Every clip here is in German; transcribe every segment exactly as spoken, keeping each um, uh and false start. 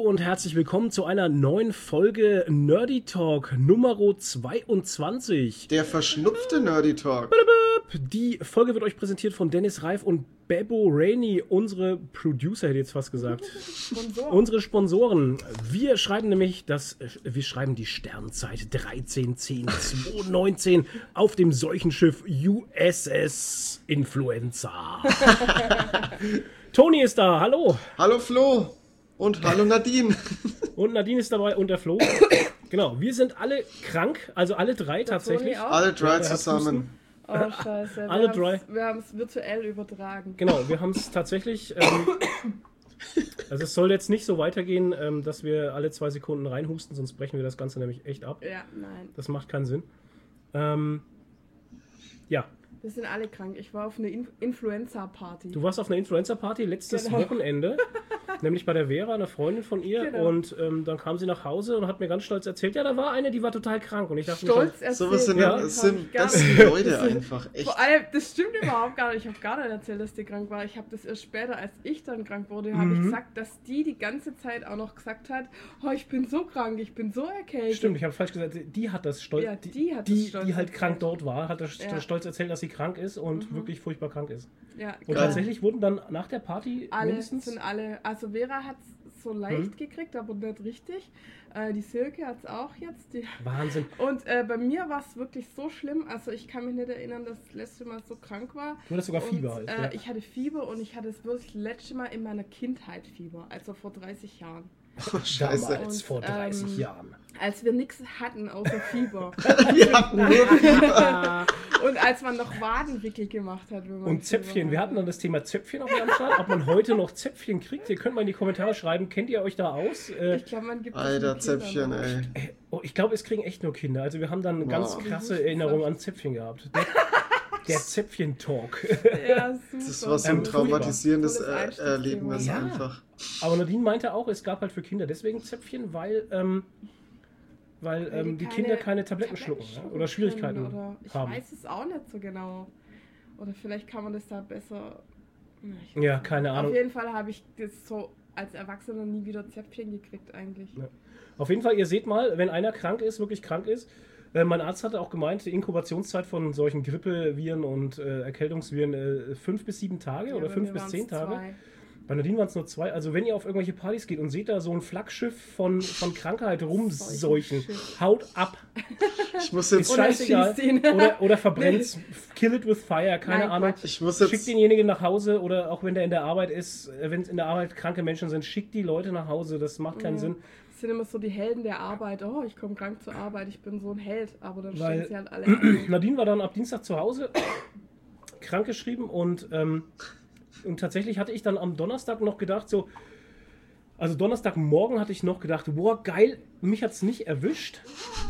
und herzlich willkommen zu einer neuen Folge Nerdy Talk Nummer zweiundzwanzig. Der verschnupfte Nerdy Talk. Die Folge wird euch präsentiert von Dennis Reif und Bebo Rainey, unsere Producer, hätte ich jetzt fast gesagt. Sponsor. Unsere Sponsoren. Wir schreiben nämlich das, wir schreiben die Sternzeit dreizehn zehn zweitausendneunzehn auf dem Seuchenschiff U S S Influenza. Toni ist da, hallo. Hallo Flo und hallo Nadine. Und Nadine ist dabei und der Flo. Genau, wir sind alle krank, also alle drei tatsächlich. Alle drei zusammen. Oh, scheiße. Wir Alle haben's- drei. Wir haben es virtuell übertragen. Genau, wir haben es tatsächlich. Ähm, also es soll jetzt nicht so weitergehen, ähm, dass wir alle zwei Sekunden reinhusten, sonst brechen wir das Ganze nämlich echt ab. Ja, nein. Das macht keinen Sinn. Ähm, ja, Wir sind alle krank. Ich war auf einer Inf- Influenza-Party. du warst auf einer Influencer-Party letztes Genau. Wochenende, nämlich bei der Vera, einer Freundin von ihr, Genau. und ähm, dann kam sie nach Hause und hat mir ganz stolz erzählt, ja, da war eine, die war total krank. Und ich dachte mir Stolz schon, erzählt. Sowas sind, Ja. das sind, Gar das nicht. sind Leute einfach. Echt. Vor allem, das stimmt überhaupt gar nicht. Ich habe gar nicht erzählt, dass die krank war. Ich habe das erst später, als ich dann krank wurde, habe ich gesagt, dass die die ganze Zeit auch noch gesagt hat, oh, ich bin so krank, ich bin so erkältet. stimmt, ich habe falsch gesagt, die hat das stolz, Ja, die hat das die, stolz die halt erzählt. krank dort war, hat das Ja. stolz erzählt, dass sie krank ist und wirklich furchtbar krank ist. Ja, Und Geil. tatsächlich wurden dann nach der Party alle mindestens... sind alle, also Vera hat es so leicht gekriegt, aber nicht richtig. Äh, die Silke hat es auch jetzt. Die, Wahnsinn. und äh, bei mir war es wirklich so schlimm, also ich kann mich nicht erinnern, dass das letzte Mal so krank war. Du hattest sogar Und, Fieber halt. Äh, ja. Ich hatte Fieber und ich hatte es wirklich das letzte Mal in meiner Kindheit Fieber, also vor dreißig Jahren. Oh, Scheiße. Damals, Und, vor dreißig ähm, Jahren. Als wir nichts hatten außer Fieber. Wir hatten nur Fieber. Und als man noch Wadenwickel gemacht hat. Wenn man Und Zäpfchen. Fieber Wir hatten dann hatte. das Thema Zäpfchen auch wieder am Start. Ob man heute noch Zäpfchen kriegt, ihr könnt mal in die Kommentare schreiben. Kennt ihr euch da aus? Äh, Ich glaube, man gibt das Alter, den Kindern Zäpfchen, auch. ey. oh, ich glaube, es kriegen echt nur Kinder. Also wir haben dann ganz Wow. krasse Erinnerungen an Zäpfchen gehabt. Der, der Zäpfchen-Talk. Ja, super. Das war so Ähm, ein traumatisierendes Tolles äh, Einstiegsthema. Erlebnis Ja. einfach. Aber Nadine meinte auch, es gab halt für Kinder deswegen Zäpfchen, weil, ähm, weil Weil ähm, die Kinder keine Tabletten schlucken, ja? schlucken oder Schwierigkeiten können Oder ich haben. weiß es auch nicht so genau. Oder vielleicht kann man das da besser... Na, ich weiß Ja, nicht. keine Ahnung. Auf jeden Fall habe ich das so als Erwachsener nie wieder Zäpfchen gekriegt eigentlich. Ja. Auf jeden Fall, ihr seht mal, wenn einer krank ist, wirklich krank ist, äh, mein Arzt hatte auch gemeint, die Inkubationszeit von solchen Grippeviren und äh, Erkältungsviren äh, fünf bis sieben Tage Ja, oder bei fünf mir bis waren's zehn Tage. zwei. Bei Nadine waren es nur zwei. Also wenn ihr auf irgendwelche Partys geht und seht da so ein Flaggschiff von, von Krankheit rumseuchen, Seuchenschiff. haut ab. Ich muss Ist jetzt, Oder scheißegal. schießt ihn. Oder, oder verbrennt's. Kill it with fire, keine Nein, Ahnung. Quatsch. ich muss Schickt jetzt, denjenigen nach Hause oder auch wenn der in der Arbeit ist, äh, wenn es in der Arbeit kranke Menschen sind, schickt die Leute nach Hause. Das macht keinen Ja. Sinn. Das sind immer so die Helden der Arbeit. Oh, ich komme krank zur Arbeit, ich bin so ein Held. Aber dann Weil- stehen sie halt alle an. Nadine war dann ab Dienstag zu Hause, krankgeschrieben und, ähm, und tatsächlich hatte ich dann am Donnerstag noch gedacht, so, also Donnerstagmorgen hatte ich noch gedacht, boah, geil, mich hat's nicht erwischt.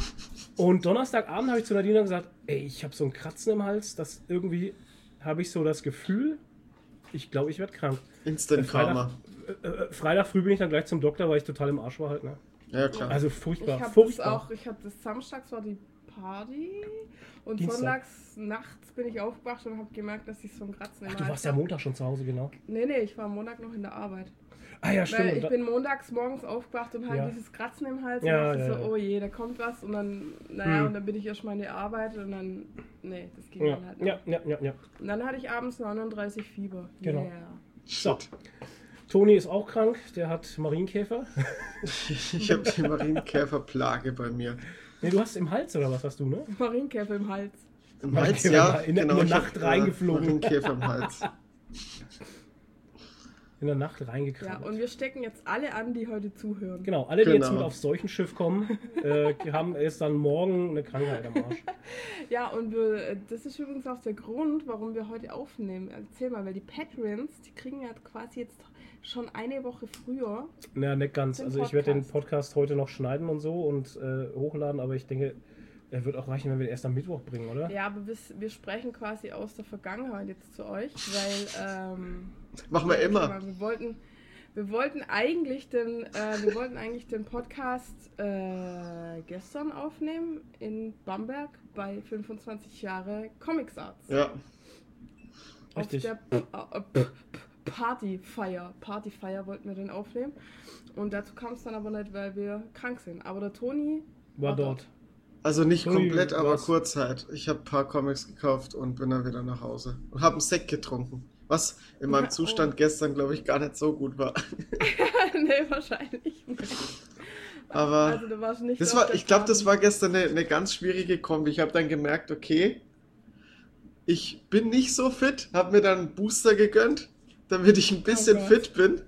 Und Donnerstagabend habe ich zu Nadine dann gesagt, ey, ich habe so ein Kratzen im Hals, das irgendwie habe ich so das Gefühl, ich glaube, ich werde krank. Instant Karma. Äh, äh, Freitag früh bin ich dann gleich zum Doktor, weil ich total im Arsch war halt, ne? Ja, klar. Also Ich furchtbar, habe das furchtbar. auch, ich habe das samstags war die Party und Dienstag. sonntags nachts bin ich aufgewacht und habe gemerkt, dass ich so ein Kratzen im Ach, du Hals warst ja hab. Montag schon zu Hause, genau. Nee, nee, ich war am Montag noch in der Arbeit. Ah ja, stimmt. Weil Und ich da- bin montags morgens aufgewacht und halt Ja. dieses Kratzen im Hals Ja, und dachte ja, so, ja. oh je, da kommt was und dann, naja, Hm. und dann bin ich erstmal in die Arbeit und dann, nee, das ging ja, dann halt nicht. ja, ja, ja, ja. Und dann hatte ich abends neununddreißig Fieber. Genau. Yeah. So. Toni ist auch krank, der hat Marienkäfer. Ich habe die Marienkäferplage bei mir. Nee, du hast im Hals oder was hast du, ne? Marienkäfer im Hals. Im Marienkäfer Hals, ja. in der- in genau, der ich hab, Nacht äh, reingeflogen. Marienkäfer im Hals. In der Nacht Ja, reingekrabbelt. und wir stecken jetzt alle an, die heute zuhören. Genau, alle, die jetzt Genau. mit aufs Seuchenschiff kommen, äh, haben erst dann morgen eine Krankheit am Arsch. Ja, und wir, das ist übrigens auch der Grund, warum wir heute aufnehmen. Erzähl mal, weil die Patrons, die kriegen ja quasi jetzt schon eine Woche früher. Na, nicht ganz. Den Also ich werde den Podcast. Podcast heute noch schneiden und so und äh, hochladen, aber ich denke, er wird auch reichen, wenn wir den erst am Mittwoch bringen, oder? Ja, aber wir, wir sprechen quasi aus der Vergangenheit jetzt zu euch, weil ähm, Machen wir immer. wir wollten, wir wollten eigentlich den, äh, wir wollten eigentlich den Podcast äh, gestern aufnehmen in Bamberg bei fünfundzwanzig Jahre Comics Arts. Ja. Auf Richtig. der, äh, äh, Partyfeier. Partyfeier wollten wir dann aufnehmen. Und dazu kam es dann aber nicht, weil wir krank sind. Aber der Toni War dort. Also nicht Ui, komplett, aber was? Kurzzeit. Ich habe ein paar Comics gekauft und bin dann wieder nach Hause. Und habe einen Sekt getrunken. Was in meinem Ja, Zustand oh. gestern, glaube ich, gar nicht so gut war. Nee, wahrscheinlich nicht. Aber Also du warst nicht das so auf war, der ich glaube, das Party. war gestern eine, eine ganz schwierige Kombi. Ich habe dann gemerkt, okay, ich bin nicht so fit, habe mir dann einen Booster gegönnt, damit ich ein bisschen Gott. fit bin.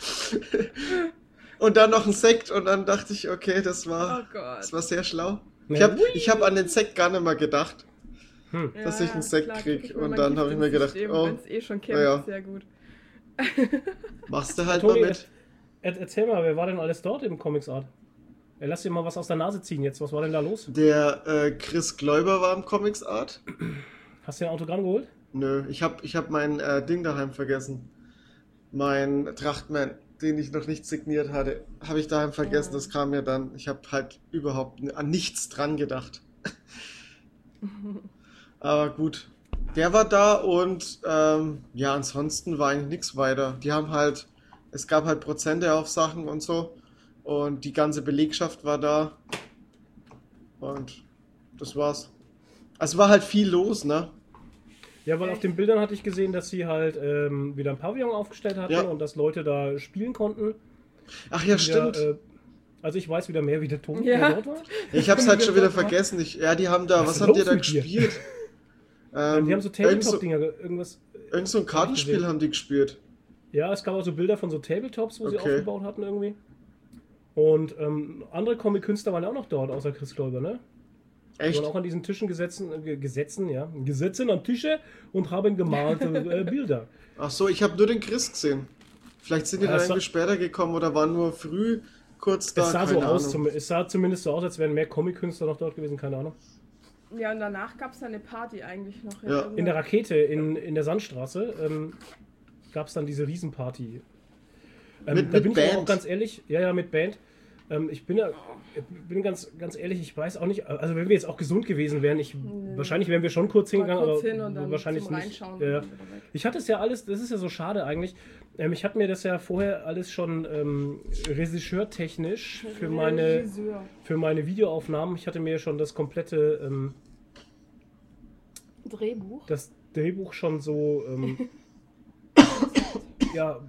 Und dann noch ein Sekt und dann dachte ich, okay, das war, Oh Gott. das war sehr schlau. Ja. Ich habe ich hab an den Sekt gar nicht mehr gedacht. Hm. dass ich einen Sekt klar, krieg. krieg ich mir Und mein dann Gift hab ich ins mir gedacht, System, oh, wenn's eh schon kämpft, naja. sehr gut. Machst du halt Toni, mal mit. er, erzähl mal, wer war denn alles dort im Comics Art? Ja, lass dir mal was aus der Nase ziehen jetzt. Was war denn da los? Der äh, Chris Gläuber war im Comics Art. Hast du dir ein Autogramm geholt? Nö, ich hab, ich hab mein äh, Ding daheim vergessen. Mein Trachtman, den ich noch nicht signiert hatte, habe ich daheim vergessen. Oh. Das kam mir dann. Ich habe halt überhaupt n- an nichts dran gedacht. Aber gut. Der war da und ähm, ja, ansonsten war eigentlich nichts weiter. Die haben halt, es gab halt Prozente auf Sachen und so. Und die ganze Belegschaft war da. Und das war's. Also war halt viel los, ne? Ja, weil auf Echt? den Bildern hatte ich gesehen, dass sie halt ähm, wieder ein Pavillon aufgestellt hatten Ja. und dass Leute da spielen konnten. Ach ja, stimmt. Ja, äh, also ich weiß wieder mehr, wie der Ton Ja. dort war. Ich hab's halt schon wieder dort war. vergessen. Ich, ja, die haben da, Was was ist haben die los da mit dir? gespielt? Ähm, die haben so irgend so, Tabletop-Dinger, ge- irgendwas. irgend so ein Kartenspiel gesehen. haben die gespielt. Ja, es gab auch so Bilder von so Tabletops, wo sie Okay. aufgebaut hatten irgendwie. Und ähm, andere Comic-Künstler waren ja auch noch dort, außer Chris Gläuber, ne? Die Echt? waren auch an diesen Tischen gesetzen, äh, ge- gesetzen, ja, gesetzen an Tische und haben gemalte äh, Bilder. Ach so, ich habe nur den Chris gesehen. Vielleicht sind die Ja, dann es irgendwie sah- später gekommen oder waren nur früh kurz da. Es sah so keine aus, Ahnung. zum, es sah zumindest so aus, als wären mehr Comic-Künstler noch dort gewesen, keine Ahnung. Ja, und danach gab es eine Party eigentlich noch. Ja. irgendeiner- In der Rakete in, in der Sandstraße ähm, gab es dann diese Riesenparty. Ähm, Mit- da mit bin ich aber auch Band? ganz ehrlich, ja, ja, mit Band. Ähm, ich bin ja, ich bin ganz, ganz ehrlich, ich weiß auch nicht, also wenn wir jetzt auch gesund gewesen wären, ich, wahrscheinlich wären wir schon kurz Mal hingegangen, kurz aber hin und dann wahrscheinlich zum nicht. Reinschauen Ja. und dann wieder weg. Ich hatte es ja alles, das ist ja so schade eigentlich. Ähm, ich hatte mir das ja vorher alles schon ähm, regisseurtechnisch für meine, Regisseur. für meine Videoaufnahmen, ich hatte mir schon das komplette ähm, Drehbuch. das Drehbuch schon so, ähm, ja,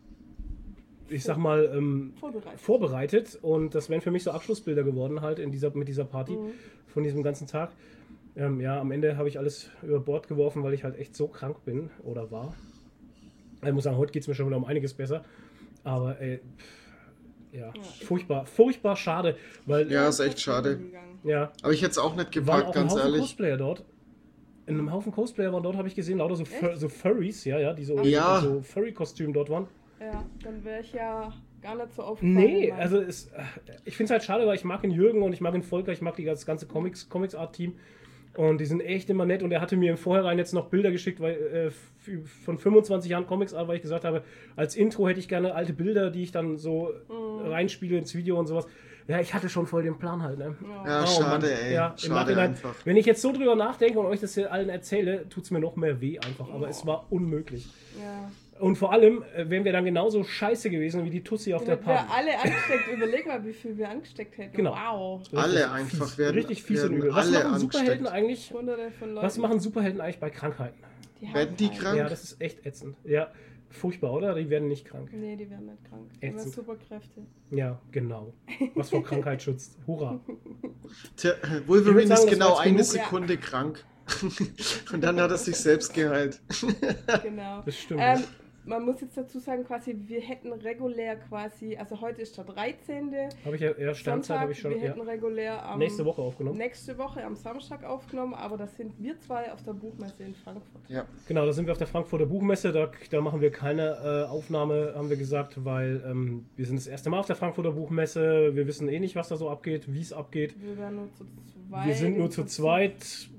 ich sag mal, ähm, Vorbereitet. vorbereitet. Und das wären für mich so Abschlussbilder geworden halt in dieser, mit dieser Party Mhm. von diesem ganzen Tag. Ähm, ja, am Ende habe ich alles über Bord geworfen, weil ich halt echt so krank bin oder war. Ich muss sagen, heute geht es mir schon wieder um einiges besser. Aber ey, pff, ja, furchtbar, furchtbar schade, weil Ja, ist echt schade. ja, Aber ich hätte es auch nicht waren gepackt, auch ein ganz Haufen ehrlich. Cosplayer dort. In einem Haufen Cosplayer waren dort, habe ich gesehen, lauter so, Fur so Furries, ja, ja, die so, Ja. so Furry-Kostüm dort waren. Ja, dann wäre ich ja gar nicht so aufgefallen. Nee, Mann. also es, ich finde es halt schade, weil ich mag den Jürgen und ich mag den Volker, ich mag die, das ganze Comics, Comics-Art-Team und die sind echt immer nett und er hatte mir im Vorhinein jetzt noch Bilder geschickt, weil äh, f- von fünfundzwanzig Jahren Comics-Art, weil ich gesagt habe, als Intro hätte ich gerne alte Bilder, die ich dann so Mhm. reinspiele ins Video und sowas. Ja, ich hatte schon voll den Plan halt, ne? Ja, Oh, schade, Mann. ey. Ja, im schade Nachhinein, einfach. wenn ich jetzt so drüber nachdenke und euch das hier allen erzähle, tut es mir noch mehr weh einfach, aber es war unmöglich. Ja. Und vor allem äh, wären wir dann genauso scheiße gewesen wie die Tussi auf der Hätten wir Party. alle angesteckt. Überleg mal, wie viel wir angesteckt hätten. Genau. Wow. Alle Richtig einfach fies, werden- richtig fies und werden übel. Was alle machen Superhelden angesteckt. eigentlich? Hunderte von Leuten. Was machen Superhelden eigentlich bei Krankheiten? Die Werden die einen. krank? Ja, das ist echt ätzend. Ja, furchtbar, oder? Die werden nicht krank. Nee, die werden nicht krank. Die haben Ätzend. Superkräfte. Ja, genau. Was vor Krankheit schützt. Hurra. Tja, Ich Wolverine würd sagen, ist das genau war jetzt eine genug. Sekunde krank. Und dann hat er sich selbst geheilt. Genau. Das stimmt. Ähm, man muss jetzt dazu sagen, quasi, wir hätten regulär quasi, also heute ist der dreizehnte. Habe ich ja, ja Standzeit Sonntag, habe ich schon wir ja, hätten regulär am nächste Woche aufgenommen. nächste Woche am Samstag aufgenommen, aber das sind wir zwei auf der Buchmesse in Frankfurt. Ja. Genau, da sind wir auf der Frankfurter Buchmesse. Da, da machen wir keine äh, Aufnahme, haben wir gesagt, weil ähm, wir sind das erste Mal auf der Frankfurter Buchmesse. Wir wissen eh nicht, was da so abgeht, wie es abgeht. Wir wären nur zu zweit. Wir sind nur im zu Prinzip. zweit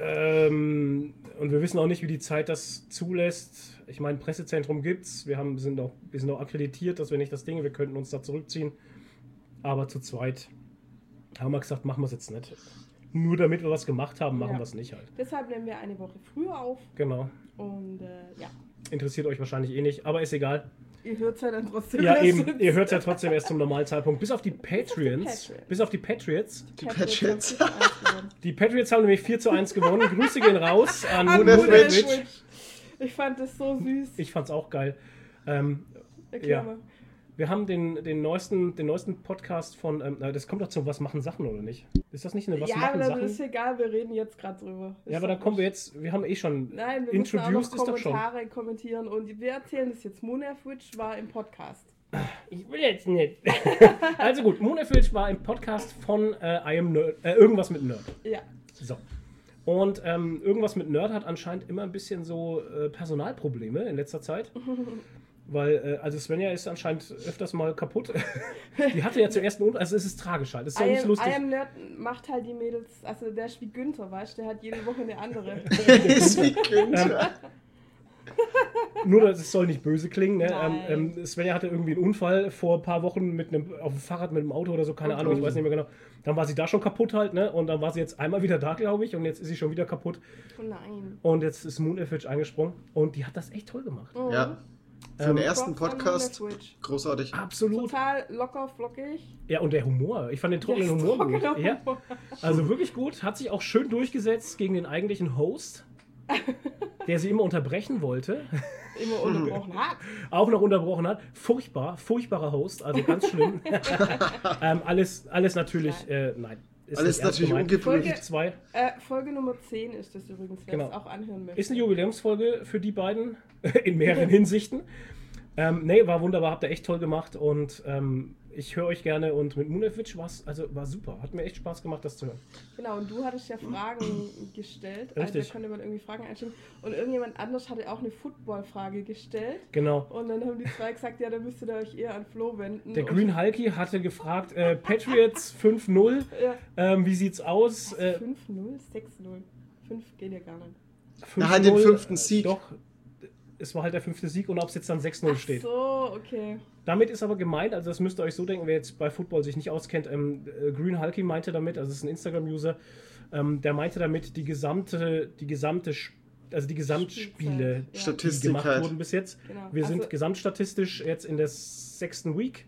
ähm, und wir wissen auch nicht, wie die Zeit das zulässt. Ich meine, Pressezentrum gibt's. Wir haben, sind auch, wir sind auch akkreditiert, dass wir nicht das Ding, wir könnten uns da zurückziehen. Aber zu zweit haben wir gesagt, machen wir es jetzt nicht. Nur damit wir was gemacht haben, machen Ja. wir es nicht halt. Deshalb nehmen wir eine Woche früher auf Genau. und äh, ja. Interessiert euch wahrscheinlich eh nicht, aber ist egal. Ihr hört es ja dann trotzdem. Ja, erst eben. jetzt. Ihr hört es ja trotzdem erst zum normalen Zeitpunkt. Bis auf die Patreons. Patriots. Bis auf die Patriots. Die Patriots. haben vier zu eins gewonnen. Die Patriots haben nämlich vier zu eins gewonnen. Grüße gehen raus an An Wunderwitch. Wunderwitch. Ich fand das so süß. Ich fand's auch geil. Ähm, Erklär ja. mal. wir haben den, den, neuesten, den neuesten Podcast von, ähm, na, das kommt doch zum Was machen Sachen, oder nicht? Ist das nicht eine Was Ja, machen aber Sachen? das ist egal, wir reden jetzt gerade drüber. Ist Ja, aber dann doch kommen wir wurscht. jetzt, wir haben eh schon Nein, wir müssen auch noch introduced, ist doch schon. Kommentare kommentieren und wir erzählen das jetzt. Moonwitch war im Podcast. Ich will jetzt nicht. Also gut, Moonwitch war im Podcast von äh, I Am Nerd, äh, irgendwas mit Nerd. Ja. So. Und ähm, irgendwas mit Nerd hat anscheinend immer ein bisschen so äh, Personalprobleme in letzter Zeit. Weil, äh, also Svenja ist anscheinend öfters mal kaputt. Die hatte ja zuerst einen, also es ist tragisch halt, es ist ja I nicht am, lustig. I Am Nerd macht halt die Mädels, also der ist wie Günther, weißt du, der hat jede Woche eine andere. Ist wie Günther. Nur, dass es soll nicht böse klingen. Ne? Nein. Ähm, ähm, Svenja hatte irgendwie einen Unfall vor ein paar Wochen mit einem, auf dem Fahrrad mit einem Auto oder so, keine Oh, Ahnung, ich oh. weiß nicht mehr genau. Dann war sie da schon kaputt halt, ne? Und dann war sie jetzt einmal wieder da, glaube ich, und jetzt ist sie schon wieder kaputt. Oh nein. Und jetzt ist Moonwitch eingesprungen und die hat das echt toll gemacht. Oh. Ja. Für Ähm, den ersten Props an Podcast Moonwitch. großartig. Absolut. Total locker, flockig. Ja, und der Humor. Ich fand den trockenen Der ist Humor gut. trockener Ja. Humor. Also wirklich gut. Hat sich auch schön durchgesetzt gegen den eigentlichen Host, der sie immer unterbrechen wollte. Immer unterbrochen hat. Auch noch unterbrochen hat. Furchtbar, furchtbarer Host, also ganz schlimm. ähm, alles, alles natürlich, äh, nein. Ist Alles nicht ernst natürlich gemeint. ungeprüft. Folge zwei. Äh, Folge Nummer zehn ist das übrigens, wer Genau. es auch anhören möchte. Ist eine Jubiläumsfolge für die beiden, in mehreren Hinsichten. Ähm, nee, war wunderbar, habt ihr echt toll gemacht und ähm, ich höre euch gerne und mit Moonwitch war's, also war super, hat mir echt Spaß gemacht, das zu hören. Genau, und du hattest ja Fragen gestellt. Also Richtig. da konnte man irgendwie Fragen einstellen. Und irgendjemand anders hatte auch eine Football-Frage gestellt. Genau. Und dann haben die zwei gesagt, ja, da müsstet ihr euch eher an Flo wenden. Der Und- Green Hulky hatte gefragt, äh, Patriots fünf null, Ja. ähm, wie sieht's aus? Äh, fünf null, sechs null. fünf geht ja gar nicht. Er hat den fünf null, fünften Sieg. Doch, es war halt der fünfte Sieg und ob es jetzt dann sechs null steht. So, okay. Damit ist aber gemeint, also das müsst ihr euch so denken, wer jetzt bei Football sich nicht auskennt, ähm, äh, Green Hulky meinte damit, also es ist ein Instagram-User, ähm, der meinte damit die gesamte, die gesamte, Sp- also die Gesamtspiele, Ja. die Statistik gemacht halt. wurden bis jetzt. Genau. Wir Also- sind gesamtstatistisch jetzt in der sechsten Week.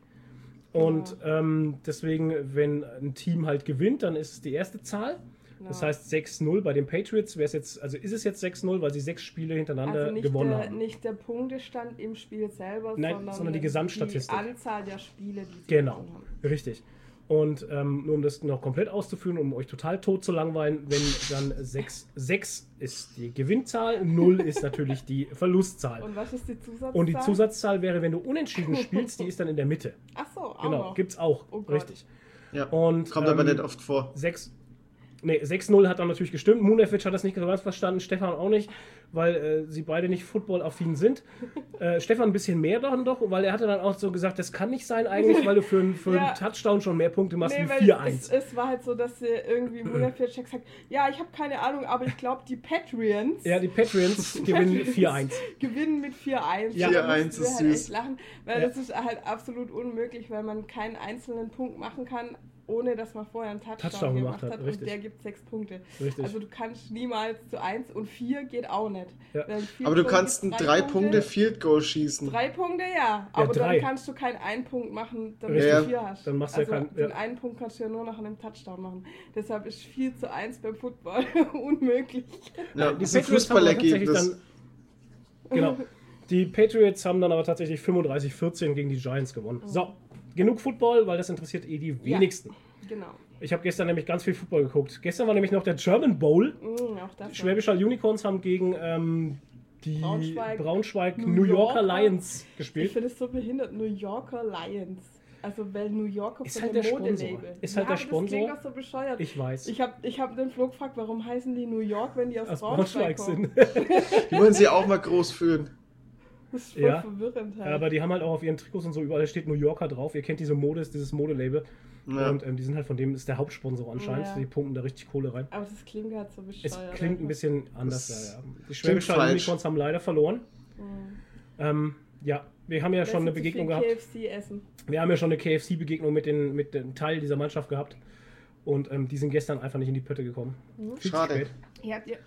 Und ähm, deswegen, wenn ein Team halt gewinnt, dann ist es die erste Zahl. Das Genau. heißt sechs null bei den Patriots wäre es jetzt, also ist es jetzt sechs null, weil sie sechs Spiele hintereinander Also nicht gewonnen der, haben. nicht der Punktestand im Spiel selber, Nein, sondern, sondern die Gesamtstatistik. Die Anzahl der Spiele, die sie Genau, gewonnen haben. richtig. Und ähm, nur um das noch komplett auszuführen, um euch total tot zu langweilen, wenn dann sechs, sechs ist die Gewinnzahl, null ist natürlich die Verlustzahl. Und was ist die Zusatzzahl? Und die Zusatzzahl wäre, wenn du unentschieden spielst, die ist dann in der Mitte. Ach so, auch Genau, noch. gibt's auch, Oh Gott. richtig. Ja. Und, Kommt aber ähm, nicht oft vor. sechs Nee, sechs null hat dann natürlich gestimmt. Moonwitch hat das nicht so ganz verstanden, Stefan auch nicht, weil äh, sie beide nicht football-affin sind. Äh, Stefan ein bisschen mehr dann doch, weil er hatte dann auch so gesagt, das kann nicht sein eigentlich, weil du für, einen- für Ja. einen Touchdown schon mehr Punkte machst Nee, wie weil vier es, eins. es war halt so, dass sie irgendwie Moonwitch sagt, ja, ich habe keine Ahnung, aber ich glaube, die Patriots Ja, die Patriots gewinnen vier eins. gewinnen mit vier eins. Ja. Da vier eins mussten wir ist halt süß. echt lachen, weil Ja. das ist halt absolut unmöglich, weil man keinen einzelnen Punkt machen kann, ohne dass man vorher einen Touchdown, Touchdown gemacht gemacht hat, hat, richtig. und der gibt sechs Punkte. Richtig. Also du kannst niemals zu eins und vier geht auch nicht. Ja. Weil vier Aber du Punkte kannst ein gibt drei Punkte Field Goal schießen. Drei Punkte, ja. Aber drei. dann kannst du keinen einen Punkt machen, damit Richtig. du vier hast. Dann machst du ja also keinen- den ja. einen Punkt kannst du ja nur nach einem Touchdown machen. Deshalb ist vier zu eins beim Football unmöglich. Ja, Die das ist ein Patriots haben aber tatsächlich Fußballergebnis. dann, genau. Die Patriots haben dann aber tatsächlich fünfunddreißig vierzehn gegen die Giants gewonnen. So, genug Football, weil das interessiert eh die Ja. wenigsten. Genau. Ich habe gestern nämlich ganz viel Football geguckt. Gestern war nämlich noch der German Bowl. Mm, auch das. Schwäbischer Unicorns haben gegen ähm, die Braunschweig, Braunschweig, New New Yorker Yorker. Lions Ich gespielt. finde es so behindert. New Yorker Lions. Also, weil New Yorker Ist von halt dem der Sponsor. Modelabel. Ist halt ja, der aber das klingt Sponsor. doch so bescheuert. Ich weiß. Ich habe ich hab den Flo gefragt, warum heißen die New York, wenn die aus, aus Braunschweig, Braunschweig kommen. sind. Die wollen sie auch mal groß führen. Das ist voll Ja. verwirrend halt. Aber die haben halt auch auf ihren Trikots und so überall steht New Yorker drauf. Ihr kennt diese Mode, dieses Modelabel. Ja. Und ähm, die sind halt von dem, ist der Hauptsponsor anscheinend. Ja. Die pumpen da richtig Kohle rein. Aber das klingt halt so Es bescheuert. klingt ein einfach. bisschen anders. Das Ja, ja. Die Schwäbischer falsch. Unicorns haben leider verloren. Mhm. Ähm, ja, wir haben ja Weil schon sie eine zu Begegnung viel gehabt. K F C essen. Wir haben ja schon eine K F C-Begegnung mit, den, mit dem Teil dieser Mannschaft gehabt. Und ähm, die sind gestern einfach nicht in die Pötte gekommen. Viel zu Schade. spät. Ja, die,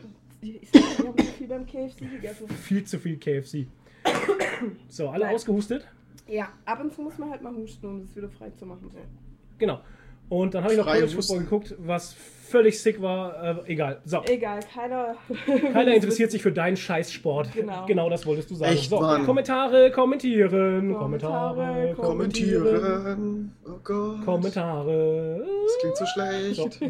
Ich sag, ich habe viel beim K F C gegessen. Viel zu viel K F C. So, alle Nein. ausgehustet? Ja, ab und zu muss man halt mal husten, um das wieder frei zu machen. So. Genau. Und dann habe ich noch Freie College Football geguckt, was völlig sick war. Äh, egal. So. Egal, keiner... Keiner interessiert sich für deinen Scheißsport. Genau. Genau das wolltest du sagen. Echt, so, Mann. Kommentare, kommentieren. Kommentare, Kommentare, Kommentieren. Oh Gott. Kommentare. Das klingt so schlecht. So.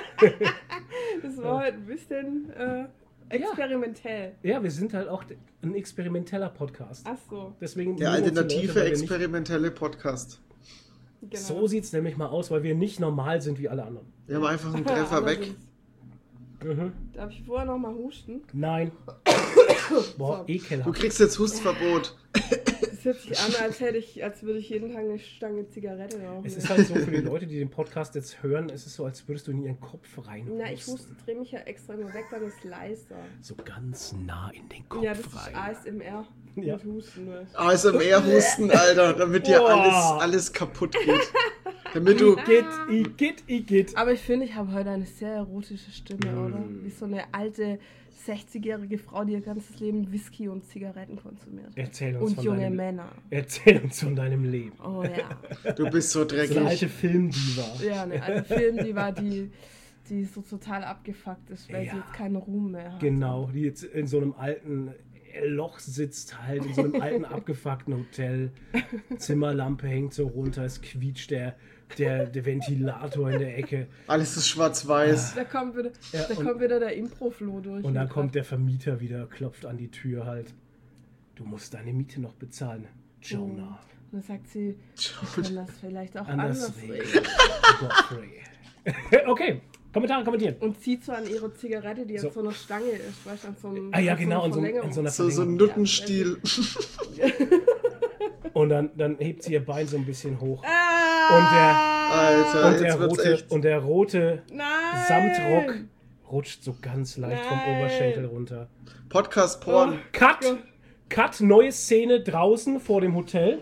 Das war halt ein bisschen äh, experimentell. Ja, wir sind halt auch ein experimenteller Podcast. Ach so, Deswegen Der mögen uns die alternative, Leute, weil wir nicht- experimentelle Podcast. genau. So sieht es nämlich mal aus, weil wir nicht normal sind wie alle anderen. Wir haben einfach einen Treffer weg. Allerdings. Mhm. Darf ich vorher noch mal husten? Nein. Boah, So. Du ekelhaft. kriegst jetzt Hustverbot. Es hört sich an, als hätte ich, als würde ich jeden Tag eine Stange Zigarette rauchen. Es ist halt so für die Leute, die den Podcast jetzt hören, es ist so, als würdest du in ihren Kopf rein. Na, ich huste, drehe mich ja extra immer weg, dann ist leiser. So ganz nah in den Kopf Ja, das ist rein. A S M R Ja. mit Husten. Ne? A S M R-Husten, Alter, damit dir Boah. alles, alles kaputt geht. Damit du... Igitt, Igitt, Igitt. Aber ich finde, ich habe heute eine sehr erotische Stimme, Mm. oder? Wie so eine alte sechzigjährige Frau, die ihr ganzes Leben Whisky und Zigaretten konsumiert. Erzähl uns Und von junge deinem, Männer. Erzähl uns von deinem Leben. Oh ja. Du bist so So eine alte dreckig. Filmdiva. Ja, eine alte Film, die war die, die so total abgefuckt ist, weil Ja. sie jetzt keinen Ruhm mehr hat. Genau, die jetzt in so einem alten Loch sitzt halt, in so einem alten abgefuckten Hotel. Zimmerlampe hängt so runter, es quietscht der, der, der Ventilator in der Ecke. Alles ist schwarz-weiß. Da kommt wieder, Ja, da und- kommt wieder der Impro-Flow durch. Und dann kommt der Vermieter wieder, klopft an die Tür halt. Du musst deine Miete noch bezahlen, Jonah. Und dann sagt sie, wir können das vielleicht auch Anders anders regeln. regeln. Godfrey. Okay, Kommentare kommentieren. Und zieht so an ihre Zigarette, die So. an so einer Stange ist, weißt du, an so einem Ah ja, an so genau, einer in so, Verlängerung. in so einer So, so ein Verlängerung. Nuttenstiel. Und dann, dann hebt sie ihr Bein so ein bisschen hoch. Ah, Alter, Und der, jetzt wird's rote, echt. und der rote Nein! Samtrock rutscht so ganz leicht vom Nein. Oberschenkel runter. Podcast-Porn. Cut! Cut, neue Szene draußen vor dem Hotel.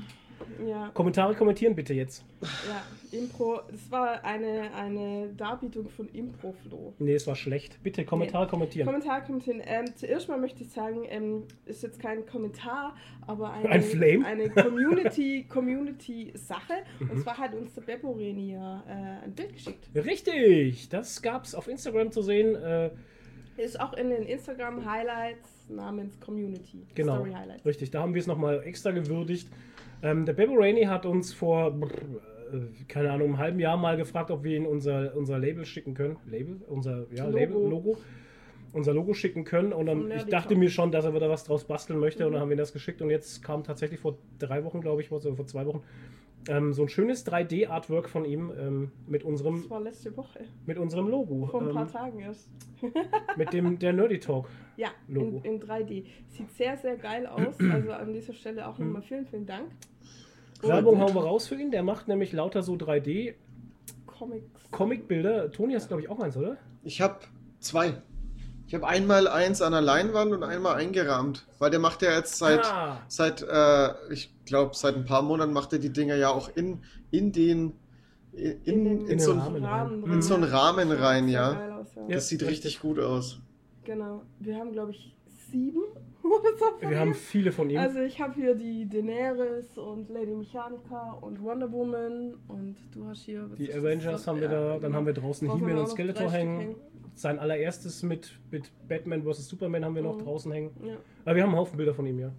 Ja, Kommentare kommentieren bitte jetzt. ja, Impro, das war eine, eine Darbietung von Impro-Flow. Nee, es war schlecht. Bitte Kommentare kommentieren. Kommentar kommentieren. Ähm, zuerst mal möchte ich sagen, ähm, ist jetzt kein Kommentar, aber eine, Ein Flame? eine Community, Community-Sache. Mhm. Und zwar hat uns der Beppo Reni ja äh, ein Bild geschickt. Richtig, das gab's auf Instagram zu sehen. Äh, Ist auch in den Instagram-Highlights namens Community. genau, Story Highlights. richtig. Da haben wir es nochmal extra gewürdigt. Ähm, der Bebo Rainey hat uns vor, brr, äh, keine Ahnung, einem halben Jahr mal gefragt, ob wir ihn unser, unser Label schicken können. Label? Unser ja, Logo. Label, Logo. Unser Logo schicken können. Und dann, Vom ich Nerdy dachte Talk. mir schon, dass er wieder was draus basteln möchte. Mhm. Und dann haben wir ihm das geschickt. Und jetzt kam tatsächlich vor drei Wochen, glaube ich, oder vor zwei Wochen, ähm, so ein schönes drei D-Artwork von ihm ähm, mit, unserem, Das war letzte Woche. mit unserem Logo. Vor ein paar ähm, Tagen erst. mit dem der Nerdy Talk. Ja, Logo. in, in drei D. Sieht sehr, sehr geil aus. Also an dieser Stelle auch nochmal vielen, vielen Dank. Werbung Und hauen wir raus für ihn. Der macht nämlich lauter so drei D Comics. Comicbilder. Toni hast glaube ich auch eins, oder? Ich habe zwei. Ich habe einmal eins an der Leinwand und einmal eingerahmt. Weil der macht ja jetzt seit, Ah. seit äh, ich glaube, seit ein paar Monaten macht er die Dinger ja auch in, in den in, in, den- in, so, den einen, Rahmen. Rahmen in so einen Rahmen Schaut rein, sehr ja. geil aus, ja. Ja. Das sieht richtig. richtig gut aus. Genau. Wir haben, glaube ich, sieben oder so. von Wir haben ihm. viele von ihm. Also ich habe hier die Daenerys und Lady Mechanica und Wonder Woman und du hast hier... was Die ist das? Avengers haben wir Ja, da, dann genau. haben wir draußen Draußen He-Man haben wir und auch noch Skeletor drei hängen. Stück Sein allererstes mit, mit Batman versus. Superman haben wir noch Mhm. draußen hängen. Ja. Aber wir haben einen Haufen Bilder von ihm, ja.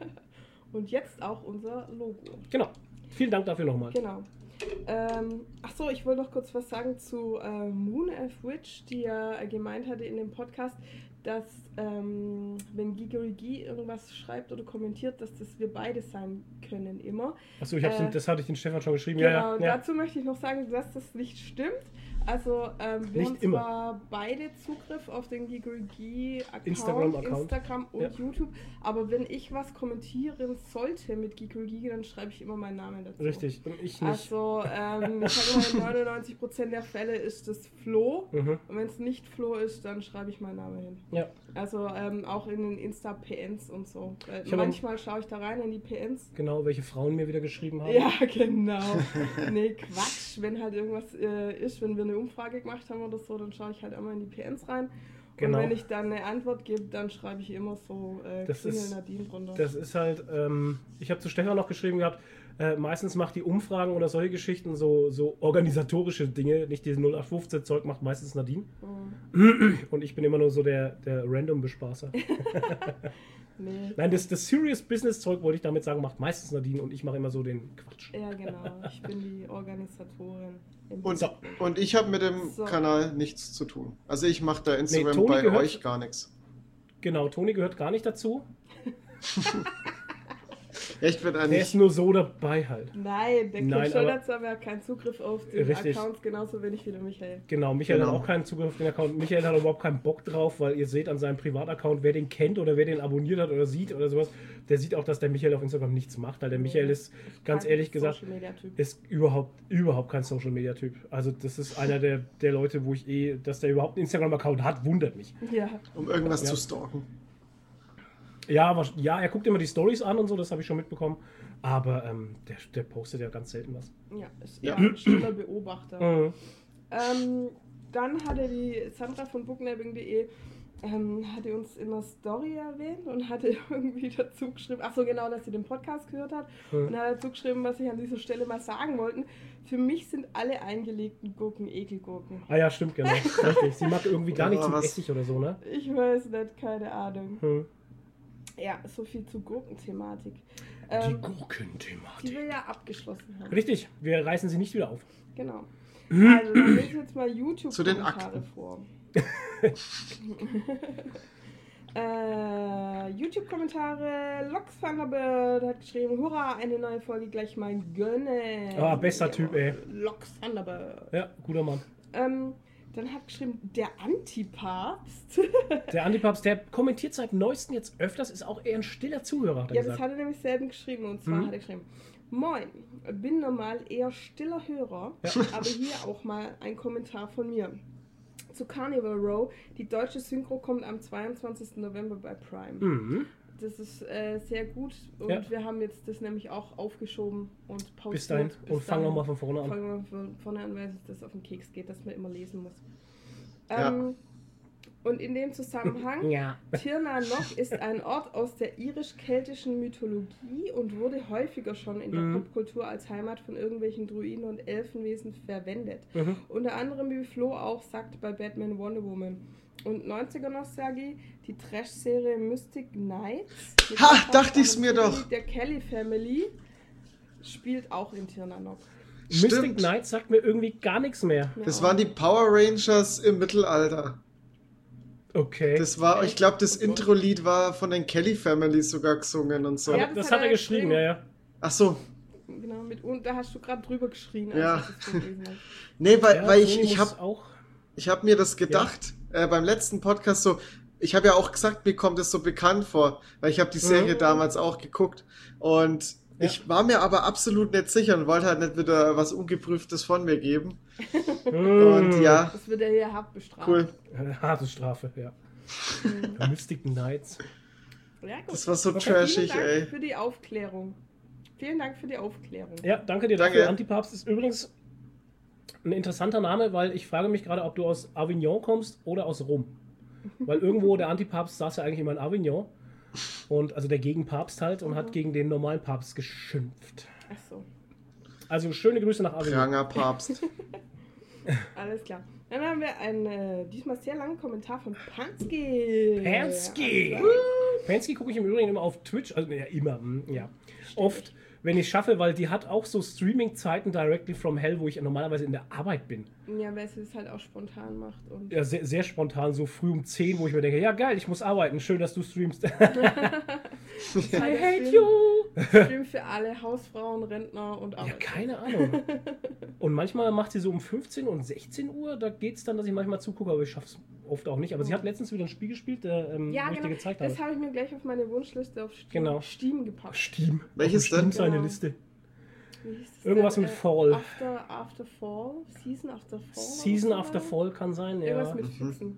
Und jetzt auch unser Logo. Genau. Vielen Dank dafür nochmal. Genau. Ähm, Achso, ich wollte noch kurz was sagen zu äh, Moon F. Witch, die ja äh, gemeint hatte in dem Podcast, dass ähm, wenn Gigorigi irgendwas schreibt oder kommentiert, dass das wir beide sein können immer. Achso, ich hab's, Äh, das hatte ich den Stefan schon geschrieben. Genau, ja, ja, ja. dazu möchte ich noch sagen, dass das nicht stimmt. Also ähm, wir Nicht haben immer. zwar beide Zugriff auf den Gigorigi-Account, Instagram-Account. Instagram und Ja. YouTube, aber wenn ich was kommentieren sollte mit Gigorigi, dann schreibe ich immer meinen Namen dazu. Richtig. Und ich nicht. Also, ähm, ich sage mal, in neunundneunzig Prozent der Fälle ist das Flo. Mhm. Und wenn es nicht Flo ist, dann schreibe ich meinen Namen hin. Ja. Also ähm, auch in den Insta-P Ns und so. Äh, Ich hab manchmal schaue ich da rein in die P Ns. Genau, welche Frauen mir wieder geschrieben haben. Ja, genau. Nee, Quatsch. Wenn halt irgendwas äh, ist, wenn wir eine eine Umfrage gemacht haben oder so, dann schaue ich halt immer in die P Ns rein. Genau. Und wenn ich dann eine Antwort gebe, dann schreibe ich immer so äh, Das Klingel ist- Nadine drunter. Das ist halt, ähm, ich habe zu Stefan noch geschrieben gehabt, äh, meistens macht die Umfragen oder solche Geschichten so, so organisatorische Dinge, nicht diese null acht fünfzehn Zeug macht meistens Nadine. Mhm. Und ich bin immer nur so der, der Random-Bespaßer. Nee. Nein, das, das Serious Business Zeug wollte ich damit sagen, macht meistens Nadine und ich mache immer so den Quatsch. Ja, genau. Ich bin die Organisatorin. Im Und, So. und ich habe mit dem So. Kanal nichts zu tun. Also ich mache da Instagram Toni bei gehört- euch gar nichts. Genau, Toni gehört gar nicht dazu. Ja, ich bin Der eigentlich... ist nur so dabei halt. Nein, der Nein, Kim schon aber- dazu, aber er hat keinen Zugriff auf die Richtig. Accounts, genauso wenig wie der Michael. Genau, Michael Genau. hat auch keinen Zugriff auf den Account. Michael hat überhaupt keinen Bock drauf, weil ihr seht an seinem Privataccount, wer den kennt oder wer den abonniert hat oder sieht oder sowas, der sieht auch, dass der Michael auf Instagram nichts macht. Weil der Michael ist, ganz Kein ehrlich gesagt, Social Media Typ. ist überhaupt, überhaupt kein Social Media Typ. Also das ist einer der, der Leute, wo ich eh, dass der überhaupt einen Instagram-Account hat, wundert mich. Ja. Um irgendwas Ja. zu stalken. Ja, aber, ja, er guckt immer die Stories an und so, das habe ich schon mitbekommen. Aber ähm, der, der postet ja ganz selten was. Ja, ist Ja. eher ein stiller Beobachter. Mhm. Ähm, dann hatte die Sandra von booknabbing punkt de ähm, hatte uns in der Story erwähnt und hatte irgendwie dazu geschrieben, ach so genau, dass sie den Podcast gehört hat Mhm. und hat dazu geschrieben, was ich an dieser Stelle mal sagen wollte. Für mich sind alle eingelegten Gurken Ekelgurken. Ah ja, stimmt, genau. Richtig. Sie mag irgendwie gar Ja, nichts mit was- Essig oder so, ne? Ich weiß nicht, keine Ahnung. Hm. Ja, so viel zu Gurkenthematik. Die Ähm, die Gurkenthematik. wir ja abgeschlossen haben. Richtig, wir reißen sie nicht wieder auf. Genau. Also, dann lese ich jetzt mal Zu den YouTube-Kommentare Akten. vor. äh, YouTube-Kommentare. Lox Thunderbird hat geschrieben: Hurra, eine neue Folge gleich mal gönnen. Ah, bester Typ, ey. Lox Thunderbird. Ja, guter Mann. Ähm, dann hat geschrieben: Der Antipapst. Der Antipapst, der kommentiert seit neuestem jetzt öfters, ist auch eher ein stiller Zuhörer, hat er Ja, das gesagt. hat er nämlich selten geschrieben. Und zwar Mhm. hat er geschrieben: Moin, bin normal eher stiller Hörer, aber hier auch mal ein Kommentar von mir. Zu Carnival Row, die deutsche Synchro kommt am zweiundzwanzigsten November bei Prime. Mhm. Das ist äh, sehr gut und Ja. wir haben jetzt das nämlich auch aufgeschoben und pausiert. Bis dahin. Und fangen wir mal von vorne an. Fangen wir von vorne an, weil sich das auf den Keks geht, dass man immer lesen muss. Ja. Ähm, und in dem Zusammenhang, Ja. Tirnanock ist ein Ort aus der irisch-keltischen Mythologie und wurde häufiger schon in der Mhm. Popkultur als Heimat von irgendwelchen Druiden und Elfenwesen verwendet. Mhm. Unter anderem, wie Flo auch sagt, bei Batman Wonder Woman. Und neunziger-Nostalgie, die Trash-Serie Mystic Knights. mit Ha, der Cast dachte ich's und mir Family doch. Der Kelly Family spielt auch in Tirnanock. Mystic Stimmt. Knight sagt mir irgendwie gar nichts mehr. Mir Das auch. waren die Power Rangers im Mittelalter. Okay. Das war, ich glaube, das Oh Gott. Intro-Lied war von den Kelly Family sogar gesungen und so. Ja, das, das das hat hat er er geschrieben, geschrieben. ja, ja. Ach so. Genau, mit, und da hast du gerade drüber geschrien, als Ja. ich das vorgelesen habe. Nee, weil, ja weil ich, Toni ich muss habe auch. ich hab mir das gedacht, äh, beim letzten Podcast so, ich habe ja auch gesagt, mir kommt es so bekannt vor, weil ich habe die Serie Mhm. damals auch geguckt und Ja. ich war mir aber absolut nicht sicher und wollte halt nicht wieder was Ungeprüftes von mir geben. Und Mm. ja, Das wird ja hier hart bestraft. cool. Harte Strafe, ja. Mhm. Mystic Knights. Ja, gut. Das war so Okay. trashig, Vielen Dank ey. für die Aufklärung. Vielen Dank für die Aufklärung. Ja, danke dir Danke. dafür. Antipapst ist übrigens ein interessanter Name, weil ich frage mich gerade, ob du aus Avignon kommst oder aus Rom. Weil irgendwo der Antipapst saß ja eigentlich immer in Avignon. Und also der Gegenpapst halt und hat Mhm. gegen den normalen Papst geschimpft. Ach so, Also schöne Grüße nach Avignon. Pranger Papst. alles klar. Dann haben wir einen äh, diesmal sehr langen Kommentar von Pansky. Pansky! Also, Pansky gucke ich im Übrigen immer auf Twitch, also ja, immer, mm, ja. Oft, wenn ich schaffe, weil die hat auch so Streaming-Zeiten directly from hell, wo ich normalerweise in der Arbeit bin. ja, weil sie das halt auch spontan macht. Und Ja, sehr, sehr spontan, so früh um zehn, wo ich mir denke, ja geil, ich muss arbeiten, schön, dass du streamst. I hate you! Stream für alle Hausfrauen, Rentner und Ja, Arbeiter. keine Ahnung. Und manchmal macht sie so um fünfzehn und sechzehn Uhr, da geht's dann, dass ich manchmal zugucke, aber ich schaff's oft auch nicht. Aber sie hat letztens wieder ein Spiel gespielt, der, ähm, Ja, wo ich genau. dir gezeigt Das habe. habe ich mir gleich auf meine Wunschliste auf Steam, Genau. Steam gepackt. Steam. Welches Auf Steam denn? seine Genau. Liste. Wie hieß das Irgendwas denn? mit Äh, Fall. After, after Fall? Season After Fall? Season oder so? After Fall kann sein, ja. Irgendwas mit Mhm. Füchsen.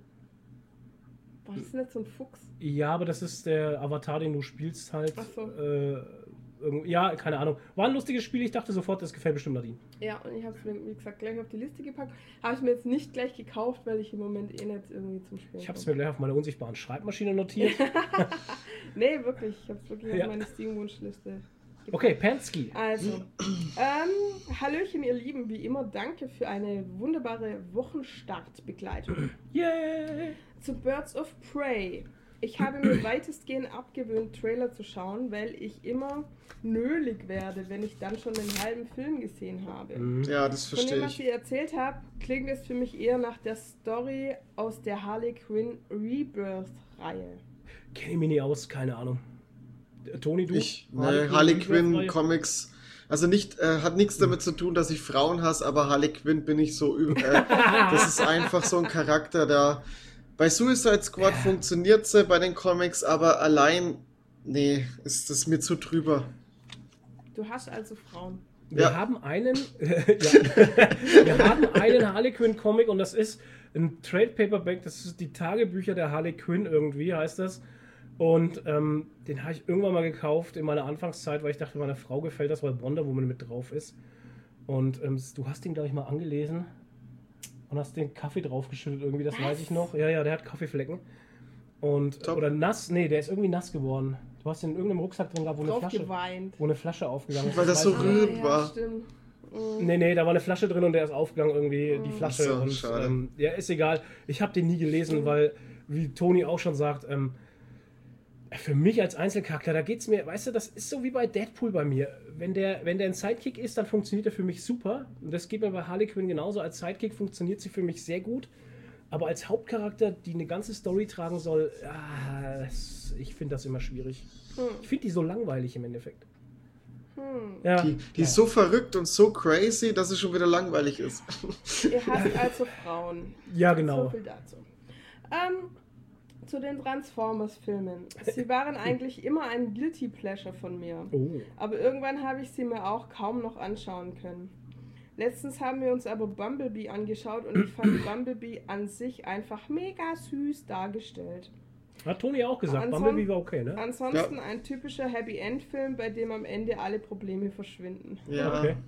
War das nicht so ein Fuchs? Ja, aber das ist der Avatar, den du spielst halt. Ach so. Äh, ja, keine Ahnung. War ein lustiges Spiel, ich dachte sofort, das gefällt bestimmt Nadine. Ja, und ich habe es mir, wie gesagt, gleich auf die Liste gepackt. Habe ich mir jetzt nicht gleich gekauft, weil ich im Moment eh nicht irgendwie zum Spielen Ich habe es mir gleich auf meiner unsichtbaren Schreibmaschine notiert. Nee, wirklich. Ich habe es wirklich Ja. auf meine Steam-Wunschliste. Okay, Pansky. Also, ähm, Hallöchen, ihr Lieben, wie immer, danke für eine wunderbare Wochenstartbegleitung. Yay! Zu Birds of Prey. Ich habe mir weitestgehend abgewöhnt, Trailer zu schauen, weil ich immer nölig werde, wenn ich dann schon den halben Film gesehen habe. Mhm. Ja, das Von dem, verstehe was ich. ihr erzählt habt, klingt es für mich eher nach der Story aus der Harley Quinn Rebirth-Reihe. Kenne ich mich nicht aus, keine Ahnung. Äh, Toni, du? Ich, ne, Harley Quinn Comics, also nicht, äh, hat nichts damit zu tun, dass ich Frauen hasse, aber Harley Quinn bin ich so üb- äh, das ist einfach so ein Charakter, da bei Suicide Squad funktioniert sie bei den Comics, aber allein, nee, ist das mir zu drüber. Du hast also Frauen. Wir Ja. haben einen, ja, wir haben einen Harley Quinn Comic und das ist ein Trade Paperback, das ist die Tagebücher der Harley Quinn irgendwie, heißt das. Und ähm, den habe ich irgendwann mal gekauft in meiner Anfangszeit, weil ich dachte, meiner Frau gefällt das, weil Wonder Woman mit drauf ist. Und ähm, du hast den, glaube ich, mal angelesen und hast den Kaffee draufgeschüttet irgendwie, das Was? weiß ich noch. Ja, ja, der hat Kaffeeflecken. Und, Top. oder nass, nee, der ist irgendwie nass geworden. Du hast den in irgendeinem Rucksack drin gehabt, wo eine Drauf Flasche, geweint. wo eine Flasche aufgegangen ist. Weil das so weiß ich noch. rührend ja, war. stimmt. Mhm. Nee, nee, da war eine Flasche drin und der ist aufgegangen irgendwie, die Flasche. Ach so, und schade. ähm, ja, ist egal. Ich habe den nie gelesen, weil, wie Toni auch schon sagt, ähm, für mich als Einzelcharakter, da geht's mir, weißt du, das ist so wie bei Deadpool bei mir. Wenn der, wenn der ein Sidekick ist, dann funktioniert er für mich super. Und das geht mir bei Harley Quinn genauso. Als Sidekick funktioniert sie für mich sehr gut. Aber als Hauptcharakter, die eine ganze Story tragen soll, ah, das, ich finde das immer schwierig. Hm. Ich finde die so langweilig im Endeffekt. Hm. Ja. Die, die ja. ist so verrückt und so crazy, dass es schon wieder langweilig ist. Ihr hasst also Frauen. Ja, So genau. viel dazu. Ähm, zu den Transformers-Filmen. Sie waren eigentlich immer ein Guilty Pleasure von mir. Oh. Aber irgendwann habe ich sie mir auch kaum noch anschauen können. Letztens haben wir uns aber Bumblebee angeschaut und ich fand Bumblebee an sich einfach mega süß dargestellt. Hat Toni auch gesagt, Anson- Bumblebee war okay, ne? Ansonsten ein typischer Happy End Film, bei dem am Ende alle Probleme verschwinden. Ja. Okay.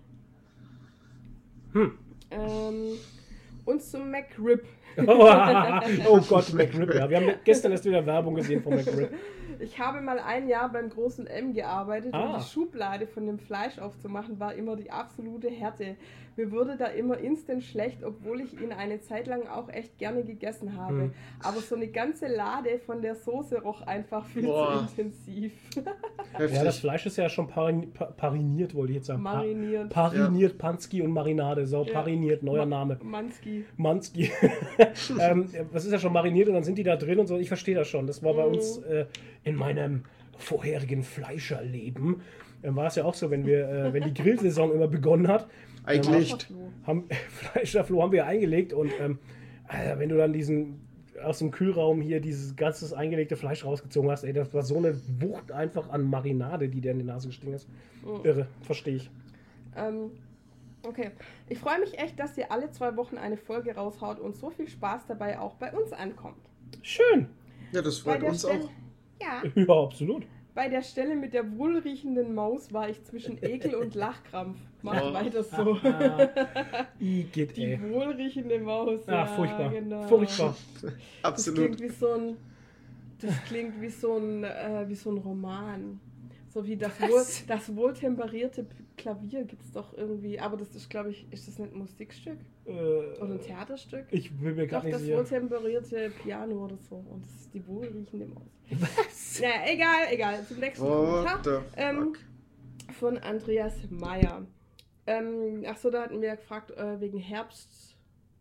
Hm. Ähm, und zum McRib. Oh Gott, McRib. Ja. Wir haben gestern erst wieder Werbung gesehen von McRib. Ich habe mal ein Jahr beim großen M gearbeitet Ah. und die Schublade von dem Fleisch aufzumachen war immer die absolute Härte. Mir wurde da immer instant schlecht, obwohl ich ihn eine Zeit lang auch echt gerne gegessen habe. Hm. Aber so eine ganze Lade von der Soße roch einfach viel Boah. zu intensiv. Heftig. Ja, das Fleisch ist ja schon parin, pa, pariniert, wollte ich jetzt sagen. Pa- Mariniert. Pariniert, Pansky und Marinade. So, Ja. pariniert, neuer Ma- Name. Manski. Mansky. ähm, das ist ja schon mariniert und dann sind die da drin und so. Ich verstehe das schon. Das war bei Mhm. uns äh, in meinem vorherigen Fleischerleben. Äh, war es ja auch so, wenn wir, äh, wenn die Grillsaison immer begonnen hat. Eigentlich. haben Fleischerfloh haben wir eingelegt und ähm, Alter, wenn du dann diesen aus dem Kühlraum hier dieses ganze eingelegte Fleisch rausgezogen hast, ey, das war so eine Wucht einfach an Marinade, die dir in die Nase gestiegen ist. Mhm. Irre, verstehe ich. Ähm, okay. Ich freue mich echt, dass ihr alle zwei Wochen eine Folge raushaut und so viel Spaß dabei auch bei uns ankommt. Schön. Ja, das Bei freut der uns Stelle, auch. ja, Ja, absolut. bei der Stelle mit der wohlriechenden Maus war ich zwischen Ekel und Lachkrampf. Macht Oh. weiter so. Ah, Igitt, Die ey. wohlriechende Maus. Ah, ja, furchtbar. Genau. Furchtbar. Das Absolut. klingt wie so ein, das klingt wie so ein, äh, wie so ein Roman. So wie das, wohl, das wohltemperierte Klavier gibt es doch irgendwie. Aber das ist, glaube ich, ist das nicht ein Musikstück? Äh, Oder ein Theaterstück? ich bin mir Doch, gerade nicht das sicher. wohltemperierte Piano oder so. Und das ist die wohlriechende Maus. Was? Ja, egal, egal. Zum nächsten What Kommentar. the Ähm, fuck? Von Andreas Meyer. Ähm, Achso, da hatten wir gefragt, äh, wegen Herbst.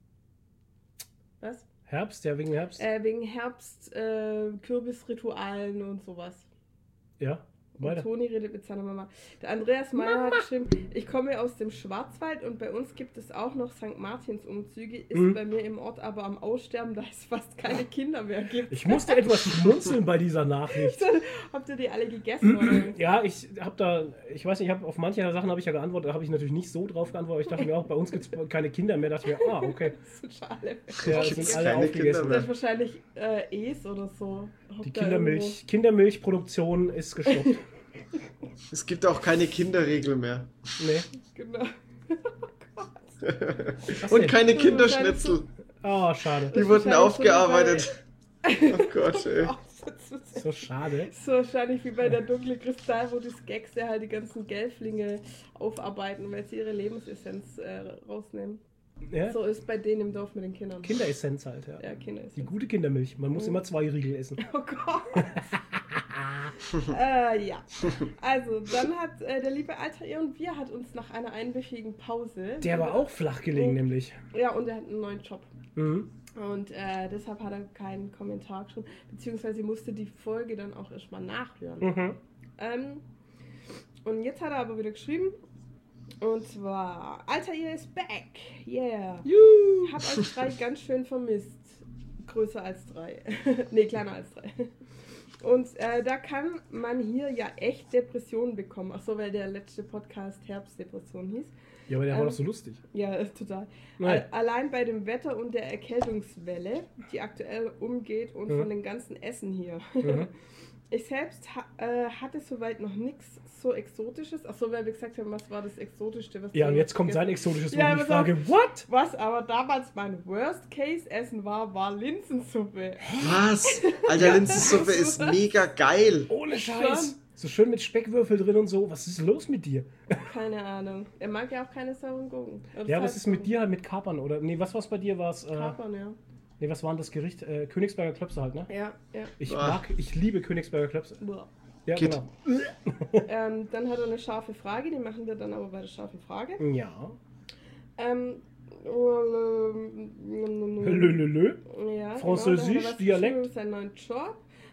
Was? Herbst, ja, wegen Herbst. Äh, wegen Herbst, äh, Kürbisritualen und sowas. Ja, Und weiter. Toni redet mit seiner Mama. Der Andreas Meyer hat geschrieben, ich komme aus dem Schwarzwald und bei uns gibt es auch noch Sankt Martins Umzüge, ist Mhm. bei mir im Ort aber am Aussterben, da es fast keine Kinder mehr gibt. Ich musste etwas schmunzeln bei dieser Nachricht. Habt ihr die alle gegessen? Oder? Ja, ich habe da, ich weiß nicht, ich hab, auf manche Sachen habe ich ja geantwortet, da habe ich natürlich nicht so drauf geantwortet, aber ich dachte mir auch, bei uns gibt es keine Kinder mehr. Da dachte ich mir, ah, okay. Das sind schon alle. Ja, Gibt's sind alle keine aufgegessen. Kinder Das ist wahrscheinlich äh, Es oder so. Hockt Die da Kindermilch, Kindermilchproduktion ist gestoppt. irgendwo. Es gibt auch keine Kinderregel mehr. Nee. Genau. Oh Gott. Was Und denn? keine Kinderschnitzel. Oh, schade. Die wurden aufgearbeitet. Oh Gott, ey. So schade. So wahrscheinlich wie bei der dunkle Kristall, wo die Skekse halt die ganzen Gelflinge aufarbeiten, weil sie ihre Lebensessenz äh, rausnehmen. Ja? So ist bei denen im Dorf mit den Kindern. Kinderessenz halt, ja. Ja, Kinderessenz. Die gute Kindermilch. Man muss Mhm. immer zwei Riegel essen. Oh Gott. äh, ja. Also, dann hat äh, der liebe Altair und wir hat uns nach einer einwöchigen Pause... Der war auch flach gelegen, Mhm. nämlich. Ja, und er hat einen neuen Job. Mhm. Und äh, deshalb hat er keinen Kommentar geschrieben, beziehungsweise musste die Folge dann auch erstmal nachhören. Mhm. Ähm, und jetzt hat er aber wieder geschrieben, und zwar, Altair is back, yeah. Juhu. Hab euch drei ganz schön vermisst. Größer als drei. Nee, kleiner als drei. Und äh, da kann man hier ja echt Depressionen bekommen. Achso, weil der letzte Podcast Herbstdepression hieß. Ja, aber der war Ähm, doch so lustig. Ja, ist total. Nein. Al- Allein bei dem Wetter und der Erkältungswelle, die aktuell umgeht und Mhm. von dem ganzen Essen hier. Mhm. Ich selbst ha äh, hatte soweit noch nichts so Exotisches. Achso, weil wir gesagt haben, was war das Exotischste? Was Ja, du und jetzt kommt gegessen sein exotisches Ja, Wort. Ich pass auf. frage, what? Was aber damals mein Worst-Case-Essen war, war Linsensuppe. Was? Alter, Linsensuppe ist mega geil. Ohne Schon. Scheiß. So schön mit Speckwürfel drin und so. Was ist los mit dir? Keine Ahnung. Er mag ja auch keine sauren Gurken. Oder Ja, was ist mit Salzgurken. dir halt mit Kapern? Oder, nee, was war's bei dir? War's, äh, Kapern, ja. nee, was war denn das Gericht? Äh, Königsberger Klöpse halt, ne? Ja, ja. Ich Ah. mag, ich liebe Königsberger Klöpse. Buah. Ja, Geht. genau. ähm, dann hat er eine scharfe Frage, die machen wir dann aber bei der scharfen Frage. Ja. Ähm, Lölölö. ja, Französisch, genau, da hat er was Dialekt. geschrieben über seinen neuen Job.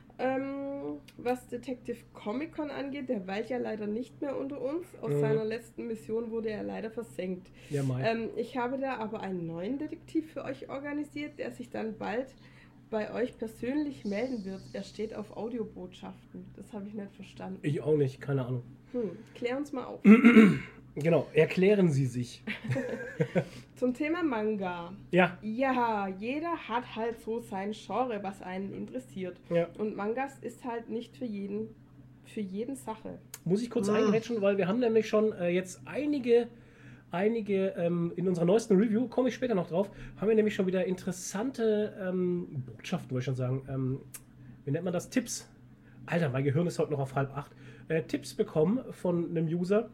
Ähm, was Detective Comic Con angeht, der weilt ja leider nicht mehr unter uns. Aus Mhm. seiner letzten Mission wurde er leider versenkt. Ja, mein. Ähm, ich habe da aber einen neuen Detektiv für euch organisiert, der sich dann bald bei euch persönlich melden wird. Er steht auf Audiobotschaften. Das habe ich nicht verstanden. Ich auch nicht, keine Ahnung. Hm, klär uns mal auf. Genau, erklären Sie sich. Zum Thema Manga. Ja, Ja, jeder hat halt so sein Genre, was einen interessiert. ja. Und Mangas ist halt nicht für jeden, für jeden Sache. Muss ich kurz Ah. eingrätschen, weil wir haben nämlich schon äh, jetzt einige, einige ähm, in unserer neuesten Review, komme ich später noch drauf, haben wir nämlich schon wieder interessante ähm, Botschaften, wollte ich schon sagen. Ähm, wie nennt man das? Tipps. Alter, mein Gehirn ist heute noch auf halb acht. Äh, Tipps bekommen von einem User.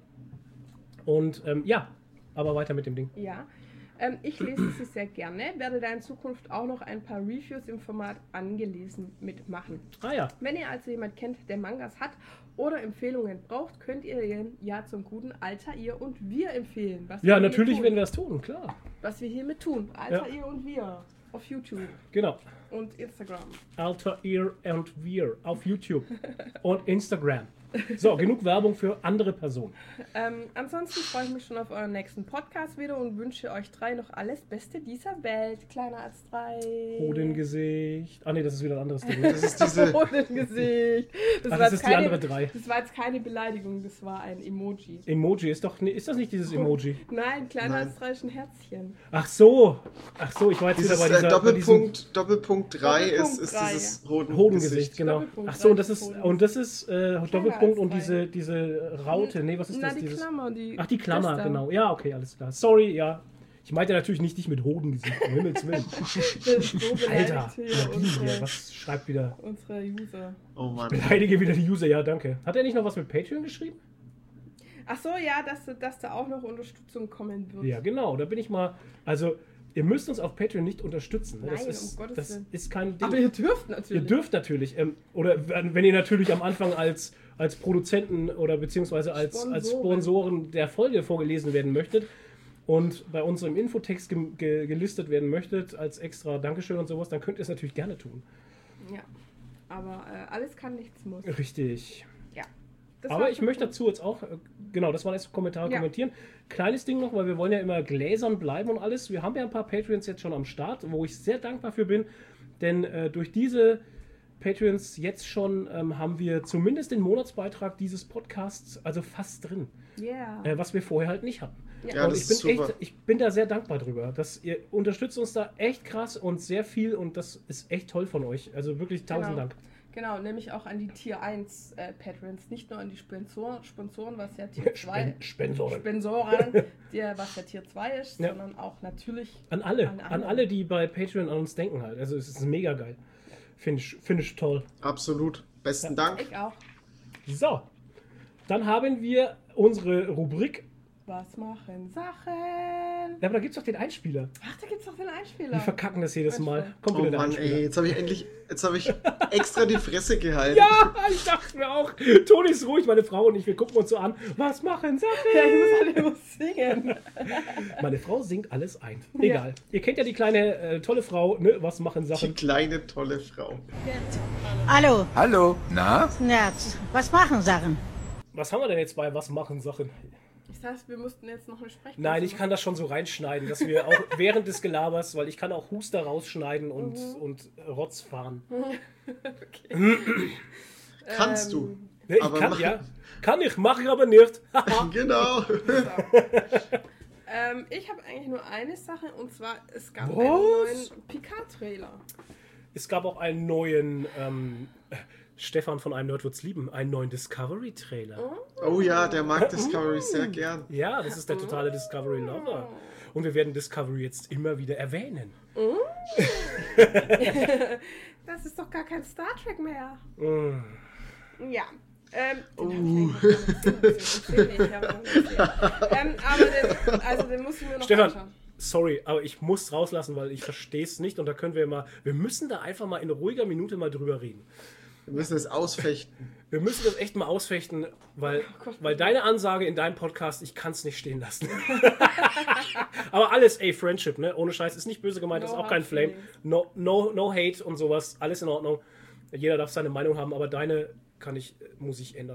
Und ähm, ja, aber weiter mit dem Ding. Ja. Ähm, ich lese sie sehr gerne, werde da in Zukunft auch noch ein paar Reviews im Format angelesen mitmachen. Ah ja, Wenn ihr also jemand kennt, der Mangas hat oder Empfehlungen braucht, könnt ihr ihn ja zum guten Altair und wir empfehlen. Was ja, wir natürlich hier werden tun. wir das tun, klar. Was wir hiermit tun. Altair und wir auf YouTube Genau. und Instagram. Altair und wir auf YouTube und Instagram. So, genug Werbung für andere Personen. Ähm, ansonsten freue ich mich schon auf euren nächsten Podcast wieder und wünsche euch drei noch alles Beste dieser Welt. Kleiner als drei. Hodengesicht. Ah ne, das ist wieder ein anderes Ding. Das ist diese. Hodengesicht. Das, Ach, war das jetzt ist die andere drei. Das war jetzt keine Beleidigung, das war ein Emoji. Emoji ist doch, ist das nicht dieses Emoji? Nein, kleiner Nein. als drei ist ein Herzchen. Ach so, ach so, ich war jetzt Dieses wieder bei äh, dieser Doppelpunkt, Doppelpunkt drei ist, Doppelpunkt ist drei, dieses bei Hoden diesem Hodengesicht, Gesicht. genau. Doppelpunkt, Ach so, und das drei ist Hodengesicht. und das ist äh, Doppelpunkt und als diese diese Raute. Nee, was ist Na, das? die Dieses? Klammer, die. Ach, die Klammer, das da. genau. Ja, okay, alles klar. Sorry, ja. Ich meinte natürlich nicht dich mit Hodengesicht, um Himmels Willen. Das ist so beleidigt Alter, hier Nadine unsere, hier, was schreibt wieder? unsere User. Oh Mann. Beleidige wieder die User, ja, danke. Hat er nicht noch was mit Patreon geschrieben? Ach so, ja, dass, dass da auch noch Unterstützung kommen wird. Ja, genau, da bin ich mal. Also, ihr müsst uns auf Patreon nicht unterstützen. Ne? Das, Nein, ist, um Gottes das Willen. ist kein Ding. Aber ihr dürft Ihr natürlich. dürft natürlich, ähm, oder wenn wenn ihr natürlich am Anfang als, als Produzenten oder beziehungsweise als, Sponsoren. als Sponsoren der Folge vorgelesen werden möchtet und bei uns im Infotext ge ge gelistet werden möchtet als extra Dankeschön und sowas, dann könnt ihr es natürlich gerne tun. Ja. Aber äh, alles kann, nichts muss. Richtig. Ja. Das Aber war ich schon möchte gut. dazu jetzt auch, äh, genau, das waren jetzt Kommentare Ja. kommentieren. Kleines Ding noch, weil wir wollen ja immer gläsern bleiben und alles. Wir haben ja ein paar Patreons jetzt schon am Start, wo ich sehr dankbar für bin, denn äh, durch diese Patreons jetzt schon ähm, haben wir zumindest den Monatsbeitrag dieses Podcasts also fast drin, Yeah. äh, was wir vorher halt nicht hatten. Ja, und das ich bin, ist super. echt, ich bin da sehr dankbar drüber, dass ihr unterstützt uns da echt krass und sehr viel und das ist echt toll von euch. Also wirklich tausend Genau. Dank. Genau, nämlich auch an die Tier eins äh, Patrons, nicht nur an die Sponsoren, Sponsoren was ja Tier zwei Spensoren. Sponsoren, der, was ja Tier zwei ist, ja. sondern auch natürlich an alle, an, an alle, die bei Patreon an uns denken halt. Also es ist mega geil. Finde ich, find ich toll. Absolut. Besten ja. Dank. Ich auch. So, dann haben wir unsere Rubrik. Was machen Sachen? Ja, aber da gibt's doch den Einspieler. Ach, da gibt's doch den Einspieler. Wir verkacken das jedes Mal. Kommt Oh wieder der Mann, Einspieler. ey, jetzt habe ich endlich, jetzt habe ich extra die Fresse gehalten. Ja, ich dachte mir auch. Toni ist ruhig, meine Frau und ich, wir gucken uns so an. Was machen Sachen? Ja, ich muss halt immer singen. Meine Frau singt alles ein. Egal. Ja. Ihr kennt ja die kleine, äh, tolle Frau, ne? Was machen Sachen? Die kleine, tolle Frau. Hallo. Hallo. Na? Ja, was machen Sachen? Was haben wir denn jetzt bei Was machen Sachen? Das heißt, wir mussten jetzt noch eine Sprechpause Nein, ich kann das schon so reinschneiden, dass wir auch während des Gelabers, weil ich kann auch Huster rausschneiden und, mhm. und Rotz fahren. Okay. Kannst ähm, du. Ich aber kann, mach... ja. Kann ich, mache ich aber nicht. Genau. ähm, ich habe eigentlich nur eine Sache und zwar, es gab Was? einen neuen Picard-Trailer. Es gab auch einen neuen, ähm, Stefan von einem Nerd wird's lieben, einen neuen Discovery-Trailer. Oh. Oh ja, der mag Discovery sehr gern. Ja, das ist der totale Discovery-Lover. Und wir werden Discovery jetzt immer wieder erwähnen. Oh. Das ist doch gar kein Star Trek mehr. Mm. Ja. Ähm, Oh. ähm, aber den, also den muss ich mir noch Stefan, anschauen. sorry, aber ich muss rauslassen, weil ich verstehe es nicht und da können wir mal, wir müssen da einfach mal in ruhiger Minute mal drüber reden. Wir müssen es ausfechten. Wir müssen das echt mal ausfechten, weil, Oh Gott. weil deine Ansage in deinem Podcast, ich kann es nicht stehen lassen. Aber alles, ey, Friendship, ne? Ohne Scheiß, ist nicht böse gemeint, No ist auch kein hard Flame. feelings. No, no, no hate und sowas, alles in Ordnung. Jeder darf seine Meinung haben, aber deine kann ich, muss ich ändern.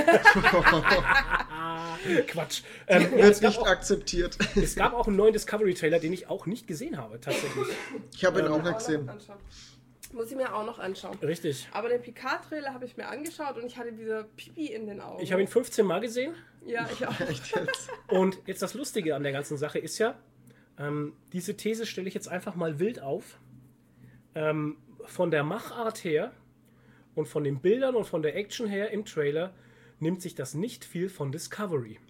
Quatsch. Ähm, ja, es, Wird gab nicht auch, akzeptiert. es gab auch einen neuen Discovery-Trailer, den ich auch nicht gesehen habe, tatsächlich. Ich habe ihn Ähm, auch nicht gesehen. Anschauen. Muss ich mir auch noch anschauen. Richtig. Aber den Picard-Trailer habe ich mir angeschaut und ich hatte wieder Pipi in den Augen. Ich habe ihn fünfzehn Mal gesehen. Ja, ich auch. Echt jetzt? Und jetzt das Lustige an der ganzen Sache ist ja, ähm, diese These stelle ich jetzt einfach mal wild auf. Ähm, von der Machart her und von den Bildern und von der Action her im Trailer nimmt sich das nicht viel von Discovery.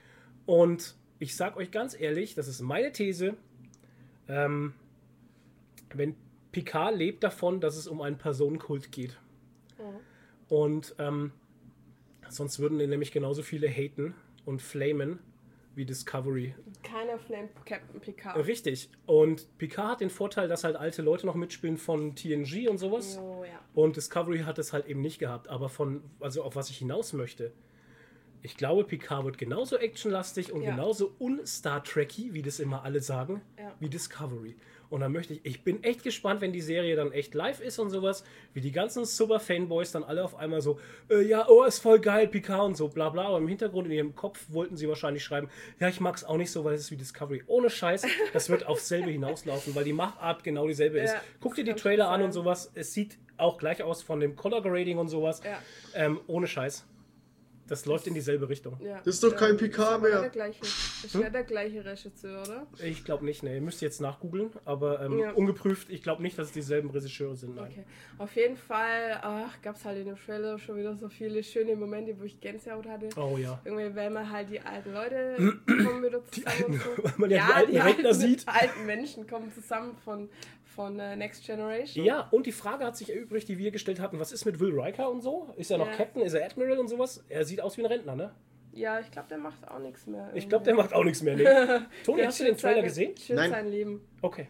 Und ich sag euch ganz ehrlich, das ist meine These, ähm, wenn Picard lebt davon, dass es um einen Personenkult geht. Mhm. Und ähm, sonst würden den nämlich genauso viele haten und flamen wie Discovery. Keiner flamed Captain Picard. Richtig. Und Picard hat den Vorteil, dass halt alte Leute noch mitspielen von T N G und sowas. Jo, ja. Und Discovery hat es halt eben nicht gehabt. Aber von, also auf was ich hinaus möchte, ich glaube, Picard wird genauso actionlastig und Ja. genauso un-Star Trekky, wie das immer alle sagen, Ja. wie Discovery. Und dann möchte ich, ich bin echt gespannt, wenn die Serie dann echt live ist und sowas, wie die ganzen Super-Fanboys dann alle auf einmal so, äh, ja, oh, ist voll geil, Picard und so, bla bla. Aber im Hintergrund, in ihrem Kopf wollten sie wahrscheinlich schreiben, ja, ich mag es auch nicht so, weil es ist wie Discovery. Ohne Scheiß, das wird aufs selbe hinauslaufen, weil die Machart genau dieselbe ist. Ja, Guck dir das die kann Trailer schon an sein. und sowas, es sieht auch gleich aus von dem Color Grading und sowas. Ja. Ähm, ohne Scheiß. Das läuft in dieselbe Richtung. Ja. Das ist doch kein Ähm, Picard ist aber mehr. Der gleiche, ist ja der gleiche Regisseur, oder? Ich glaube nicht, ne. Ihr müsst jetzt nachgoogeln, aber ähm, Ja. ungeprüft, ich glaube nicht, dass es dieselben Regisseure sind. Nein. Okay. Auf jeden Fall gab es halt in dem Trailer schon wieder so viele schöne Momente, wo ich Gänsehaut hatte. Oh ja. Irgendwie, wenn man halt die alten Leute kommen wieder zusammen und so. weil man ja die alten Rentner alten, sieht. alten Menschen kommen zusammen von, von äh, Next Generation. Ja, und die Frage hat sich erübrigt, die wir gestellt hatten, was ist mit Will Riker und so? Ist er noch Ja. Captain, ist er Admiral und sowas? Er sieht aus wie ein Rentner, ne? Ja, ich glaube, der macht auch nichts mehr. Ich glaube, der macht auch nichts mehr. Nee. Toni, Der hast du den schürt Trailer seine- gesehen? schürt Nein. sein Leben. Okay.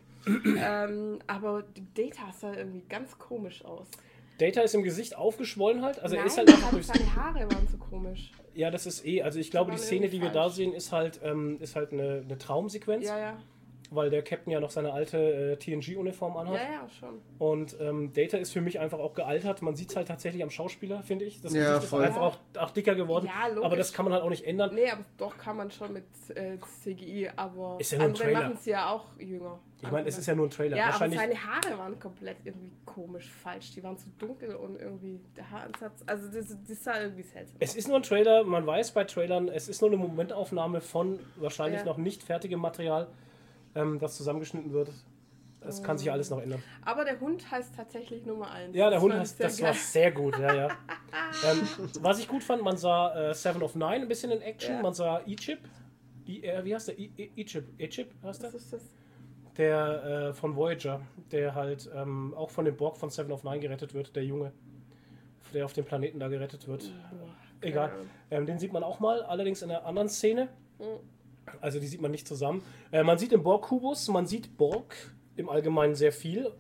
ähm, aber die Data sah irgendwie ganz komisch aus. Data ist im Gesicht aufgeschwollen halt, also er Nein, ist halt einfach seine- durchs... seine Haare waren so komisch. Ja, das ist eh, also ich glaube, die waren Szene, die irgendwie wir da falsch. sehen, ist halt, ähm, ist halt eine, eine Traumsequenz, Ja, ja. weil der Captain ja noch seine alte äh, T N G-Uniform anhat. Ja, ja, schon. Und ähm, Data ist für mich einfach auch gealtert. Man sieht es halt tatsächlich am Schauspieler, finde ich. Das Ja, Gesicht voll. ist einfach auch, auch dicker geworden. Ja, logisch. aber das kann man halt auch nicht ändern. Nee, aber doch kann man schon mit äh, C G I, aber Ist ja nur ein andere Trailer. machen es ja auch jünger. Ich meine, es ist ja nur ein Trailer. Ja, aber Wahrscheinlich, seine Haare waren komplett irgendwie komisch falsch. Die waren zu dunkel und irgendwie der Haaransatz, also das, das sah irgendwie seltsam es aus. ist nur ein Trailer. Man weiß bei Trailern, es ist nur eine Momentaufnahme von wahrscheinlich Ja. noch nicht fertigem Material, ähm, das zusammengeschnitten wird. Es kann sich ja alles noch ändern. Aber der Hund heißt tatsächlich Nummer eins. Ja, der Das Hund fand heißt, ich das sehr war geil. sehr gut, ja, ja. ähm, was ich gut fand, man sah äh, Seven of Nine ein bisschen in Action, Ja. man sah E-Chip, I, äh, wie heißt der? I- I- E-Chip, E-Chip heißt der? Was ist das? Der äh, von Voyager, der halt ähm, auch von dem Borg von Seven of Nine gerettet wird, der Junge, der auf dem Planeten da gerettet wird. Boah, Egal. keine Ahnung. Ähm, den sieht man auch mal, allerdings in einer anderen Szene. Mhm. Also die sieht man nicht zusammen. Äh, man sieht den Borg-Kubus, man sieht Borg im Allgemeinen sehr viel.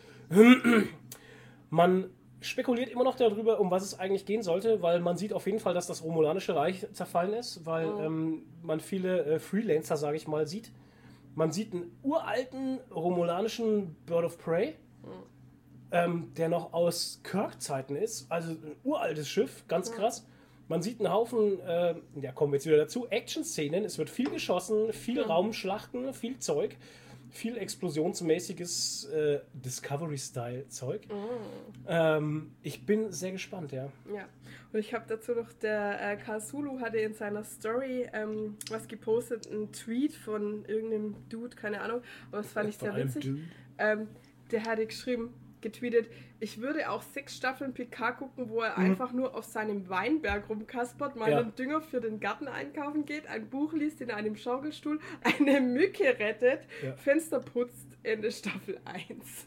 Man spekuliert immer noch darüber, um was es eigentlich gehen sollte, weil man sieht auf jeden Fall, dass das Romulanische Reich zerfallen ist, weil Mhm. ähm, man viele äh, Freelancer, sage ich mal, sieht. Man sieht einen uralten romulanischen Bird of Prey, ähm, der noch aus Kirk-Zeiten ist, also ein uraltes Schiff, ganz krass. Man sieht einen Haufen, äh, ja, kommen wir jetzt wieder dazu, Action-Szenen, es wird viel geschossen, viel Raumschlachten, viel Zeug, viel explosionsmäßiges äh, Discovery-Style-Zeug. Ähm, ich bin sehr gespannt, ja. Ja, und ich habe dazu noch, der äh, Karl Sulu hatte in seiner Story ähm, was gepostet, einen Tweet von irgendeinem Dude, keine Ahnung, aber das fand ich Von sehr einem witzig. Dude. Ähm, der hatte geschrieben, getweetet, ich würde auch sechs Staffeln P K gucken, wo er Mhm. einfach nur auf seinem Weinberg rumkaspert, mal Ja. einen Dünger für den Garten einkaufen geht, ein Buch liest in einem Schaukelstuhl, eine Mücke rettet, Ja. Fenster putzt, Ende Staffel eins.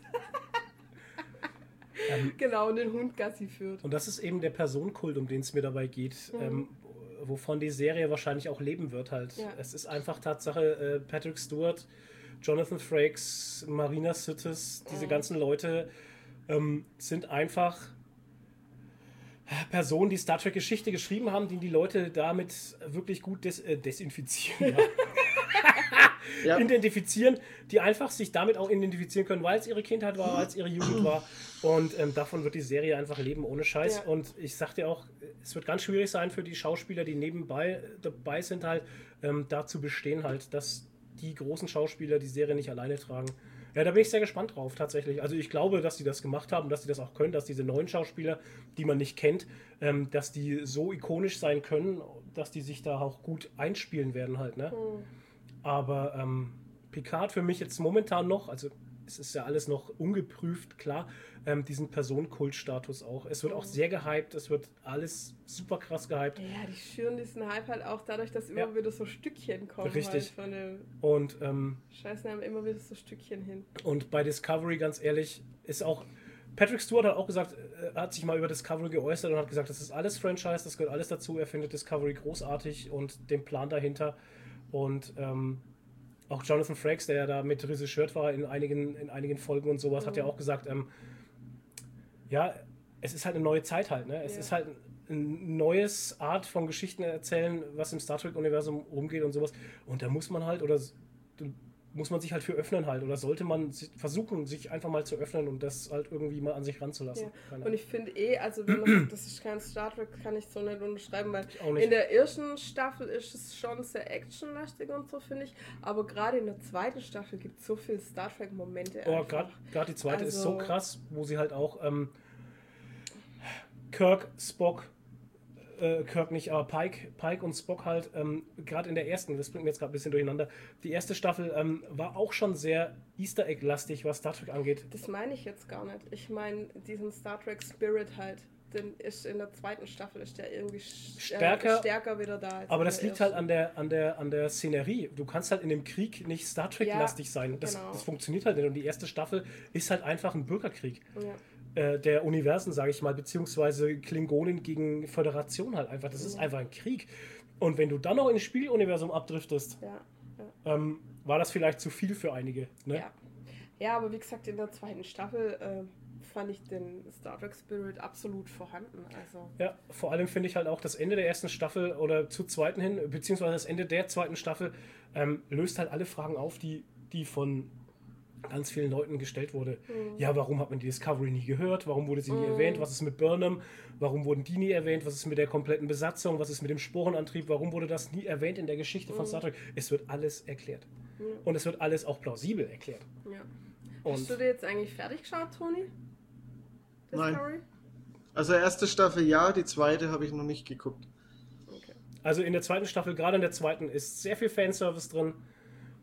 Ähm, Genau, und den Hund Gassi führt. Und das ist eben der Personenkult, um den es mir dabei geht, ähm, wovon die Serie wahrscheinlich auch leben wird halt. Ja. Es ist einfach Tatsache, äh, Patrick Stewart, Jonathan Frakes, Marina Sirtis, diese Mhm. ganzen Leute ähm, sind einfach Personen, die Star Trek Geschichte geschrieben haben, die die Leute damit wirklich gut des, äh, desinfizieren. Ja. identifizieren, die einfach sich damit auch identifizieren können, weil es ihre Kindheit war, weil es ihre Jugend war. Und ähm, davon wird die Serie einfach leben, ohne Scheiß. Ja. Und ich sag dir auch, es wird ganz schwierig sein für die Schauspieler, die nebenbei dabei sind, halt ähm, da zu bestehen, halt, dass die großen Schauspieler die Serie nicht alleine tragen. Ja, da bin ich sehr gespannt drauf, tatsächlich. Also ich glaube, dass die das gemacht haben, dass die das auch können, dass diese neuen Schauspieler, die man nicht kennt, ähm, dass die so ikonisch sein können, dass die sich da auch gut einspielen werden halt, ne? Mhm. Aber ähm, Picard für mich jetzt momentan noch, also es ist ja alles noch ungeprüft, klar, ähm, diesen Personenkultstatus auch. Es wird auch sehr gehypt, es wird alles super krass gehypt. Ja, die schüren diesen Hype halt auch dadurch, dass immer Ja. wieder so Stückchen kommen. Richtig. Halt von dem Und, ähm, Scheißen haben immer wieder so Stückchen hin. und bei Discovery, ganz ehrlich, ist auch. Patrick Stewart hat auch gesagt, er hat sich mal über Discovery geäußert und hat gesagt, das ist alles Franchise, das gehört alles dazu. Er findet Discovery großartig und den Plan dahinter. Und ähm, auch Jonathan Frakes, der ja da mit Regisseur war in einigen, in einigen Folgen und sowas, hat ja auch gesagt, ähm, ja, es ist halt eine neue Zeit halt, ne? Es Ja. ist halt ein neues Art von Geschichten erzählen, was im Star Trek-Universum rumgeht und sowas. Und da muss man halt, oder s- muss man sich halt für öffnen halt, oder sollte man si- versuchen, sich einfach mal zu öffnen und das halt irgendwie mal an sich ranzulassen. Ja. Keine Und Ahnung. ich finde eh, also wenn man sagt, das ist kein Star Trek, kann ich so nicht unterschreiben, weil auch nicht. in der ersten Staffel ist es schon sehr actionlastig und so, finde ich. Aber gerade in der zweiten Staffel gibt es so viele Star Trek-Momente. Oh, einfach. gerade die zweite ist Also- so krass, wo sie halt auch ähm, Kirk, Spock, äh, Kirk nicht, aber Pike, Pike und Spock halt, ähm, gerade in der ersten, das bringt mir jetzt gerade ein bisschen durcheinander, die erste Staffel ähm, war auch schon sehr Easter Egg-lastig, was Star Trek angeht. Das meine ich jetzt gar nicht. Ich meine diesen Star Trek Spirit halt. Den ist in der zweiten Staffel ist der irgendwie sch- Stärker, äh, stärker wieder da. als Aber in das der liegt halt ersten. an der, an, der, an der Szenerie. Du kannst halt in dem Krieg nicht Star Trek-lastig Ja, sein. Das, genau. das funktioniert halt nicht. Und die erste Staffel ist halt einfach ein Bürgerkrieg. Ja. äh, der Universen, sage ich mal, beziehungsweise Klingonen gegen Föderation halt einfach. Das ist Ja. einfach ein Krieg. Und wenn du dann noch ins Spieluniversum abdriftest, Ja, ja. ähm, war das vielleicht zu viel für einige. Ne? Ja. ja, aber wie gesagt, in der zweiten Staffel äh, fand ich den Star Trek Spirit absolut vorhanden. Also, Ja, vor allem finde ich halt auch das Ende der ersten Staffel oder zur zweiten hin, beziehungsweise das Ende der zweiten Staffel ähm, löst halt alle Fragen auf, die, die von ganz vielen Leuten gestellt wurde. Mhm. Ja, warum hat man die Discovery nie gehört? Warum wurde sie nie Mhm. erwähnt? Was ist mit Burnham? Warum wurden die nie erwähnt? Was ist mit der kompletten Besatzung? Was ist mit dem Sporenantrieb? Warum wurde das nie erwähnt in der Geschichte von Mhm. Star Trek? Es wird alles erklärt. Ja. Und es wird alles auch plausibel erklärt. ja. Und Hast du dir jetzt eigentlich fertig geschaut, Toni? Nein. Discovery? Also erste Staffel ja, die zweite habe ich noch nicht geguckt. Okay. also in der zweiten Staffel, gerade in der zweiten, ist sehr viel Fanservice drin.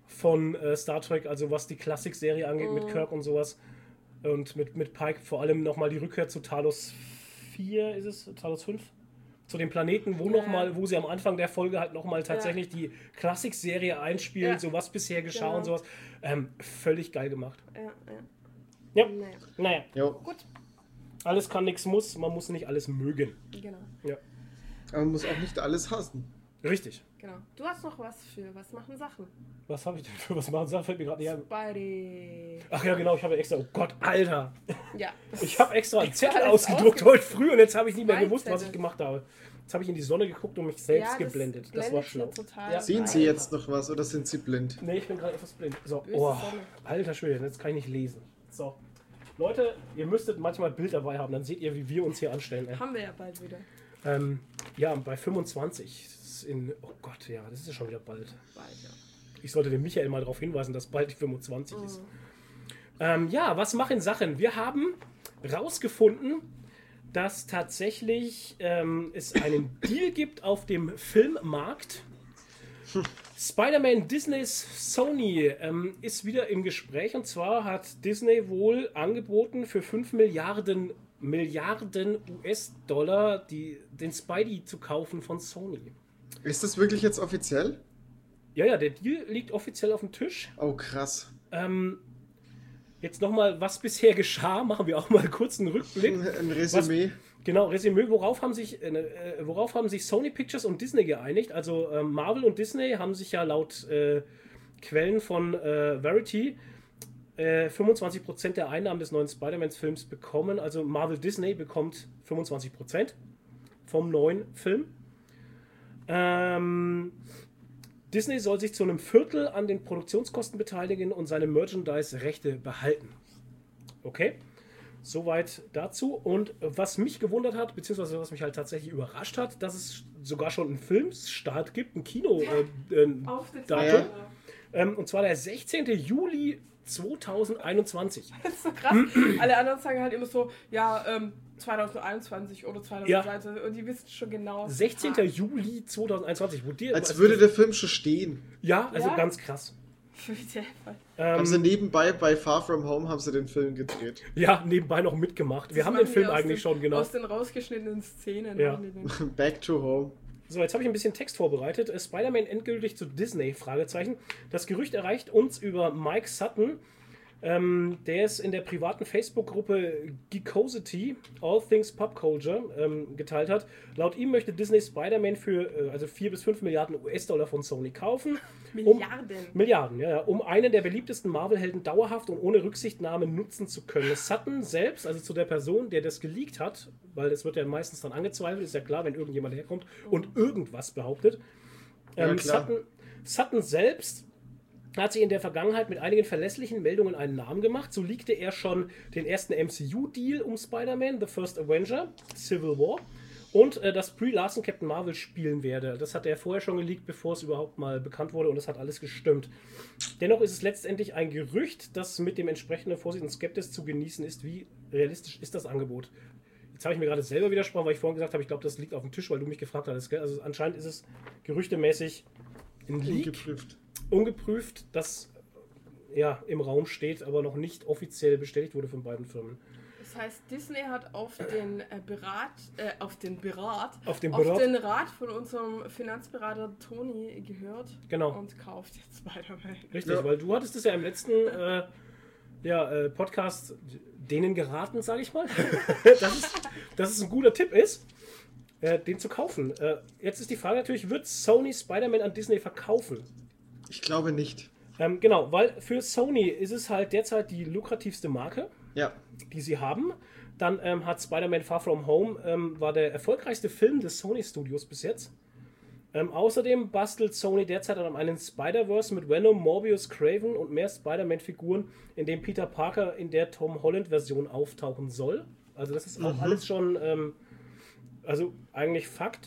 von äh, Star Trek, also was die Klassik-Serie angeht, Mhm. mit Kirk und sowas. Und mit, mit Pike vor allem nochmal die Rückkehr zu Talos vier, ist es? Talos fünf? Zu dem Planeten, wo Ja. noch mal, wo sie am Anfang der Folge halt nochmal tatsächlich die Klassik-Serie einspielen, Ja. so was bisher geschah Genau. und sowas. Ähm, völlig geil gemacht. Ja, ja. Ja, Naja, naja. Jo. gut, Alles kann, nichts muss, man muss nicht alles mögen. genau. Ja, Aber man muss auch nicht alles hassen. richtig. Genau. Du hast noch was für was machen Sachen. Was habe ich denn für was machen? Fällt mir gerade nicht ein. Spidey. Ach ja, genau, ich habe extra, oh Gott, Alter. Ja. Ich habe extra einen Zettel Alles ausgedruckt ausge- heute früh und jetzt habe ich nicht mehr Zwei gewusst, was Zettel. ich gemacht habe. Jetzt habe ich in die Sonne geguckt und mich selbst Ja, das geblendet. Das blendet war schon schlau. total Ja. Sehen Sie jetzt noch was oder sind Sie blind? Nee, ich bin gerade etwas blind. So, Böse oh, Sonne. alter Schwede, jetzt kann ich nicht lesen. So, Leute, ihr müsstet manchmal ein Bild dabei haben, dann seht ihr, wie wir uns hier anstellen. Ey. Haben wir ja bald wieder. Ähm, ja, bei fünfundzwanzig. Das ist in, oh Gott, ja, das ist ja schon wieder bald. Bald, ja. Ich sollte den Michael mal darauf hinweisen, dass bald die fünfundzwanzig Mhm. ist. Ähm, ja, was machen Sachen? Wir haben rausgefunden, dass tatsächlich ähm, es einen Deal gibt auf dem Filmmarkt. Spider-Man Disneys Sony ähm, ist wieder im Gespräch und zwar hat Disney wohl angeboten für fünf Milliarden Milliarden U S-Dollar die, den Spidey zu kaufen von Sony. Ist das wirklich jetzt offiziell? Ja, ja, der Deal liegt offiziell auf dem Tisch. Oh, krass. Ähm, jetzt nochmal, was bisher geschah, machen wir auch mal kurz einen Rückblick. Ein Resümee. Genau, Resümee, worauf haben sich, äh, äh, worauf haben sich Sony Pictures und Disney geeinigt? Also ähm, Marvel und Disney haben sich ja laut äh, Quellen von äh, Verity äh, fünfundzwanzig Prozent der Einnahmen des neuen Spider-Man-Films bekommen. Also Marvel Disney bekommt fünfundzwanzig Prozent vom neuen Film. Ähm, Disney soll sich zu einem Viertel an den Produktionskosten beteiligen und seine Merchandise-Rechte behalten. Okay? Soweit dazu. Und was mich gewundert hat, beziehungsweise was mich halt tatsächlich überrascht hat, dass es sogar schon einen Filmstart gibt, ein Kino äh, äh, Auf den Datum. Zettel. Ähm, und zwar der sechzehnten Juli zweitausendeinundzwanzig. Das ist so krass. Alle anderen sagen halt immer so, ja, ähm, zweitausendeinundzwanzig oder zweitausendzweiundzwanzig und die wissen schon genau. sechzehnten Juli zweitausendeinundzwanzig. Wo dir, Als würde der Film schon stehen. Ja, also Ja? ganz krass. Haben Ähm, sie nebenbei bei Far From Home haben sie den Film gedreht. ja, nebenbei noch mitgemacht. Wir Das haben den machen Film die aus eigentlich den, schon, genau. Aus den rausgeschnittenen Szenen. Ja. machen die den. Back to Home. So, jetzt habe ich ein bisschen Text vorbereitet. Äh, Spider-Man endgültig zu Disney? Fragezeichen. Das Gerücht erreicht uns über Mike Sutton, ähm, der es in der privaten Facebook-Gruppe Geekosity, All Things Pop Culture, ähm, geteilt hat. Laut ihm möchte Disney Spider-Man für äh, also vier bis fünf Milliarden U S-Dollar von Sony kaufen. Um, Milliarden. Milliarden, ja, ja, um einen der beliebtesten Marvel-Helden dauerhaft und ohne Rücksichtnahme nutzen zu können. Sutton selbst, also zu der Person, der das geleakt hat, weil das wird ja meistens dann angezweifelt, ist ja klar, wenn irgendjemand herkommt und irgendwas behauptet. Ja, Ähm, klar. Sutton, Sutton selbst hat sich in der Vergangenheit mit einigen verlässlichen Meldungen einen Namen gemacht. So leakte er schon den ersten M C U-Deal um Spider-Man, The First Avenger, Civil War und äh, dass Brie Larson Captain Marvel spielen werde. Das hat er vorher schon geleakt, bevor es überhaupt mal bekannt wurde und das hat alles gestimmt. Dennoch ist es letztendlich ein Gerücht, das mit dem entsprechenden Vorsicht und Skepsis zu genießen ist. Wie realistisch ist das Angebot? Jetzt habe ich mir gerade selber widersprochen, weil ich vorhin gesagt habe, ich glaube, das liegt auf dem Tisch, weil du mich gefragt hattest. Gell? Also anscheinend ist es gerüchtemäßig ein Leak. Ungeprüft. Ungeprüft, das ja im Raum steht, aber noch nicht offiziell bestätigt wurde von beiden Firmen. Das heißt, Disney hat auf den äh, Berat, äh, auf den Berat, Auf den auf Berat? den Rat von unserem Finanzberater Toni gehört Genau. und kauft jetzt Spider-Man. Richtig, Ja. weil du hattest es ja im letzten äh, ja, äh, Podcast denen geraten, sage ich mal, dass, es, dass es ein guter Tipp ist, äh, den zu kaufen. Äh, jetzt ist die Frage natürlich, wird Sony Spider-Man an Disney verkaufen? Ich glaube nicht. Ähm, genau, weil für Sony ist es halt derzeit die lukrativste Marke, Ja. die sie haben. Dann ähm, hat Spider-Man Far From Home ähm, war der erfolgreichste Film des Sony Studios bis jetzt. Ähm, außerdem bastelt Sony derzeit an einem Spider-Verse mit Venom, Morbius, Craven und mehr Spider-Man-Figuren, in dem Peter Parker in der Tom Holland-Version auftauchen soll. Also das ist auch Mhm. alles schon, ähm, also eigentlich Fakt.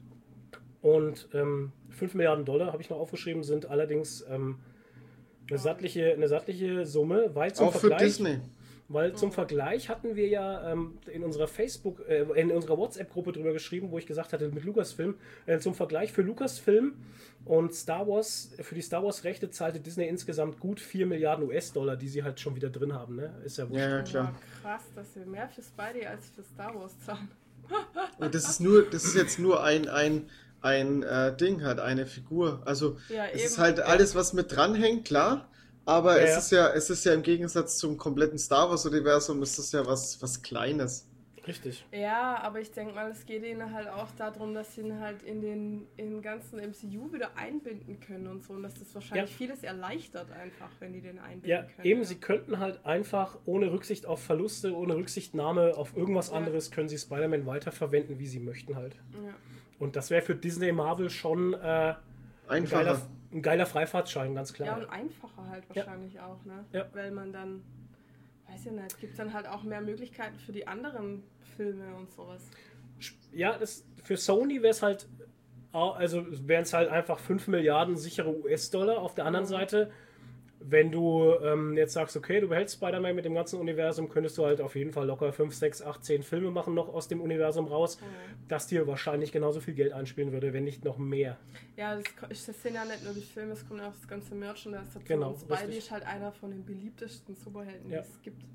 Und ähm, fünf Milliarden Dollar, habe ich noch aufgeschrieben, sind allerdings ähm, eine, sattliche, eine sattliche Summe, weil zum Auch für Vergleich... Disney. Weil zum Vergleich hatten wir ja ähm, in unserer Facebook, äh, in unserer WhatsApp-Gruppe drüber geschrieben, wo ich gesagt hatte, mit Lucasfilm, äh, zum Vergleich für Lucasfilm und Star Wars, für die Star Wars-Rechte zahlte Disney insgesamt gut vier Milliarden U S-Dollar, die sie halt schon wieder drin haben, ne? Ist ja wurscht. Ja, ja, klar. Ja, krass, dass wir mehr für Spidey als für Star Wars zahlen. Und das ist nur, das ist jetzt nur ein, ein, ein äh, Ding, halt eine Figur. Also Ja, es eben. ist halt alles, was mit dranhängt, klar. Aber Ja, es ja. ist ja, es ist ja im Gegensatz zum kompletten Star Wars-Universum, ist das ja was, was Kleines. Richtig. Ja, aber ich denke mal, es geht ihnen halt auch darum, dass sie ihn halt in den, in den ganzen M C U wieder einbinden können und so. Und dass das wahrscheinlich Ja. vieles erleichtert einfach, wenn die den einbinden Ja, können. eben, ja. sie könnten halt einfach ohne Rücksicht auf Verluste, ohne Rücksichtnahme auf irgendwas Ja. anderes, können sie Spider-Man weiterverwenden, wie sie möchten halt. Ja. Und das wäre für Disney Marvel schon äh, ein, Einfacher. geiler, ein geiler Freifahrtschein, ganz ja, klar. und einfacher halt wahrscheinlich auch, ne? Ja. Weil man dann, weiß ich nicht, gibt es dann halt auch mehr Möglichkeiten für die anderen Filme und sowas. Ja, das, für Sony wäre es halt, also wären es halt einfach fünf Milliarden sichere U S-Dollar. Auf der anderen Mhm. Seite, wenn du ähm, jetzt sagst, okay, du behältst Spider-Man mit dem ganzen Universum, könntest du halt auf jeden Fall locker fünf, sechs, acht, zehn Filme machen noch aus dem Universum raus, Mhm. das dir wahrscheinlich genauso viel Geld einspielen würde, wenn nicht noch mehr. Ja, das, ko- das sind ja nicht nur die Filme, es kommt ja auch das ganze Merchandise dazu. Genau, und Spidey richtig. ist halt einer von den beliebtesten Superhelden, Ja. die es gibt.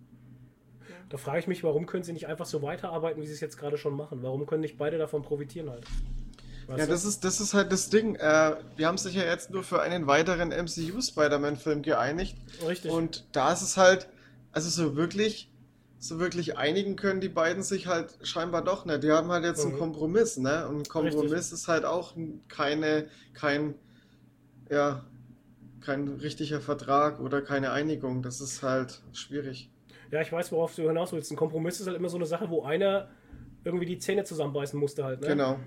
Da frage ich mich, warum können sie nicht einfach so weiterarbeiten, wie sie es jetzt gerade schon machen? Warum können nicht beide davon profitieren halt? Weißt Ja, du? das ist, das ist halt das Ding. Äh, wir haben sich ja jetzt nur für einen weiteren M C U-Spider-Man-Film geeinigt. Richtig. Und da ist es halt, also so wirklich, so wirklich einigen können die beiden sich halt scheinbar doch nicht. Die haben halt jetzt einen Mhm. Kompromiss, ne? Und ein Kompromiss Richtig. ist halt auch keine, kein, ja, kein richtiger Vertrag oder keine Einigung. Das ist halt schwierig. Ja, ich weiß, worauf du hinaus willst. Ein Kompromiss ist halt immer so eine Sache, wo einer irgendwie die Zähne zusammenbeißen musste halt, ne? Genau.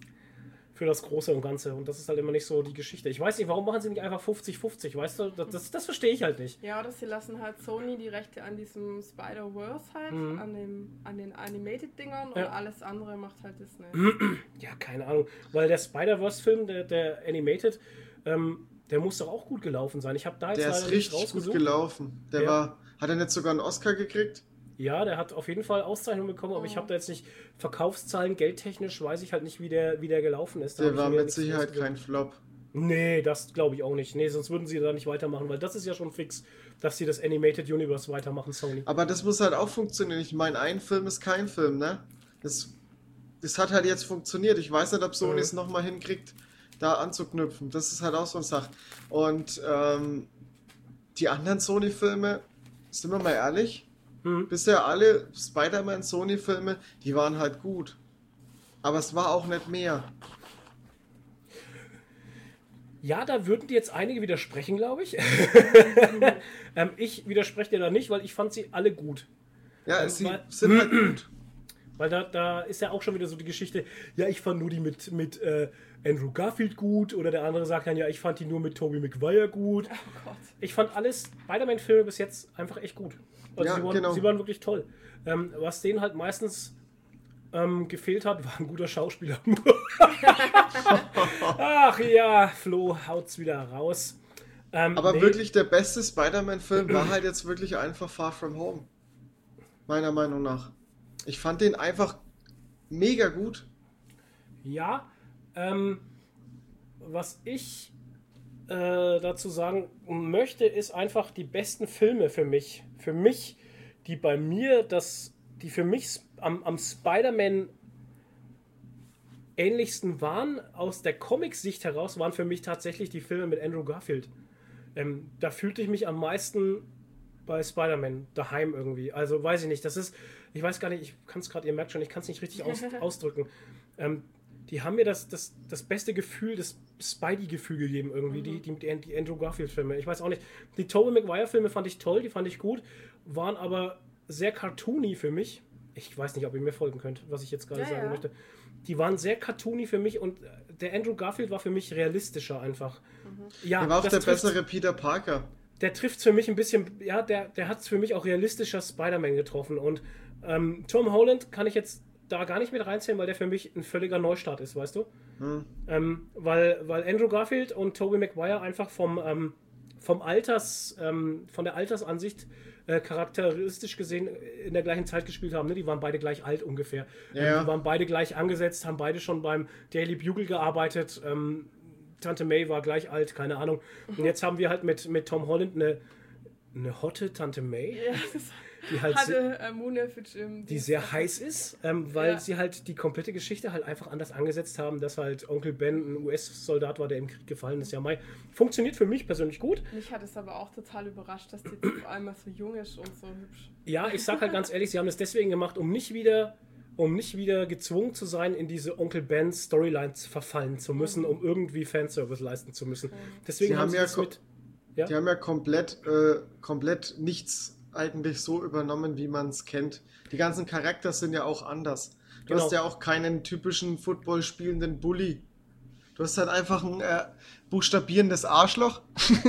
Für das Große und Ganze. Und das ist halt immer nicht so die Geschichte. Ich weiß nicht, warum machen sie nicht einfach fünfzig fünfzig, weißt du? Das, das, das verstehe ich halt nicht. Ja, oder sie lassen halt Sony die Rechte an diesem Spider-Verse halt, Mhm. an, dem, an den Animated-Dingern und Ja. alles andere macht halt Disney. Ja, keine Ahnung. Weil der Spider-Verse-Film, der, der Animated, ähm, der muss doch auch gut gelaufen sein. Ich habe da jetzt Der leider ist nicht richtig gut rausgesucht. gelaufen. Der Ja. war, hat er nicht sogar einen Oscar gekriegt? Ja, der hat auf jeden Fall Auszeichnungen bekommen, aber ich habe da jetzt nicht Verkaufszahlen, geldtechnisch weiß ich halt nicht, wie der, wie der gelaufen ist. Da hab Der ich war mir mit nichts Sicherheit rausgesucht. kein Flop. Nee, das glaube ich auch nicht. Nee, sonst würden sie da nicht weitermachen, weil das ist ja schon fix, dass sie das Animated Universe weitermachen, Sony. Aber das muss halt auch funktionieren. Ich meine, ein Film ist kein Film, ne? Das, das hat halt jetzt funktioniert. Ich weiß nicht, ob Sony Mhm. es nochmal hinkriegt, da anzuknüpfen. Das ist halt auch so eine Sache. Und ähm, die anderen Sony-Filme, sind wir mal ehrlich, Mhm. bisher alle Spider-Man-Sony-Filme, die waren halt gut. Aber es war auch nicht mehr. Ja, da würden dir jetzt einige widersprechen, glaube ich. ähm, ich widerspreche dir da nicht, weil ich fand sie alle gut. Ja, Ähm, sie weil- sind halt gut. Weil da, da ist ja auch schon wieder so die Geschichte, ja, ich fand nur die mit, mit äh, Andrew Garfield gut, oder der andere sagt dann, ja, ich fand die nur mit Tobey Maguire gut. Oh Gott. Ich fand alles Spider-Man-Filme bis jetzt einfach echt gut. Also Ja, sie, waren, genau. sie waren wirklich toll. Ähm, was denen halt meistens ähm, gefehlt hat, war ein guter Schauspieler. Ach ja, Flo haut's wieder raus. Ähm, Aber nee, wirklich der beste Spider-Man-Film war halt jetzt wirklich einfach Far From Home. Meiner Meinung nach. Ich fand den einfach mega gut. Ja, ähm, was ich äh, dazu sagen möchte, ist einfach die besten Filme für mich. Für mich, die bei mir, das, die für mich sp- am, am Spider-Man ähnlichsten waren, aus der Comic-Sicht heraus, waren für mich tatsächlich die Filme mit Andrew Garfield. Ähm, da fühlte ich mich am meisten bei Spider-Man daheim irgendwie. Also weiß ich nicht, das ist, ich weiß gar nicht, ich kann es gerade, ihr merkt schon, ich kann es nicht richtig aus, ausdrücken. Ähm, die haben mir das, das, das beste Gefühl, das Spidey-Gefühl gegeben irgendwie, die, die, die Andrew Garfield-Filme. Ich weiß auch nicht, die Tobey Maguire-Filme fand ich toll, die fand ich gut, waren aber sehr cartoony für mich. Ich weiß nicht, ob ihr mir folgen könnt, was ich jetzt gerade Ja, sagen ja. möchte. Die waren sehr cartoony für mich und der Andrew Garfield war für mich realistischer einfach. Ja, Der war auch das der trifft's- bessere Peter Parker. der trifft es für mich ein bisschen, ja, der, der hat es für mich auch realistischer Spider-Man getroffen. Und ähm, Tom Holland kann ich jetzt da gar nicht mit reinzählen, weil der für mich ein völliger Neustart ist, weißt du? Hm. Ähm, weil, weil Andrew Garfield und Tobey Maguire einfach vom, ähm, vom Alters, ähm, von der Altersansicht äh, charakteristisch gesehen in der gleichen Zeit gespielt haben. Ne? Die waren beide gleich alt ungefähr. Ja, ähm, ja. Die waren beide gleich angesetzt, haben beide schon beim Daily Bugle gearbeitet. Ähm, Tante May war gleich alt, keine Ahnung. Und jetzt haben wir halt mit, mit Tom Holland eine, eine hotte Tante May, Ja, das die halt hatte äh, Moonefitch im die sehr heiß ist, ähm, weil Ja. sie halt die komplette Geschichte halt einfach anders angesetzt haben, dass halt Onkel Ben ein U S-Soldat war, der im Krieg gefallen ist. Ja, Mai. Funktioniert für mich persönlich gut. Mich hat es aber auch total überrascht, dass die jetzt auf einmal so jung ist und so hübsch. Ja, ich sag halt ganz ehrlich, sie haben das deswegen gemacht, um nicht wieder, um nicht wieder gezwungen zu sein, in diese Onkel Ben Storylines verfallen zu müssen, um irgendwie Fanservice leisten zu müssen. Deswegen Sie haben haben sie ja das ko- mit. Ja? Die haben ja komplett, äh, komplett nichts eigentlich so übernommen, wie man es kennt. Die ganzen Charakter sind ja auch anders. Du Genau. hast ja auch keinen typischen Football spielenden Bully. Du hast halt einfach ein äh, buchstabierendes Arschloch.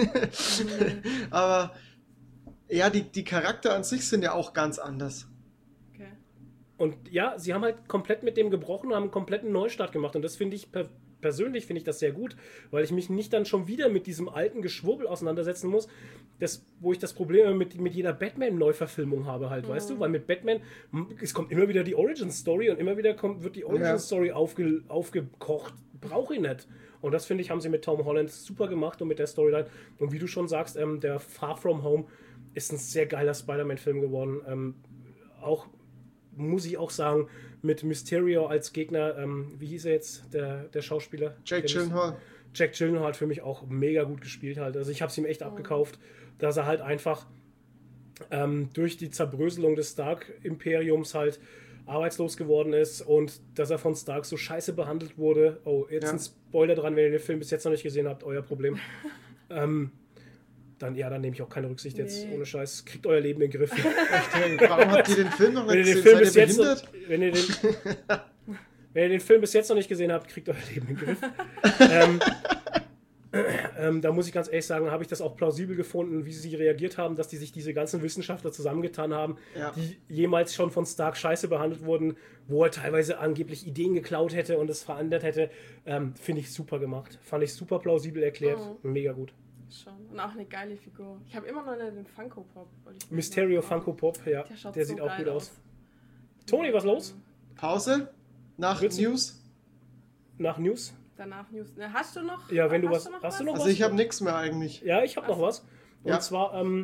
Aber ja, die, die Charakter an sich sind ja auch ganz anders. Okay. Und ja, sie haben halt komplett mit dem gebrochen und haben einen kompletten Neustart gemacht. Und das finde ich per persönlich finde ich das sehr gut, weil ich mich nicht dann schon wieder mit diesem alten Geschwurbel auseinandersetzen muss, das, wo ich das Problem mit, mit jeder Batman-Neuverfilmung habe halt, mhm. weißt du? Weil mit Batman, es kommt immer wieder die Origin-Story und immer wieder kommt, wird die Origin-Story ja. aufge, aufgekocht. Brauche ich nicht. Und das, finde ich, haben sie mit Tom Holland super gemacht und mit der Storyline. Und wie du schon sagst, ähm, der Far From Home ist ein sehr geiler Spider-Man-Film geworden. Ähm, auch muss ich auch sagen, mit Mysterio als Gegner, ähm, wie hieß er jetzt, der, der Schauspieler? Jake Gyllenhaal. Jack Gyllenhaal hat für mich auch mega gut gespielt halt. Also ich habe es ihm echt oh. abgekauft, dass er halt einfach ähm, durch die Zerbröselung des Stark-Imperiums halt arbeitslos geworden ist und dass er von Stark so scheiße behandelt wurde. Oh, jetzt ja. ein Spoiler dran, wenn ihr den Film bis jetzt noch nicht gesehen habt, euer Problem. ähm, Dann, ja, dann nehme ich auch keine Rücksicht jetzt, nee. ohne Scheiß. Kriegt euer Leben in den Griff. Warum habt ihr den Film noch nicht gesehen? Seid ihr behindert? Noch, wenn, ihr den, wenn ihr den Film bis jetzt noch nicht gesehen habt, kriegt euer Leben in den Griff. ähm, ähm, da muss ich ganz ehrlich sagen, habe ich das auch plausibel gefunden, wie sie reagiert haben, dass die sich diese ganzen Wissenschaftler zusammengetan haben, ja. die jemals schon von Stark scheiße behandelt wurden, wo er teilweise angeblich Ideen geklaut hätte und es verändert hätte. Ähm, Finde ich super gemacht. Fand ich super plausibel erklärt. Oh. Mega gut. Schon. Und auch eine geile Figur. Ich habe immer noch den Funko Pop. Mysterio Funko Pop, ja. Der, der so sieht auch gut aus. aus. Toni, was los? Pause? Nach Willst News? Nach News? Danach News. Ne, hast du noch? Ja, wenn du hast was. Du noch hast was? du noch also was? ich habe nichts mehr eigentlich. Ja, ich habe noch was. Und ja. zwar ähm,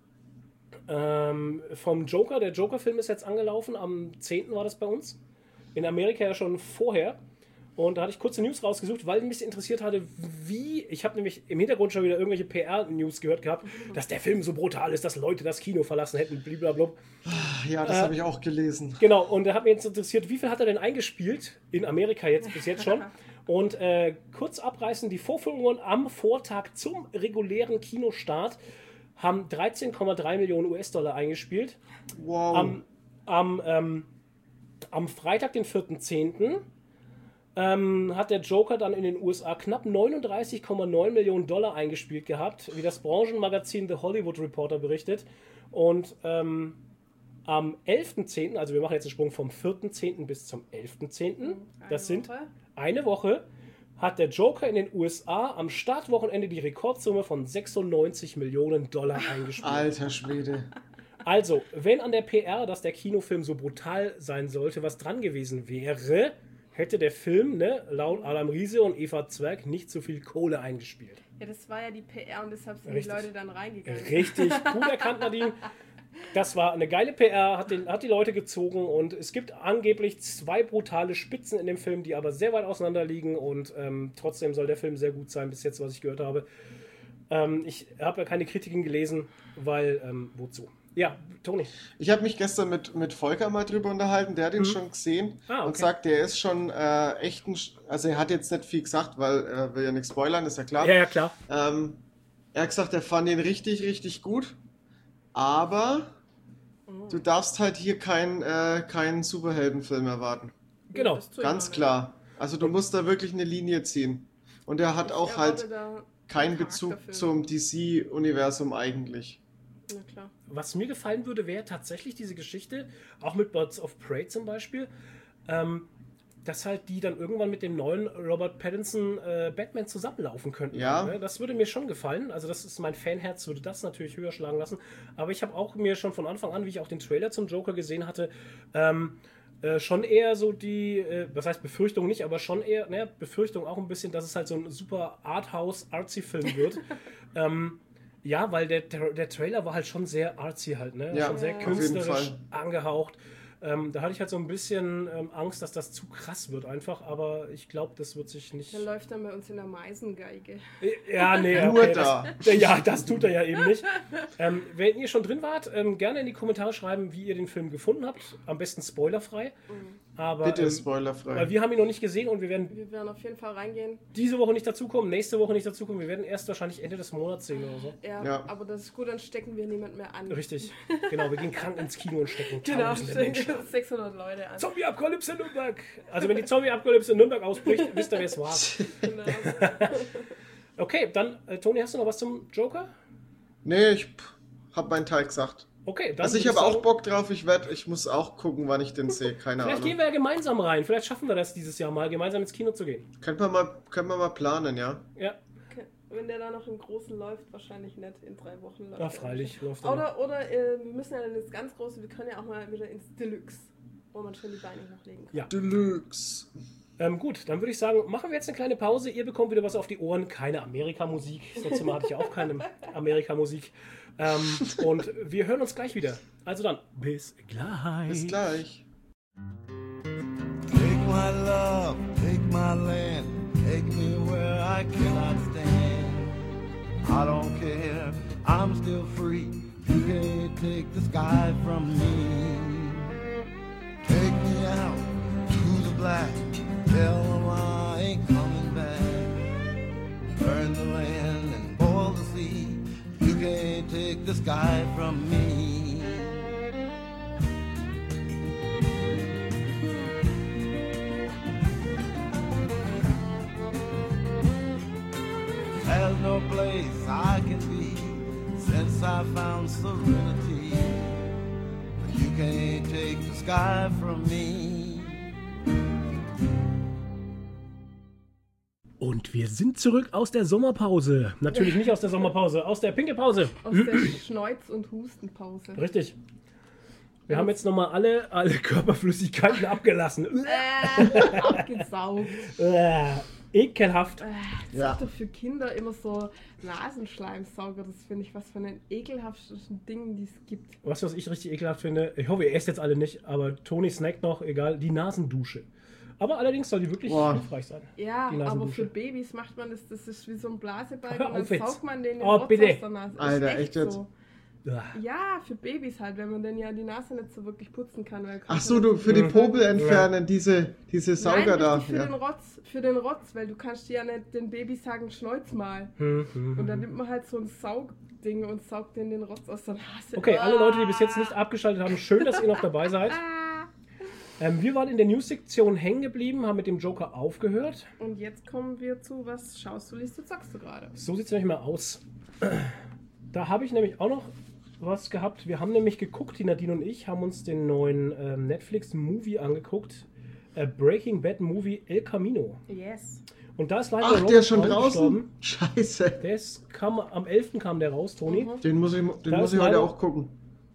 ähm, vom Joker. Der Joker-Film ist jetzt angelaufen. Am zehnten war das bei uns. In Amerika ja schon vorher. Und da hatte ich kurze News rausgesucht, weil mich interessiert hatte, wie, ich habe nämlich im Hintergrund schon wieder irgendwelche P R-News gehört gehabt, dass der Film so brutal ist, dass Leute das Kino verlassen hätten, blablabla. Ja, das äh, habe ich auch gelesen. Genau, und da hat mich jetzt interessiert, wie viel hat er denn eingespielt, in Amerika jetzt, bis jetzt schon. Und äh, kurz abreißen, die Vorführungen am Vortag zum regulären Kinostart haben dreizehn Komma drei Millionen U S-Dollar eingespielt. Wow. Am, am, ähm, am Freitag, den vierten zehnten Ähm, hat der Joker dann in den U S A knapp neununddreißig Komma neun Millionen Dollar eingespielt gehabt, wie das Branchenmagazin The Hollywood Reporter berichtet. Und ähm, am elften zehnten, also wir machen jetzt einen Sprung vom vierten zehnten bis zum elften zehnten, das sind eine Woche, hat der Joker in den U S A am Startwochenende die Rekordsumme von sechsundneunzig Millionen Dollar eingespielt. Alter Schwede. Also, wenn an der P R, dass der Kinofilm so brutal sein sollte, was dran gewesen wäre, hätte der Film, ne, laut Adam Riese und Eva Zwerg, nicht so viel Kohle eingespielt. Ja, das war ja die P R und deshalb sind Richtig. die Leute dann reingegangen. Richtig, gut erkannt, Nadine. Das war eine geile P R, hat, den, hat die Leute gezogen und es gibt angeblich zwei brutale Spitzen in dem Film, die aber sehr weit auseinander liegen und ähm, trotzdem soll der Film sehr gut sein, bis jetzt, was ich gehört habe. Ähm, ich habe ja keine Kritiken gelesen, weil, ähm, wozu? Ja, Toni. Ich habe mich gestern mit, mit Volker mal drüber unterhalten, der hat ihn mhm. schon gesehen ah, okay. und sagt, der ist schon äh, echt ein, also er hat jetzt nicht viel gesagt, weil er will ja nichts spoilern, ist ja klar. Ja, ja, klar. Ähm, er hat gesagt, er fand ihn richtig, richtig gut, aber mhm. du darfst halt hier keinen äh, keinen Superheldenfilm erwarten. Genau. Ganz klar. Also du musst da wirklich eine Linie ziehen. Und er hat ich auch halt keinen Bezug zum D C-Universum eigentlich. Na klar. Was mir gefallen würde, wäre tatsächlich diese Geschichte, auch mit Birds of Prey zum Beispiel, ähm, dass halt die dann irgendwann mit dem neuen Robert Pattinson äh, Batman zusammenlaufen könnten. Ja. Ne? Das würde mir schon gefallen. Also das ist mein Fanherz, würde das natürlich höher schlagen lassen. Aber ich habe auch mir schon von Anfang an, wie ich auch den Trailer zum Joker gesehen hatte, ähm, äh, schon eher so die, äh, was heißt Befürchtung nicht, aber schon eher, ne, Befürchtung auch ein bisschen, dass es halt so ein super Arthouse-Artsy-Film wird. ähm, ja, weil der, der, der Trailer war halt schon sehr artsy halt, ne? Ja, schon sehr auf jeden künstlerisch Fall. angehaucht. Ähm, da hatte ich halt so ein bisschen ähm, Angst, dass das zu krass wird einfach, aber ich glaube, das wird sich nicht... Der läuft dann bei uns in der Meisengeige. Ja, nee, Nur okay, da. Das, ja, das tut er ja eben nicht. Ähm, wenn ihr schon drin wart, ähm, gerne in die Kommentare schreiben, wie ihr den Film gefunden habt. Am besten spoilerfrei. Aber, Bitte ähm, spoilerfrei. weil wir haben ihn noch nicht gesehen und wir werden Wir werden auf jeden Fall reingehen. diese Woche nicht dazukommen, nächste Woche nicht dazukommen. Wir werden erst wahrscheinlich Ende des Monats sehen oder so. Ja, Ja. aber das ist gut, dann stecken wir niemand mehr an. Richtig, genau. Wir gehen krank ins Kino und stecken Genau, tausende Menschen. sechshundert Leute an. Zombie-Apokalypse in Nürnberg. Also wenn die Zombie-Apokalypse in Nürnberg ausbricht, wisst ihr, wer es war. Genau. Okay, dann, äh, Toni, hast du noch was zum Joker? Nee, ich pff, hab meinen Teil gesagt. Okay, dann Also ich würde habe auch sagen, Bock drauf, ich werd, ich muss auch gucken, wann ich den sehe, keine Vielleicht gehen Ahnung. wir ja gemeinsam rein. Vielleicht schaffen wir das dieses Jahr mal, gemeinsam ins Kino zu gehen. Können wir mal, können wir mal planen, ja? Ja, Okay. Wenn der da noch im Großen läuft, wahrscheinlich nicht. In drei Wochen läuft ja er freilich läuft schon. er. Oder, oder äh, wir müssen ja dann ins ganz Große, wir können ja auch mal wieder ins Deluxe, wo man schon die Beine hochlegen kann. Ja. Deluxe. Ähm, gut, dann würde ich sagen, machen wir jetzt eine kleine Pause. Ihr bekommt wieder was auf die Ohren. Keine Amerikamusik. Das letzte Mal hatte ich auch keine Amerikamusik. Ähm, und wir hören uns gleich wieder. Also dann, bis gleich. Bis gleich. Take my love, take my land, take me where I cannot stand. I don't care, I'm still free. You can't take the sky from me. Take me out to the black, tell them I ain't coming back. Burn the land and boil the sea. You can't take the sky from me. There's no place I can be since I found serenity. But you can't take the sky from me. Und wir sind zurück aus der Sommerpause. Natürlich nicht aus der Sommerpause, aus der Pinkelpause. Aus der Schneuz- und Hustenpause. Richtig. Wir haben jetzt nochmal alle, alle Körperflüssigkeiten abgelassen. Äh, abgesaugt. Äh, ekelhaft. Äh, das Ja. ist doch für Kinder immer so Nasenschleimsauger. Das finde ich was von den ekelhaftesten Dingen, die es gibt. Was, was ich richtig ekelhaft finde, ich hoffe, ihr esst jetzt alle nicht, aber Toni snackt noch, egal, die Nasendusche. Aber allerdings soll die wirklich Boah. hilfreich sein. Ja, Die aber Nasendusche. für Babys macht man das, das ist wie so ein Blasebalg Hör und dann auf jetzt. saugt man den Oh, Rotz bitte. aus der Nase. Ist Alter, echt jetzt? So. Ah. Ja, für Babys halt, wenn man denn ja die Nase nicht so wirklich putzen kann. Weil Ach so, du für die Mhm. Popel entfernen, diese, diese Sauger Nein, da. richtig für den Ja. Rotz, für den Rotz, weil du kannst ja nicht den Babys sagen, schneuz mal. Hm, hm, Und dann hm. nimmt man halt so ein Saugding und saugt den den Rotz aus der Nase. Okay, alle Leute, die bis jetzt nicht abgeschaltet haben, schön, dass ihr noch dabei seid. Ah. Ähm, wir waren in der News-Sektion hängen geblieben, haben mit dem Joker aufgehört. Und jetzt kommen wir zu, was schaust du, liest du, zockst du gerade? So sieht es nämlich mal aus. Da habe ich nämlich auch noch was gehabt. Wir haben nämlich geguckt, die Nadine und ich, haben uns den neuen ähm, Netflix-Movie angeguckt. Äh, Breaking Bad Movie El Camino. Yes. Und da ist leider Ach, Robert der ist schon Braun draußen? gestorben. Scheiße. Der ist, kam, am elften kam der raus, Toni. Mhm. Den muss ich, den Da muss ist ich heute leider- auch gucken.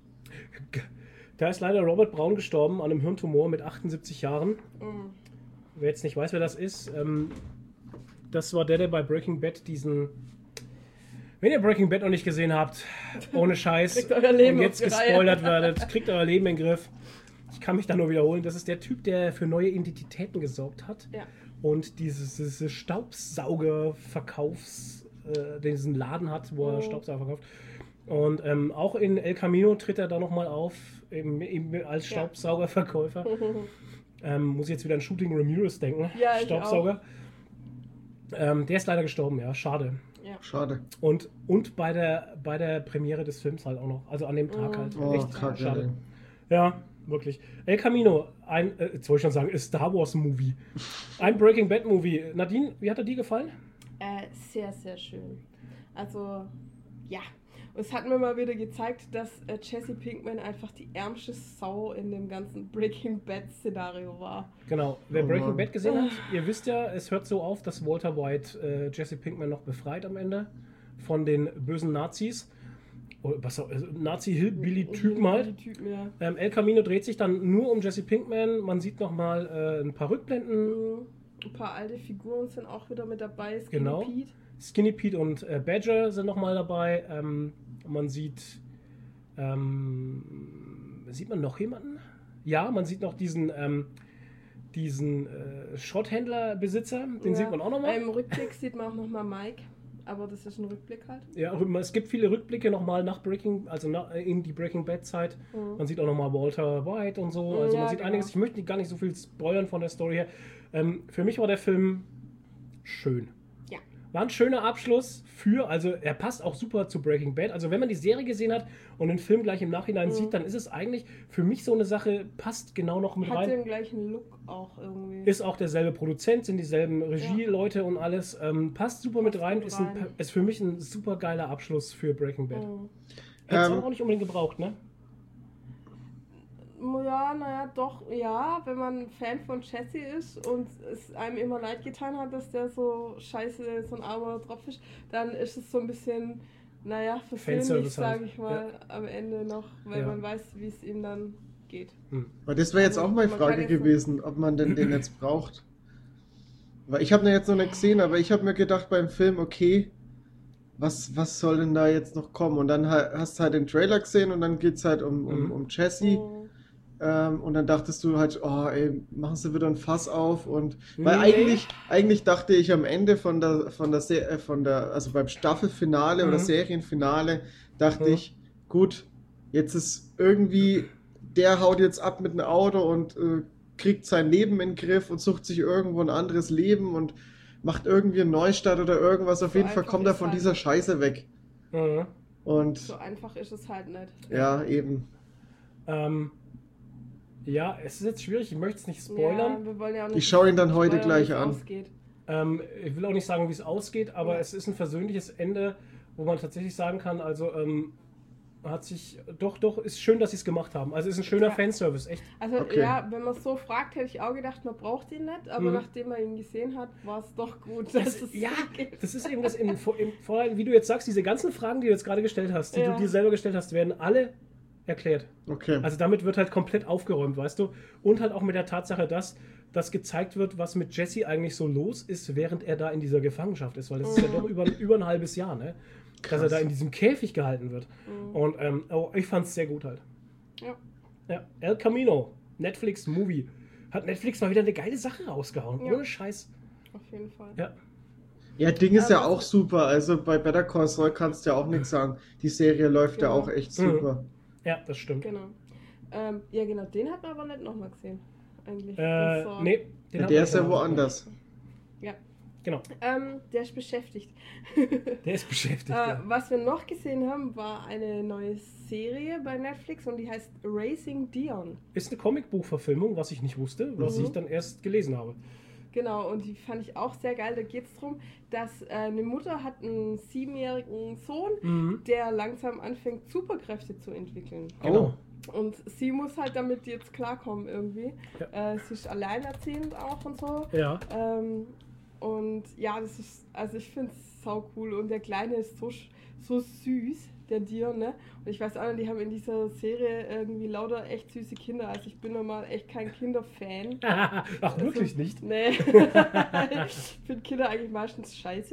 Da ist leider Robert Braun gestorben an einem Hirntumor mit achtundsiebzig Jahren. Mhm. Wer jetzt nicht weiß, wer das ist, ähm, das war der, der bei Breaking Bad diesen... Wenn ihr Breaking Bad noch nicht gesehen habt, ohne Scheiß, Kriegt euer Leben und jetzt auf die Reihe. gespoilert werdet, kriegt euer Leben in den Griff. Ich kann mich da nur wiederholen. Das ist der Typ, der für neue Identitäten gesorgt hat. Ja. Und dieses, diese Staubsauger-Verkaufs, äh, diesen Laden hat, wo er Oh. Staubsauger verkauft. Und ähm, auch in El Camino tritt er da nochmal auf, eben, eben als Ja. Staubsaugerverkäufer. ähm, muss ich jetzt wieder an Shooting Ramirez denken. Ja, ich Staubsauger. Ähm, der ist leider gestorben, ja, schade. Ja. Schade. Und, und bei, der, bei der Premiere des Films halt auch noch. Also an dem Tag Oh. halt. Oh, Echt kacke. schade. Ja, wirklich. El Camino, ein, äh, jetzt wollte ich schon sagen, ein Star Wars Movie. Ein Breaking Bad Movie. Nadine, wie hat er dir gefallen? Äh, sehr, sehr schön. Also, ja. Und es hat mir mal wieder gezeigt, dass äh, Jesse Pinkman einfach die ärmste Sau in dem ganzen Breaking Bad-Szenario war. Genau. Wer Oh Breaking Mann. Bad gesehen hat, ihr wisst ja, es hört so auf, dass Walter White äh, Jesse Pinkman noch befreit am Ende von den bösen Nazis. Oder was auch, also Nazi-Hillbilly-Typen halt. Die Typen, ja. Ähm, El Camino dreht sich dann nur um Jesse Pinkman. Man sieht nochmal äh, ein paar Rückblenden. Mhm. Ein paar alte Figuren sind auch wieder mit dabei. Skinny Genau. Pete. Skinny Pete und äh, Badger sind nochmal dabei. Ähm, man sieht. Ähm, sieht man noch jemanden? Ja, man sieht noch diesen. Ähm, diesen äh, Schrotthändlerbesitzer. Den Ja. sieht man auch nochmal. Im Rückblick sieht man auch nochmal Mike. Aber das ist ein Rückblick halt. Ja, es gibt viele Rückblicke nochmal nach Breaking, also nach, in die Breaking Bad Zeit. Mhm. Man sieht auch nochmal Walter White und so. Also Ja, man sieht genau. einiges. Ich möchte gar nicht so viel spoilern von der Story her. Ähm, für mich war der Film schön. Ja. War ein schöner Abschluss für, also er passt auch super zu Breaking Bad. Also wenn man die Serie gesehen hat und den Film gleich im Nachhinein Mhm. sieht, dann ist es eigentlich für mich so eine Sache, passt genau noch mit Hat rein. den gleichen Look auch irgendwie. Ist auch derselbe Produzent, sind dieselben Regieleute und alles. Ähm, passt super mit Passt rein. gut Ist, ein, rein. ist für mich ein super geiler Abschluss für Breaking Bad. Mhm. Hätte es Ähm, auch nicht unbedingt gebraucht, ne? Ja, naja, doch, ja, wenn man Fan von Jesse ist und es einem immer leid getan hat, dass der so scheiße, so ein armer Tropf ist, dann ist es so ein bisschen, naja, versöhnlich, Fanservice halt. sage ich mal, am Ende noch, weil Ja. man weiß, wie es ihm dann geht. Aber das wäre jetzt Also, auch meine man Frage kann jetzt so- gewesen, ob man denn den jetzt braucht. Weil ich habe den jetzt noch nicht gesehen, aber ich habe mir gedacht beim Film, okay, was, was soll denn da jetzt noch kommen? Und dann ha- hast du halt den Trailer gesehen und dann geht es halt um, um, Mhm. um Jesse. Mhm. Ähm, und dann dachtest du halt, oh ey, machen sie wieder ein Fass auf und weil Nee. eigentlich, eigentlich dachte ich am Ende von der von der Se- äh, von der also beim Staffelfinale oder Mhm. Serienfinale dachte Mhm. ich, gut, jetzt ist irgendwie der haut jetzt ab mit einem Auto und äh, kriegt sein Leben in den Griff und sucht sich irgendwo ein anderes Leben und macht irgendwie einen Neustart oder irgendwas. Auf So jeden Fall einfach kommt er ist von halt- dieser Scheiße weg. Mhm. Und So einfach ist es halt nicht. ja, eben. Ähm, ja, es ist jetzt schwierig, ich möchte es nicht Ja, spoilern. wir wollen ja auch nicht Ich schaue ihn dann heute spoilern, gleich wie es an. ausgeht. Ähm, ich will auch nicht sagen, wie es ausgeht, aber Ja. es ist ein versöhnliches Ende, wo man tatsächlich sagen kann, also ähm, hat sich, doch, doch, ist schön, dass sie es gemacht haben. Also ist ein schöner Ja. Fanservice, echt. Also Okay. ja, wenn man es so fragt, hätte ich auch gedacht, man braucht ihn nicht, aber Mhm. nachdem man ihn gesehen hat, war es doch gut, Das, dass es ja, so geht. das ist eben das im, Vor- im Vorhinein, wie du jetzt sagst, diese ganzen Fragen, die du jetzt gerade gestellt hast, die Ja. du dir selber gestellt hast, werden alle erklärt. Okay. Also damit wird halt komplett aufgeräumt, weißt du? Und halt auch mit der Tatsache, dass dass gezeigt wird, was mit Jesse eigentlich so los ist, während er da in dieser Gefangenschaft ist, weil das ist ja doch über, über ein halbes Jahr, ne? Dass er Krass. da in diesem Käfig gehalten wird. Mhm. Und ähm, oh, ich fand es sehr gut halt. Ja. Ja, El Camino, Netflix Movie. Hat Netflix mal wieder eine geile Sache rausgehauen. Ja. Ohne Scheiß. Auf jeden Fall. Ja. Ja, Ding ist ja Aber- auch super. Also bei Better Call Saul kannst du ja auch nichts sagen. Die Serie läuft ja Genau. auch echt Mhm. super. Ja, das stimmt. Genau. Ähm, ja, genau, den hat man aber nicht nochmal gesehen. Eigentlich. Äh, Das war- nee, den Ja, hat der man ist ja schon. woanders. Ja. Genau, Ähm, der ist beschäftigt. der ist beschäftigt. Äh, ja. was wir noch gesehen haben, war eine neue Serie bei Netflix und die heißt Racing Dion. Ist eine Comicbuchverfilmung, was ich nicht wusste, was Mhm. ich dann erst gelesen habe. Genau, und die fand ich auch sehr geil. Da geht es darum, dass äh, eine Mutter hat einen siebenjährigen Sohn, Mhm. der langsam anfängt, Superkräfte zu entwickeln. Genau. Und sie muss halt damit jetzt klarkommen irgendwie. Äh, sie ist alleinerziehend auch und so. Ja. Ähm, und ja, das ist, also ich finde es sau cool. Und der Kleine ist so, sch- so süß, der Dion, ne? Und ich weiß auch nicht, die haben in dieser Serie irgendwie lauter echt süße Kinder. Also ich bin normal echt kein Kinderfan. Ach, wirklich Also, nicht? Nee. Ich finde Kinder eigentlich meistens scheiße.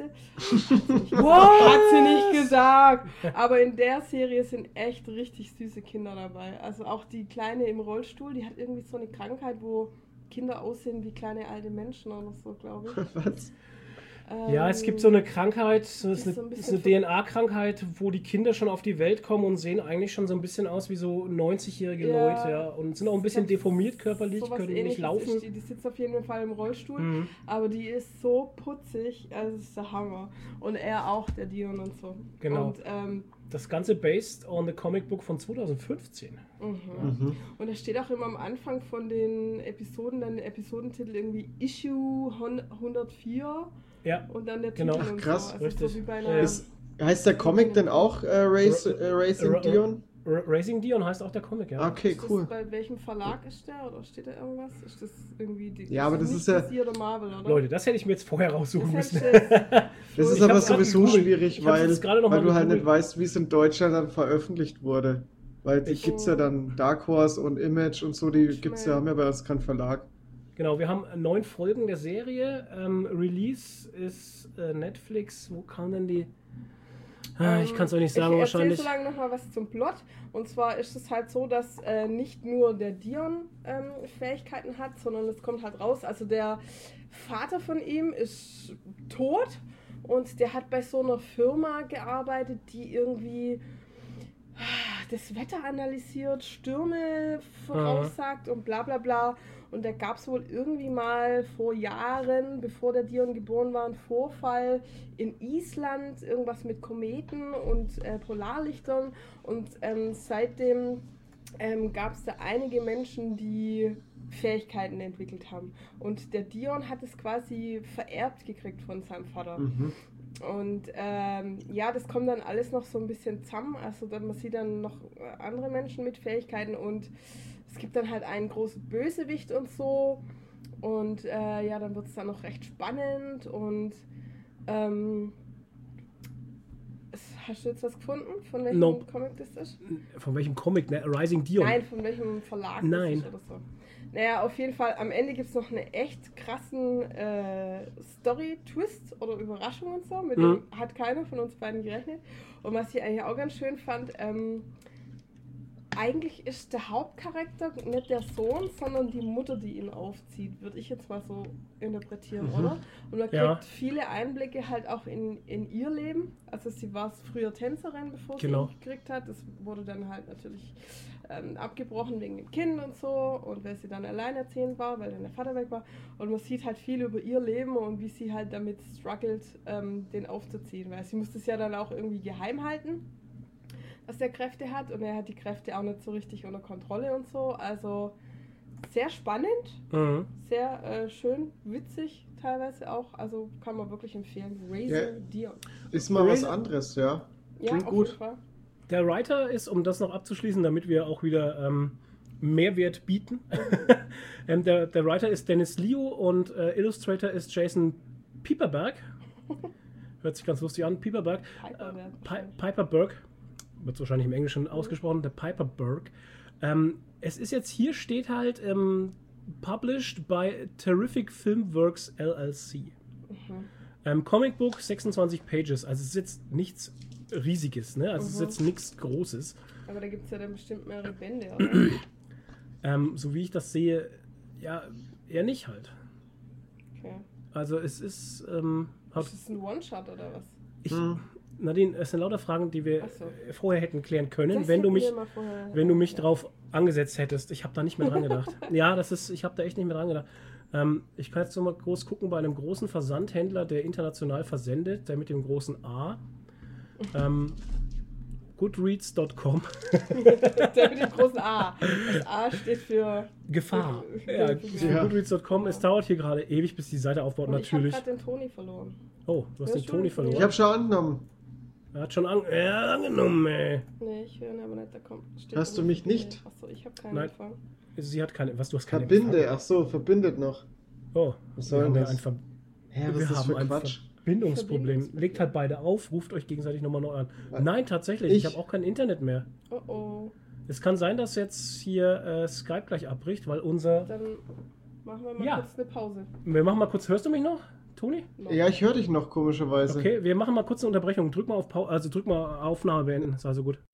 Hat sie nicht gesagt. Aber in der Serie sind echt richtig süße Kinder dabei. Also auch die Kleine im Rollstuhl, die hat irgendwie so eine Krankheit, wo Kinder aussehen wie kleine alte Menschen oder so, glaube ich. Was? Ja, es gibt so eine Krankheit, das ist ist so ein eine, das ist bisschen eine D N A-Krankheit, wo die Kinder schon auf die Welt kommen und sehen eigentlich schon so ein bisschen aus wie so neunzigjährige Ja. Leute, ja, und sind auch ein bisschen Ich glaub, deformiert körperlich, sowas können nicht Ähnliches laufen. ist Die, die sitzt auf jeden Fall im Rollstuhl, Mhm. aber die ist so putzig, also es ist der Hammer. Und er auch, der Dion und so. Genau. Und, ähm, Das Ganze based on the comic book von zweitausendfünfzehn. mhm. Mhm. Und da steht auch immer am Anfang von den Episoden dann der Episodentitel irgendwie Issue hundertvier Ja, und dann der Genau. Titel Ach, und krass, so. Also richtig. so wie bei Ja. einer Ist, Heißt der Comic denn auch äh, Race, äh, Racing Ra- Dion? R- Racing Dion heißt auch der Comic, ja. Okay, Ist cool. das, bei welchem Verlag ist der oder steht da irgendwas? Ist das irgendwie die, Ja, aber das nicht ist ja- D C oder Marvel, oder? Leute, das hätte ich mir jetzt vorher raussuchen das müssen. hätte ich jetzt- Das Ich ist hab aber grad sowieso gegoogelt. schwierig, Ich hab's weil, jetzt gerade noch weil mal du halt nicht gegoogelt. weißt, wie es in Deutschland dann veröffentlicht wurde. Weil die Ich- gibt's ja dann Dark Horse und Image und so, die Ich gibt's mein- ja, haben ja bei uns keinen Verlag. Genau, wir haben neun Folgen der Serie. Ähm, Release ist äh, Netflix. Wo kann denn die... Ah, ich kann es euch nicht sagen, ich wahrscheinlich. Ich erzähle so lange nochmal was zum Plot. Und zwar ist es halt so, dass äh, nicht nur der Dion ähm, Fähigkeiten hat, sondern es kommt halt raus, also der Vater von ihm ist tot und der hat bei so einer Firma gearbeitet, die irgendwie ah, das Wetter analysiert, Stürme voraussagt und bla bla bla. Und da gab es wohl irgendwie mal vor Jahren, bevor der Dion geboren war, einen Vorfall in Island, irgendwas mit Kometen und äh, Polarlichtern. Und ähm, seitdem ähm, gab es da einige Menschen, die Fähigkeiten entwickelt haben. Und der Dion hat es quasi vererbt gekriegt von seinem Vater. Mhm. Und ähm, ja, das kommt dann alles noch so ein bisschen zusammen. Also dann, man sieht dann noch äh, andere Menschen mit Fähigkeiten und es gibt dann halt einen großen Bösewicht und so. Und äh, ja, dann wird es dann noch recht spannend. Und ähm, es- hast du jetzt was gefunden, von welchem Nope. Comic das ist? Von welchem Comic? Ne? Rising Dion. Nein, von welchem Verlag Nein. das ist oder so. Naja, auf jeden Fall, am Ende gibt es noch eine echt krassen äh, Story-Twist oder Überraschung und so. Mit Mhm. dem hat keiner von uns beiden gerechnet. Und was ich eigentlich auch ganz schön fand, ähm, eigentlich ist der Hauptcharakter nicht der Sohn, sondern die Mutter, die ihn aufzieht, würde ich jetzt mal so interpretieren, Mhm. oder? Und man kriegt Ja. viele Einblicke halt auch in, in ihr Leben. Also sie war früher Tänzerin, bevor Genau. sie ihn gekriegt hat. Das wurde dann halt natürlich ähm, abgebrochen wegen dem Kind und so und weil sie dann alleinerziehend war, weil dann der Vater weg war. Und man sieht halt viel über ihr Leben und wie sie halt damit struggelt, ähm, den aufzuziehen. Weil sie musste es ja dann auch irgendwie geheim halten, dass der Kräfte hat und er hat die Kräfte auch nicht so richtig unter Kontrolle und so. Also sehr spannend, Mhm. sehr äh, schön, witzig teilweise auch. Also kann man wirklich empfehlen. Razor Ja. Dion. Ist mal was Razor- anderes, ja. Ja, Klingt auf gut. jeden Fall. Der Writer ist, um das noch abzuschließen, damit wir auch wieder ähm, Mehrwert bieten. ähm, der, der Writer ist Dennis Liu und äh, Illustrator ist Jason Pieperberg. Hört sich ganz lustig an. Pieperberg. Piper, Äh, Pi- Piperberg. Wird wahrscheinlich im Englischen ausgesprochen. Der Piperberg. Ähm, es ist jetzt hier steht halt ähm, published by Terrific Filmworks L L C. Mhm. Ähm, Comicbook sechsundzwanzig Pages. Also es ist jetzt nichts Riesiges, ne? Also es ist Mhm. jetzt nichts Großes. Aber da gibt es ja dann bestimmt mehrere Bände, oder? Ähm, so wie ich das sehe, ja, eher nicht halt. Okay. Also es ist, ähm, hat, Ist das ein One-Shot oder was? ich, Hm. Nadine, es sind lauter Fragen, die wir Ach so. äh, vorher hätten klären können, Das wenn du hätten mich, wir mal vorher- wenn du mich ja. drauf angesetzt hättest. Ich habe da nicht mehr dran gedacht. Ja, das ist, ich habe da echt nicht mehr dran gedacht. Ähm, ich kann jetzt noch mal groß gucken bei einem großen Versandhändler, der international versendet, der mit dem großen A. Ähm, goodreads Punkt com. Der mit dem großen A. Das A steht für Gefahr. Für- Ja, für- Ja. goodreads Punkt com. Es dauert hier gerade ewig, bis die Seite aufbaut, Und natürlich. Ich habe gerade den Toni verloren. Oh, du hast Ja, den schon. Toni verloren. Ich habe schon angenommen. Er hat schon an ja, angenommen, ey. Nee, ich höre ihn aber nicht. Da kommt, steht Hörst du irgendwie mich nicht? Verbinde. Achso, ich habe keinen Nein. Empfang. Sie hat keine. Was, du hast keine Verbinde, Empfang. ach so, verbindet noch. Oh, Was wir soll haben denn ja das? ein Ver Hä, was wir ist das haben für ein Quatsch? Verbindungsproblem. Verbindungsproblem. Legt halt beide auf, ruft euch gegenseitig nochmal neu an. Was? Nein, tatsächlich, ich, Ich? habe auch kein Internet mehr. Oh oh. Es kann sein, dass jetzt hier äh, Skype gleich abbricht, weil unser. Dann machen wir mal Ja. kurz eine Pause. Wir machen mal kurz. Hörst du mich noch, Toni? Noch. Ja, ich höre dich noch komischerweise. Okay, wir machen mal kurz eine Unterbrechung. Drück mal auf Pau also drück mal Aufnahme beenden. Ist also gut.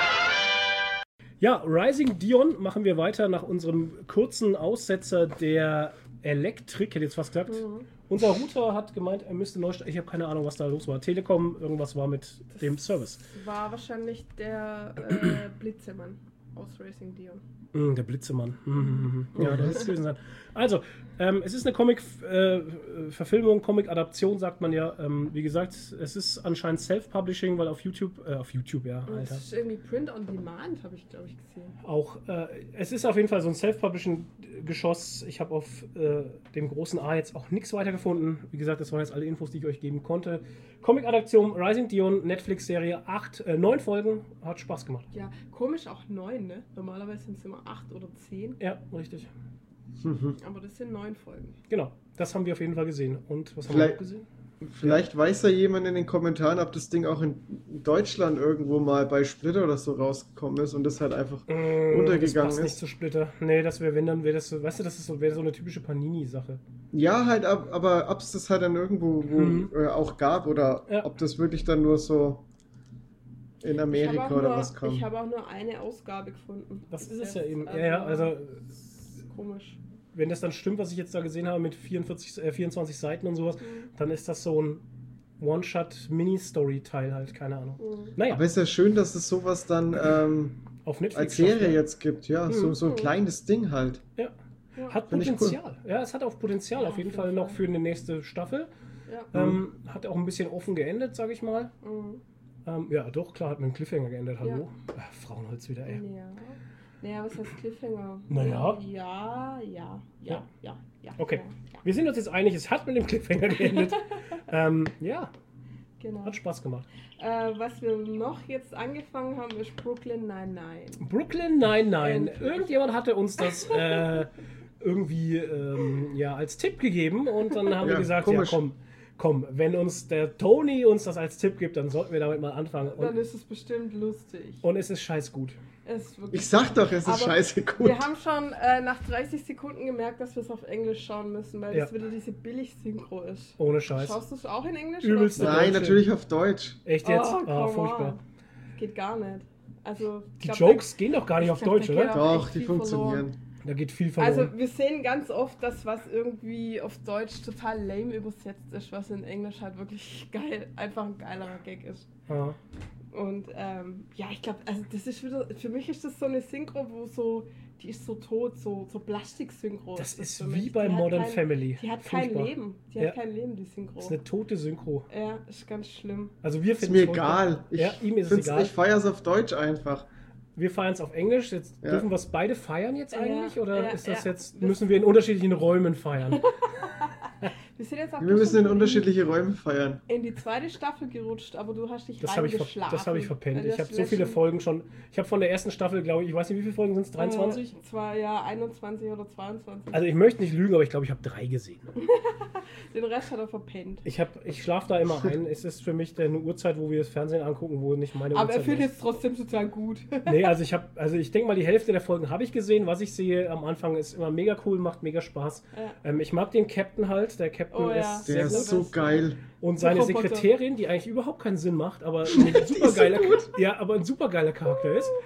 Ja, Rising Dion machen wir weiter nach unserem kurzen Aussetzer der Elektrik. Hätte jetzt fast gesagt. Mhm. Unser Router hat gemeint, er müsste neu starten. Ich habe keine Ahnung, was da los war. Telekom, irgendwas war mit dem Service. War wahrscheinlich der äh, Blitzemann aus Racing Dion. Mm, der Blitzemann. Mhm, mhm. Ja, das ist gewesen sein. Also, ähm, es ist eine Comic-Verfilmung, Comic-Adaption, sagt man ja. Ähm, wie gesagt, es ist anscheinend Self-Publishing, weil auf YouTube, äh, auf YouTube, ja, Und Alter. es ist irgendwie Print on Demand, habe ich glaube ich gesehen. Auch, äh, es ist auf jeden Fall so ein Self-Publishing Geschoss. Ich habe auf äh, dem großen A jetzt auch nichts weiter gefunden. Wie gesagt, das waren jetzt alle Infos, die ich euch geben konnte. Comic-Adaption Rising Dion, Netflix-Serie, acht, äh, neun Folgen. Hat Spaß gemacht. Ja, komisch auch neun, ne? Normalerweise sind es immer acht oder zehn. Ja, richtig. Aber das sind neun Folgen. Genau, das haben wir auf jeden Fall gesehen. Und was haben Vielleicht- wir noch gesehen? Vielleicht weiß ja jemand in den Kommentaren, ob das Ding auch in Deutschland irgendwo mal bei Splitter oder so rausgekommen ist und das halt einfach Mm, untergegangen das passt nicht ist. zu Splitter. Nee, das wäre, wenn, dann wäre das so, weißt du, das ist so, wäre so eine typische Panini-Sache. Ja, halt, ab, aber ob es das halt dann irgendwo wo, Mhm. äh, auch gab oder Ja. ob das wirklich dann nur so in Ich habe Amerika auch, oder nur- was kommt. ich habe auch nur eine Ausgabe gefunden. Das Bis ist es ja jetzt. eben. Ja, ja, also das ist komisch. wenn das dann stimmt, was ich jetzt da gesehen habe mit vierundvierzig, äh, vierundzwanzig Seiten und sowas, Mhm. dann ist das so ein One-Shot-Mini-Story-Teil halt, keine Ahnung. Mhm. Naja, Aber es ist ja schön, dass es sowas dann ähm, auf Netflix. als Serie schafft, ja. jetzt gibt, ja. So, so ein kleines Ding halt. Ja, Ja. hat Finde ich cool. Potenzial. Ja, es hat auch Potenzial Ja, auf jeden auf jeden Fall noch Fall. für eine nächste Staffel. Ja. Ähm, hat auch ein bisschen offen geendet, sage ich mal. Mhm. Ähm, ja, doch, klar, hat mit dem Cliffhanger geendet. Hallo? Ach, Frauenholz wieder, ey. Ja. Naja, was heißt Cliffhanger? Naja. Ja, ja, ja, Ja. ja, ja. Okay. Ja, ja. Wir sind uns jetzt einig, es hat mit dem Cliffhanger geendet. ähm, ja, Genau. hat Spaß gemacht. Äh, was wir noch jetzt angefangen haben, ist Brooklyn Nine-Nine. Brooklyn Nine-Nine. Endlich. Irgendjemand hatte uns das äh, irgendwie ähm, ja, als Tipp gegeben und dann haben wir Ja, gesagt, komisch. ja komm, komm, wenn uns der Tony uns das als Tipp gibt, dann sollten wir damit mal anfangen. Dann Und, ist es bestimmt lustig. und es ist scheiß gut. Es ist wirklich Ich sag doch, es ist Aber scheiße gut. Wir haben schon äh, nach dreißig Sekunden gemerkt, dass wir es auf Englisch schauen müssen, weil Ja. das wieder diese Billig-Synchro ist. Ohne Scheiß. Schaust du es auch in Englisch? Übelste oder? Nein, Deutsche. natürlich auf Deutsch. Echt jetzt? Oh, Ah, come furchtbar. on. Das geht gar nicht. Also, ich Die glaub, Jokes gehen doch gar nicht ich auf glaub, Deutsch, da oder? geht auch Doch, echt die viel funktionieren. Da geht viel da- verloren. Also wir sehen ganz oft, dass was irgendwie auf Deutsch total lame übersetzt ist, was in Englisch halt wirklich geil, einfach ein geilerer Gag ist. ah. Und ähm, ja, ich glaube, also das ist wieder, für mich ist das so eine Synchro, wo so, die ist so tot, so, so Plastik-Synchro. Das ist für wie mich. bei Die hat Modern kein, Family. Die hat kein Furchtbar. Leben. Die Ja. hat kein Leben, die Synchro. Das ist eine tote Synchro. Ja, ist ganz schlimm. Also wir Ist finden mir es furchtbar. egal. Ich, Ja, ihm ist es find's- egal. ich feier's auf Deutsch einfach. Wir feiern es auf Englisch. Jetzt Ja. dürfen wir es beide feiern jetzt Ja, eigentlich? Oder ja, ist das ja. jetzt, müssen wir in unterschiedlichen Räumen feiern? Wir sind jetzt auch Wir müssen in schon unterschiedliche Räume feiern. in die zweite Staffel gerutscht, aber du hast dich Das habe ich, ver reingeschlafen. das hab ich verpennt. Weil Ich das habe so viele letzte- Folgen schon. Ich habe von der ersten Staffel, glaube ich, ich weiß nicht, wie viele Folgen sind es? dreiundzwanzig? Äh, zwar ja einundzwanzig oder zweiundzwanzig. Also ich möchte nicht lügen, aber ich glaube, ich habe drei gesehen. Den Rest hat er verpennt. Ich, hab- ich schlafe da immer ein. Es ist für mich eine Uhrzeit, wo wir das Fernsehen angucken, wo nicht meine Aber er Uhrzeit findet ist. es trotzdem total gut. Nee, also ich habe, also ich denke mal, die Hälfte der Folgen habe ich gesehen. Was ich sehe am Anfang ist immer mega cool, macht mega Spaß. Ja. Ähm, ich mag den Captain halt. Der Captain Oh ja. ist Der sehr ist gut. so beste. geil. Und seine Roboter. Sekretärin, die eigentlich überhaupt keinen Sinn macht, aber ein supergeiler, ja, aber ein supergeiler Charakter ist.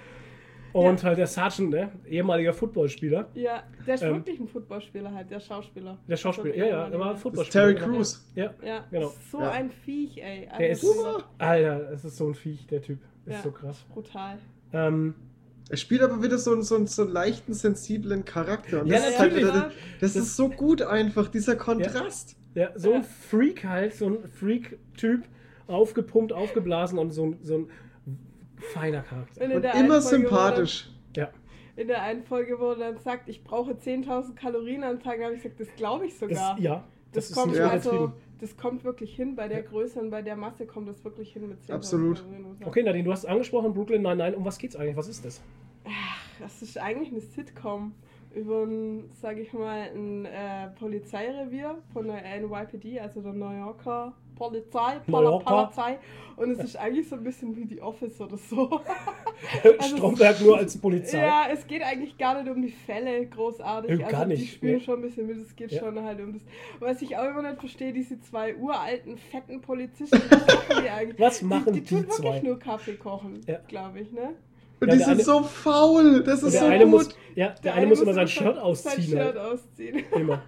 Und Ja. halt der Sergeant, ne, ehemaliger Footballspieler. Ja, der ist Ähm, wirklich ein Footballspieler halt, der Schauspieler. Der Schauspieler, Also, ja, ja, der war Das ist Footballspieler. Terry genau. Crews. Ja, Ja, genau. so Ja. ein Viech, ey. Also, Der ist, super. Alter, das ist so ein Viech, der Typ. Ist Ja. so krass. Brutal. Ähm, Er spielt aber wieder so, einen- so, einen- so einen leichten, sensiblen Charakter. Und Ja, das ist halt natürlich. wieder, das ist so gut einfach, dieser Kontrast. ja, so ein Ja. Freak halt, so ein Freak-Typ, aufgepumpt, aufgeblasen und so ein, so ein feiner Charakter. Und in Und der einen immer Folge, sympathisch. Ja, Wo er, in der einen Folge, wo er dann sagt, ich brauche zehntausend Kalorien am Tag, habe ich gesagt, das glaube ich das, sogar. ja, das, das, kommt ist nicht Ja. also, übertrieben. das kommt wirklich hin bei der Ja. Größe und bei der Masse kommt das wirklich hin mit zehntausend Absolut. Kalorien. Und so. Okay, Nadine, du hast angesprochen, Brooklyn Nine-Nine. Um was geht's eigentlich? Was ist das? Das ist eigentlich eine Sitcom über ein, sage ich mal, ein äh, Polizeirevier von der N Y P D, also der New Yorker Polizei, New Pol Yorker. Polizei. Und es ist eigentlich so ein bisschen wie die Office oder so. Also Stromberg nur als Polizei. Ja, es geht eigentlich gar nicht um die Fälle großartig. Äh, Also gar die nicht, spielen nee. schon ein bisschen mit, es geht Ja. schon halt um das. Was ich auch immer nicht verstehe, diese zwei uralten, fetten Polizisten, was machen die eigentlich? Was machen die, die, die tun wirklich zwei? nur Kaffee kochen, Ja. glaube ich, ne? Und Ja, die der sind eine- so faul. Das Und ist der so eine gut. muss, ja, der, eine muss immer sein Shirt ausziehen. Sein Shirt Halt. ausziehen. Immer.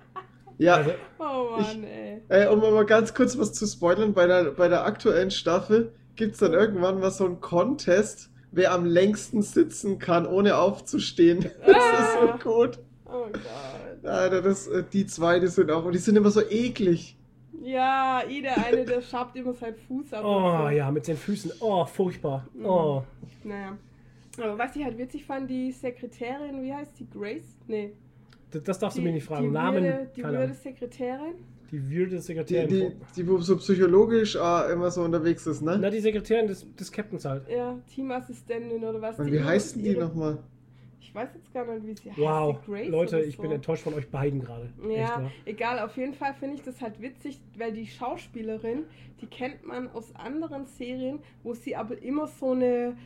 Ja, Also, Oh Mann, ey. Ey, um mal ganz kurz was zu spoilern, bei der, bei der aktuellen Staffel gibt es dann irgendwann mal so einen Contest, wer am längsten sitzen kann, ohne aufzustehen. Das ist so gut. Oh Gott. Alter, das, äh, die zwei, die sind auch, und die sind immer so eklig. Ja, i, der eine, der schabt immer seinen Fuß ab. oh und so. ja, mit den Füßen. Oh, furchtbar. Oh. Naja. Aber was ich halt witzig fand, die Sekretärin, wie heißt die? Grace? Nee. Das, das darfst die, du mir nicht fragen. Die Namen, weirde, die keine weirde Ahnung. Sekretärin. Die weirde Die, Sekretärin. die, die, wo so psychologisch äh, immer so unterwegs ist, ne? Na, die Sekretärin des, des Captains halt. Ja, Teamassistentin oder was. Und die wie immer heißen die ihre- nochmal? Ich weiß jetzt gar nicht, wie sie heißt. Wow, Die Grace Leute, oder ich so. bin enttäuscht von euch beiden gerade. Echt, Ja, wahr? egal, auf jeden Fall finde ich das halt witzig, weil die Schauspielerin, die kennt man aus anderen Serien, wo sie aber immer so eine,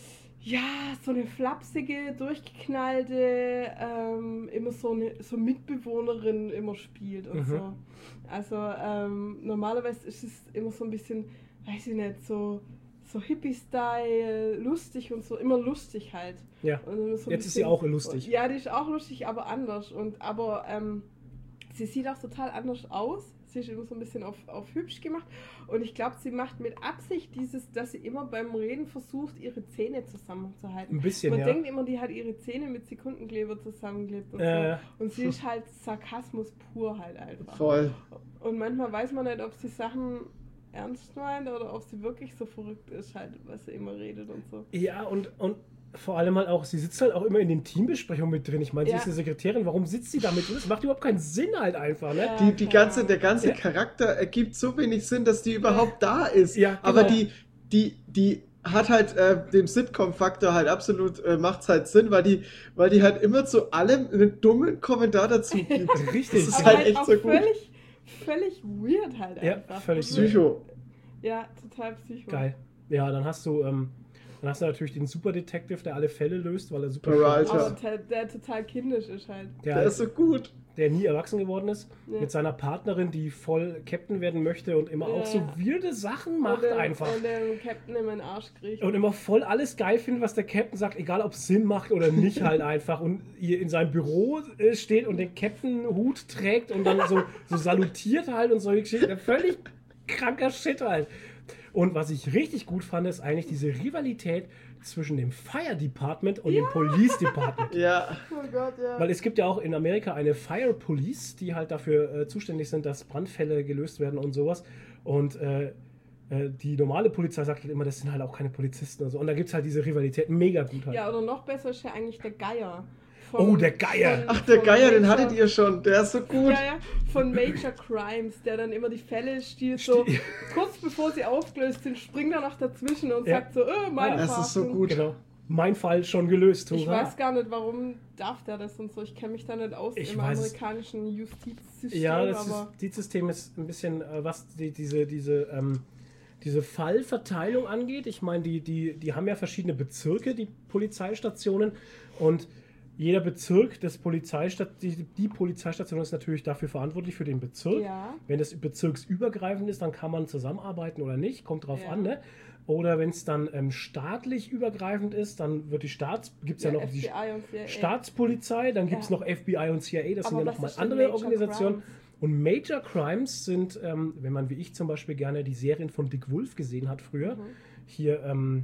ja, so eine flapsige, durchgeknallte, ähm, immer so eine so Mitbewohnerin immer spielt und Mhm. so. Also ähm, normalerweise ist es immer so ein bisschen, weiß ich nicht, so, so Hippie-Style, lustig und so, immer lustig halt. Ja. Und immer so ein Jetzt ist sie bisschen- auch lustig. Ja, die ist auch lustig, aber anders. Und aber ähm, sie sieht auch total anders aus. Sie ist immer so ein bisschen auf, auf hübsch gemacht. Und ich glaube, sie macht mit Absicht dieses, dass sie immer beim Reden versucht, ihre Zähne zusammenzuhalten. Ein bisschen, Man ja. denkt immer, die hat ihre Zähne mit Sekundenkleber zusammengeklebt und Äh. so. Und sie ist halt Sarkasmus pur halt einfach. Voll. Und manchmal weiß man nicht, ob sie Sachen ernst meint oder ob sie wirklich so verrückt ist, halt, was sie immer redet und so. Ja, und, und vor allem halt auch, sie sitzt halt auch immer in den Teambesprechungen mit drin. Ich meine, sie Ja. ist eine Sekretärin, warum sitzt sie da mit drin? Das macht überhaupt keinen Sinn halt einfach, ne? Ja. Die, die ganze, der ganze Ja. Charakter ergibt so wenig Sinn, dass die überhaupt da ist. Ja, genau. Aber die, die, die hat halt äh, dem Sitcom-Faktor halt absolut, äh, macht's halt Sinn, weil die, weil die halt immer zu allem einen dummen Kommentar dazu gibt. Richtig. Das ist Aber halt halt echt auch so gut. völlig, völlig weird halt Ja, einfach. völlig Psycho. Ja, total psycho. Geil. Ja, dann hast du, ähm, dann hast du natürlich den Super Detective, der alle Fälle löst, weil er super Peralta. schlau Aber der, der total kindisch ist halt. der, Der ist so gut. der nie erwachsen geworden ist, Ja. mit seiner Partnerin, die voll Captain werden möchte und immer auch so Ja. weirde Sachen macht und den, einfach. Und den Captain immer in den Arsch kriegt. Und immer voll alles geil findet, was der Captain sagt, egal ob es Sinn macht oder nicht halt einfach. Und hier in seinem Büro äh, steht und den Captain-Hut trägt und dann so, so salutiert halt und solche Geschichten. Völlig kranker Shit halt. Und was ich richtig gut fand, ist eigentlich diese Rivalität zwischen dem Fire Department und dem Police Department. Ja. Oh Gott, ja. Weil es gibt ja auch in Amerika eine Fire Police, die halt dafür äh, zuständig sind, dass Brandfälle gelöst werden und sowas. Und äh, äh, die normale Polizei sagt halt immer, das sind halt auch keine Polizisten und so. Und da gibt es halt diese Rivalität mega gut halt. ja, oder noch besser ist ja eigentlich der Geier. Oh, der Geier. Ach, der von Geier, den Major- hattet ihr schon. Der ist so gut. Ja, ja, von Major Crimes, der dann immer die Fälle stiehlt, so Sti- kurz bevor sie aufgelöst sind, springt er noch dazwischen und Ja. sagt so, äh, meine Ah, das ist so Verhaftung. gut. Genau. Mein Fall schon gelöst. Ich hurra. weiß gar nicht, warum darf der das und so. Ich kenne mich da nicht aus Ich im weiß es. amerikanischen Justizsystem. Ja, das aber Justizsystem ist ein bisschen, äh, was die, diese, diese, ähm, diese Fallverteilung angeht. Ich meine, die, die, die haben ja verschiedene Bezirke, die Polizeistationen. Und jeder Bezirk des Polizeistat die, die Polizeistation ist natürlich dafür verantwortlich für den Bezirk. Ja. Wenn das bezirksübergreifend ist, dann kann man zusammenarbeiten oder nicht. Kommt drauf Ja. an, ne? Oder wenn es dann ähm, staatlich übergreifend ist, dann wird die Staats... Gibt es ja, ja, noch F die B I und C I A. Staatspolizei, dann gibt es Ja. noch F B I und C I A, das Aber sind ja was nochmal ist denn andere Major Organisationen. Crimes? Und Major Crimes sind, ähm, wenn man wie ich zum Beispiel gerne die Serien von Dick Wolf gesehen hat früher, Mhm. hier, ähm,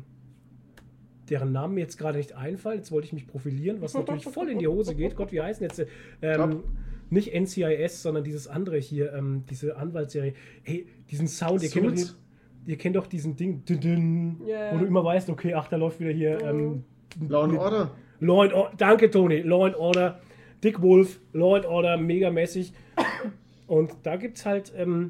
deren Namen mir jetzt gerade nicht einfallen, jetzt wollte ich mich profilieren, was natürlich voll in die Hose geht. Gott, wie heißen jetzt? äh, Ähm, Top. nicht N C I S, sondern dieses andere hier, ähm, diese Anwaltsserie. Hey, diesen Sound, ihr kennt, doch Suits? die, ihr kennt doch diesen Ding, dün, dün, Ja, ja. wo du immer weißt, okay, ach, da läuft wieder hier ähm, Law and Order. Law and Order, danke Toni, Law and Order, Dick Wolf, Law and Order, megamäßig. Und da gibt es halt ähm,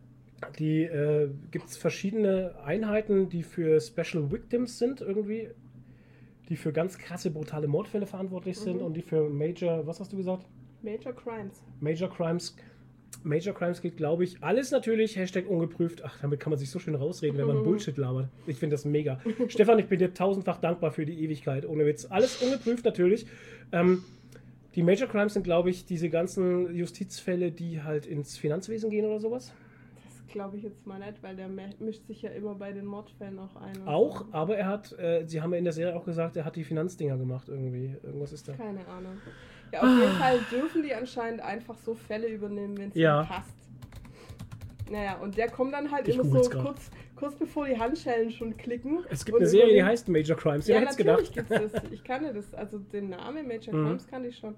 die äh, gibt's verschiedene Einheiten, die für Special Victims sind irgendwie, die für ganz krasse, brutale Mordfälle verantwortlich sind Mhm. und die für Major, was hast du gesagt? Major Crimes. Major Crimes. Major Crimes geht, glaube ich, alles natürlich, Hashtag ungeprüft. Ach, damit kann man sich so schön rausreden, wenn man Mhm. Bullshit labert. Ich finde das mega. Stefan, ich bin dir tausendfach dankbar für die Ewigkeit, ohne Witz. Alles ungeprüft natürlich. Ähm, die Major Crimes sind, glaube ich, diese ganzen Justizfälle, die halt ins Finanzwesen gehen oder sowas. Das glaube ich jetzt mal nicht, weil der me- mischt sich ja immer bei den Mordfällen auch ein. und Auch, so. aber er hat, äh, sie haben ja in der Serie auch gesagt, er hat die Finanzdinger gemacht irgendwie. Irgendwas ist da. Keine Ahnung. Ja, auf jeden Fall dürfen die anscheinend einfach so Fälle übernehmen, wenn es Ja. ihnen passt. Naja, und der kommt dann halt Ich immer so google's grad. kurz, kurz bevor die Handschellen schon klicken. Es gibt und eine Serie, die übernimmt- heißt Major Crimes. Ja, Wer hätte es natürlich gedacht? gibt's das. Ich kannte das. Also den Namen Major Mhm. Crimes kannte ich schon.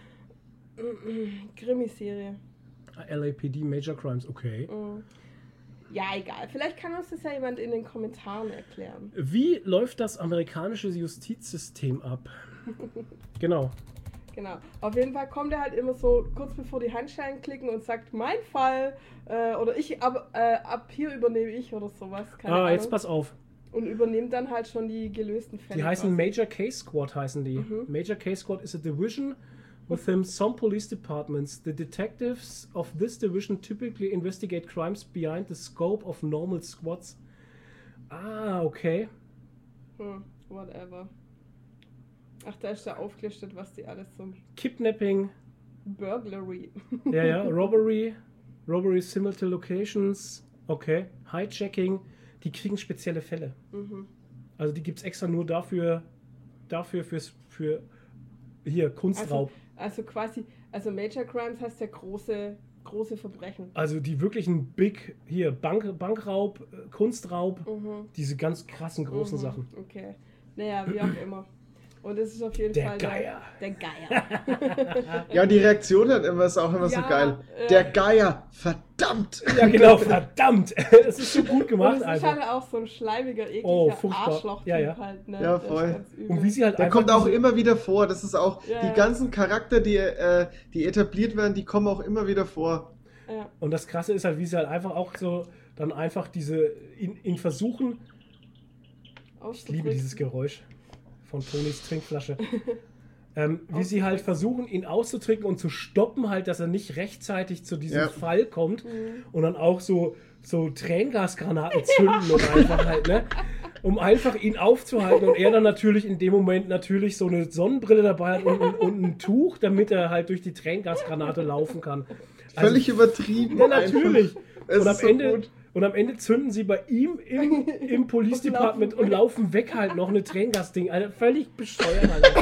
Krimiserie. L A P D Major Crimes, okay. Mhm. Ja, egal. Vielleicht kann uns das ja jemand in den Kommentaren erklären. Wie läuft das amerikanische Justizsystem ab? Genau. Genau. Auf jeden Fall kommt er halt immer so kurz bevor die Handschellen klicken und sagt, mein Fall, äh, oder ich, ab, äh, ab hier übernehme ich oder sowas. Keine Ah, Ahnung. jetzt pass auf. Und übernimmt dann halt schon die gelösten Fälle. Die heißen quasi. Major Case Squad, heißen die. Mhm. Major Case Squad is a division within some police departments. The detectives of this division typically investigate crimes beyond the scope of normal squads. Ah, okay. Hm, whatever. Ach, da ist ja aufgelistet, was die alles so... Kidnapping, Burglary. ja, ja, Robbery, Robbery simultaneous locations, okay, Hijacking, die kriegen spezielle Fälle. Mhm. Also die gibt es extra nur dafür, dafür fürs, für hier, Kunstraub. Also, also quasi, also Major Crimes heißt ja große, große Verbrechen. Also die wirklichen Big, hier, Bank, Bankraub, äh, Kunstraub, Mhm. diese ganz krassen großen Mhm. Sachen. Okay. Naja, wie auch immer. Und es ist auf jeden Der Fall Geier. Der, der Geier. Ja, und die Reaktion dann immer ist auch immer so Ja, geil. äh. Der Geier, verdammt! Ja, genau, verdammt. Es ist so gut Und gemacht es ist einfach. halt auch so ein schleimiger, ekliger Oh, furchtbar. Arschloch-Typ Ja, ja. halt. Ne? Ja, Der ist voll. ganz übel. Und wie sie halt Der einfach kommt auch diese- immer wieder vor. Das ist auch, Ja, die ja. ganzen Charakter, die, äh, die etabliert werden, die kommen auch immer wieder vor. Ja. Und das Krasse ist halt, wie sie halt einfach auch so dann einfach diese, ihn, ihn versuchen, ich liebe dieses Geräusch von Tonys Trinkflasche, ähm, wie sie halt versuchen, ihn auszutrinken und zu stoppen halt, dass er nicht rechtzeitig zu diesem Ja. Fall kommt Mhm. und dann auch so, so Tränengasgranaten zünden und einfach halt, ne? Um einfach ihn aufzuhalten und er dann natürlich in dem Moment natürlich so eine Sonnenbrille dabei hat und, und, und ein Tuch, damit er halt durch die Tränengasgranate laufen kann. Also, Völlig übertrieben. ja, natürlich. Es Und am, ist so Ende, gut. und am Ende zünden sie bei ihm im, im Police Und laufen Department und weg. laufen weg halt noch eine Tränengasding. Alter, völlig bescheuert, Alter.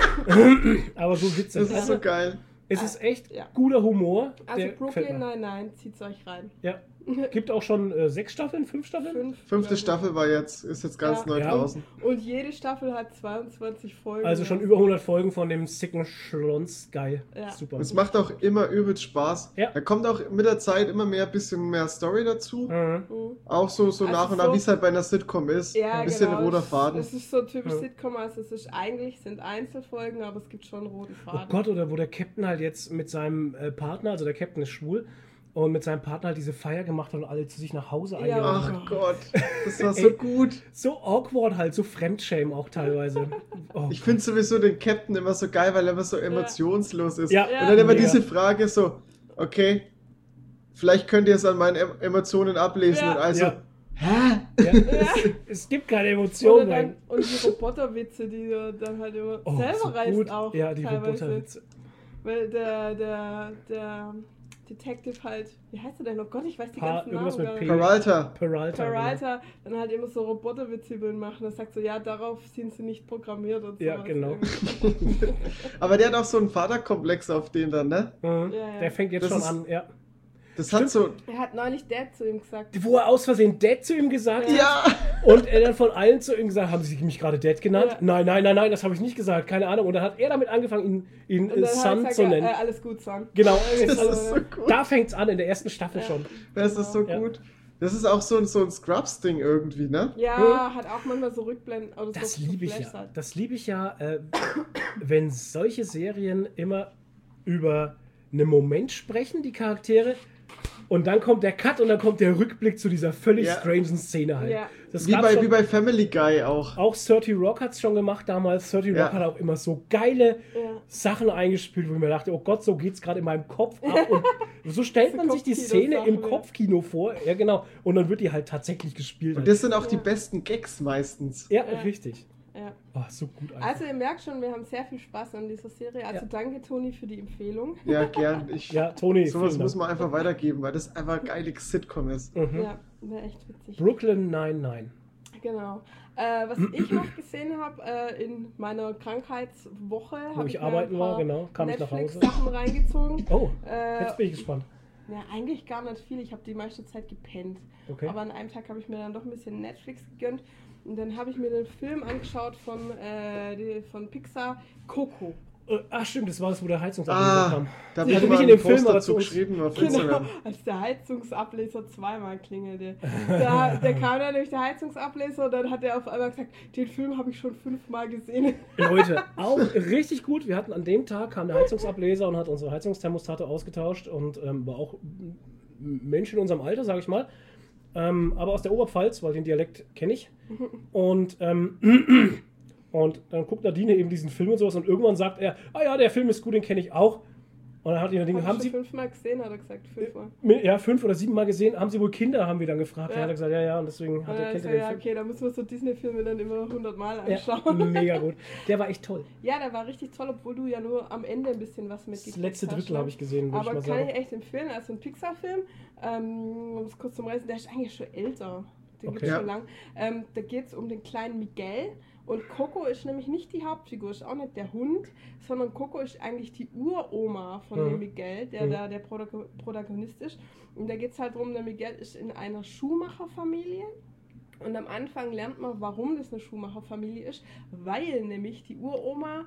Aber so witzig. Das ist Also, so geil. es ist echt Ja. guter Humor. Also der gefällt Brooklyn mir. Nine-Nine, zieht's euch rein. Ja. Gibt auch schon äh, sechs Staffeln, fünf Staffeln? Fünf. Fünfte glaub ich. Staffel war jetzt, ist jetzt ganz Ja. neu Ja. draußen. Und jede Staffel hat zweiundzwanzig Folgen. Also schon über hundert Folgen von dem sicken Schlons. Geil. Ja. Super. Es macht auch immer übelst Spaß. Ja. Da kommt auch mit der Zeit immer mehr bisschen mehr Story dazu. Mhm. Mhm. Auch so, so Also nach und so- nach, wie es halt bei einer Sitcom ist. Ja, Ein bisschen genau. roter Faden. Es ist so typisch Ja. Sitcom, also es ist eigentlich sind Einzelfolgen, aber es gibt schon einen roten Oh Faden. Gott, oder wo der Captain halt jetzt mit seinem äh, Partner, also der Captain ist schwul, und mit seinem Partner halt diese Feier gemacht hat und alle zu sich nach Hause Ja. eingeladen haben. Ach Gott, das war so Ey. gut. So awkward halt, so Fremdschämen auch teilweise. Oh, Ich finde sowieso den Captain immer so geil, weil er immer so emotionslos ist. Ja. Und dann immer Mega. diese Frage so, okay, vielleicht könnt ihr es an meinen em Emotionen ablesen. Ja. Und also, Ja. hä? Ja, es, es gibt keine Emotionen. Oder dann, Nein. und die Roboterwitze, die du dann halt immer Oh, selber so reißt gut. auch. Ja, die teilweise. Roboterwitze. Weil der, der, der Detective halt, wie heißt er denn? Oh Gott, ich weiß die Pa- ganzen irgendwas Namen mit gar P. nicht. Peralta. Peralta. Peralta dann halt immer so Roboterwitze über ihn machen. Er sagt so, ja, darauf sind sie nicht programmiert und so. Ja, genau. Aber der hat auch so einen Vaterkomplex auf den dann, ne? Genau. Mhm. Ja, ja. Der fängt jetzt Das schon ist- an, ja. Das hat so, Er hat neulich Dad zu ihm gesagt. Wo er aus Versehen Dad zu ihm gesagt hat. ja, Und er dann von allen zu ihm gesagt, haben sie mich gerade Dad genannt? Ja. Nein, nein, nein, nein, das habe ich nicht gesagt, keine Ahnung. Und dann hat er damit angefangen, ihn, ihn Und äh, dann hat er Son gesagt, zu ja, nennen. äh, alles gut, Son. Genau, das also, ist so gut. da fängt es an, in der ersten Staffel Ja. schon. Das ist so Ja. gut. Das ist auch so ein, so ein Scrubs-Ding irgendwie, ne? Ja, hat auch manchmal so Rückblenden. Oder Das so liebe ich Flash ja. halt. Das liebe ich ja, äh, wenn solche Serien immer über einen Moment sprechen, die Charaktere, und dann kommt der Cut und dann kommt der Rückblick zu dieser völlig Ja. strangen Szene halt. Ja. Das Wie gab's bei, schon, wie bei Family Guy auch. auch thirty Rock hat es schon gemacht damals. thirty Ja. Rock hat auch immer so geile Ja. Sachen eingespielt, wo ich mir dachte, oh Gott, so geht's gerade in meinem Kopf ab. Und so stellt So man sich die Szene Kopfkino-Sachen, im ja. Kopfkino vor. Ja, genau. Und dann wird die halt tatsächlich gespielt. Und das sind auch die besten Gags meistens. ja, Ja. richtig. Ja. Oh, so gut einfach. Also ihr merkt schon, wir haben sehr viel Spaß an dieser Serie. Also Ja. danke Toni für die Empfehlung. Ja, gern. Ich, ja, Toni, sowas vielen muss Dank. man einfach weitergeben, weil das einfach ein geiles Sitcom ist. Mhm. Ja, wäre echt witzig. Brooklyn Nine-Nine. Genau. Äh, was ich noch gesehen habe äh, in meiner Krankheitswoche, Wo habe ich ich mir arbeiten ein war, paar genau, kam ich nach Hause. Netflix-Sachen reingezogen. Oh, Äh, jetzt bin ich gespannt. Ja, eigentlich gar nicht viel. Ich habe die meiste Zeit gepennt. Okay. Aber an einem Tag habe ich mir dann doch ein bisschen Netflix gegönnt. Und dann habe ich mir den Film angeschaut von, äh, die, von Pixar, Coco. Äh, ach stimmt, das war es, wo der Heizungsableser Ah, kam. da habe Die ich hatte mal nicht in einen dem Film, Post aber dazu zu uns- geschrieben auf Genau, Instagram. als der Heizungsableser zweimal klingelte. Da, da kam dann nämlich der Heizungsableser und dann hat er auf einmal gesagt, den Film habe ich schon fünfmal gesehen. Leute, auch richtig gut. Wir hatten an dem Tag, kam der Heizungsableser und hat unsere Heizungsthermostate ausgetauscht und ähm, war auch ein Mensch in unserem Alter, sage ich mal. Ähm, aber aus der Oberpfalz, weil den Dialekt kenne ich. Und, ähm, und dann guckt Nadine eben diesen Film und sowas und irgendwann sagt er, ah ja, der Film ist gut, den kenne ich auch. Und dann hat die Nadine, Hab haben ich Sie, schon fünfmal gesehen, hat er gesagt, fünfmal. ja, fünf oder sieben Mal gesehen, haben Sie wohl Kinder, haben wir dann gefragt. Ja. Ja. Hat er gesagt, ja, ja, und deswegen Und hat er dann Kind so, den ja, Film. okay, da müssen wir so Disney-Filme dann immer hundertmal Ja, anschauen. mega gut. Der war echt toll. Ja, der war richtig toll, obwohl du ja nur am Ende ein bisschen was Das mitgekriegt letzte hast. Drittel ne? habe ich gesehen, würde ich Aber mal kann sagen. ich echt empfehlen, also ein Pixar-Film, ähm, um es kurz zum Reißen, der ist eigentlich schon älter. Den Okay. gibt es Ja. schon lang. Ähm, da geht es um den kleinen Miguel. Und Coco ist nämlich nicht die Hauptfigur, ist auch nicht der Hund, sondern Coco ist eigentlich die Uroma von Mhm. dem Miguel, der Mhm. da der Protago- Protagonist ist. Und da geht es halt darum, der Miguel ist in einer Schuhmacherfamilie. Und am Anfang lernt man, warum das eine Schuhmacherfamilie ist, weil nämlich die Uroma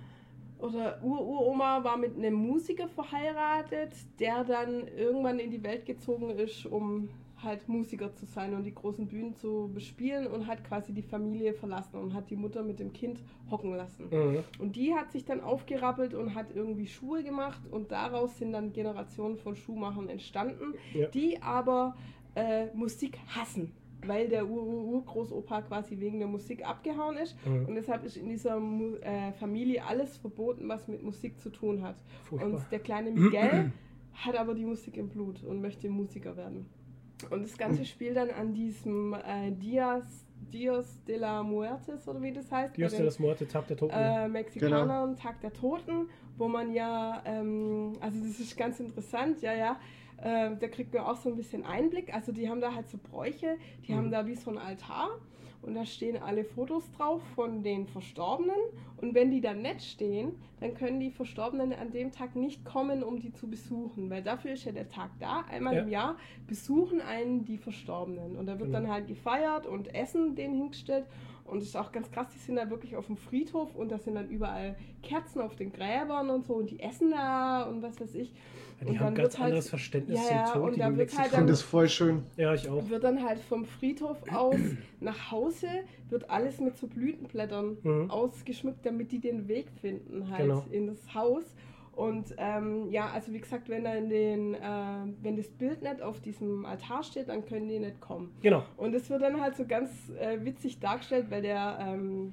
oder Ururoma war mit einem Musiker verheiratet, der dann irgendwann in die Welt gezogen ist, um halt Musiker zu sein und die großen Bühnen zu bespielen und hat quasi die Familie verlassen und hat die Mutter mit dem Kind hocken lassen. Mhm. Und die hat sich dann aufgerappelt und hat irgendwie Schuhe gemacht und daraus sind dann Generationen von Schuhmachern entstanden, Ja. die aber äh, Musik hassen, weil der Ur- Ur- Urgroßopa quasi wegen der Musik abgehauen ist. Mhm. Und deshalb ist in dieser Mu äh, Familie alles verboten, was mit Musik zu tun hat. Furchtbar. Und der kleine Miguel hat aber die Musik im Blut und möchte Musiker werden. Und das ganze spielt dann an diesem äh, Dias, Dios de la Muertes, oder wie das heißt, Dios bei de den las Muerte, Tag der Toten. äh, Mexikanern, Tag der Toten, wo man ja, ähm, also das ist ganz interessant, ja, ja, äh, da kriegt man auch so ein bisschen Einblick. Also die haben da halt so Bräuche, die Mhm. haben da wie so ein Altar und da stehen alle Fotos drauf von den Verstorbenen und wenn die dann nicht stehen, dann können die Verstorbenen an dem Tag nicht kommen, um die zu besuchen, weil dafür ist ja der Tag da, einmal Ja. im Jahr besuchen einen die Verstorbenen und da wird Genau. dann halt gefeiert und Essen denen hingestellt. Und es ist auch ganz krass, die sind da wirklich auf dem Friedhof und da sind dann überall Kerzen auf den Gräbern und so und die essen da und was weiß ich. Ja, die und haben dann ganz wird halt- anderes Verständnis Ja, ja, zum Tod. und die da in wird halt Ich dann- finde das voll schön. Ja, ich auch. Wird dann halt vom Friedhof aus nach Hause, wird alles mit so Blütenblättern Mhm. ausgeschmückt, damit die den Weg finden halt Genau. in das Haus. Und ähm, ja, also wie gesagt, wenn dann den, äh, wenn das Bild nicht auf diesem Altar steht, dann können die nicht kommen. Genau. Und es wird dann halt so ganz äh, witzig dargestellt, weil der, ähm,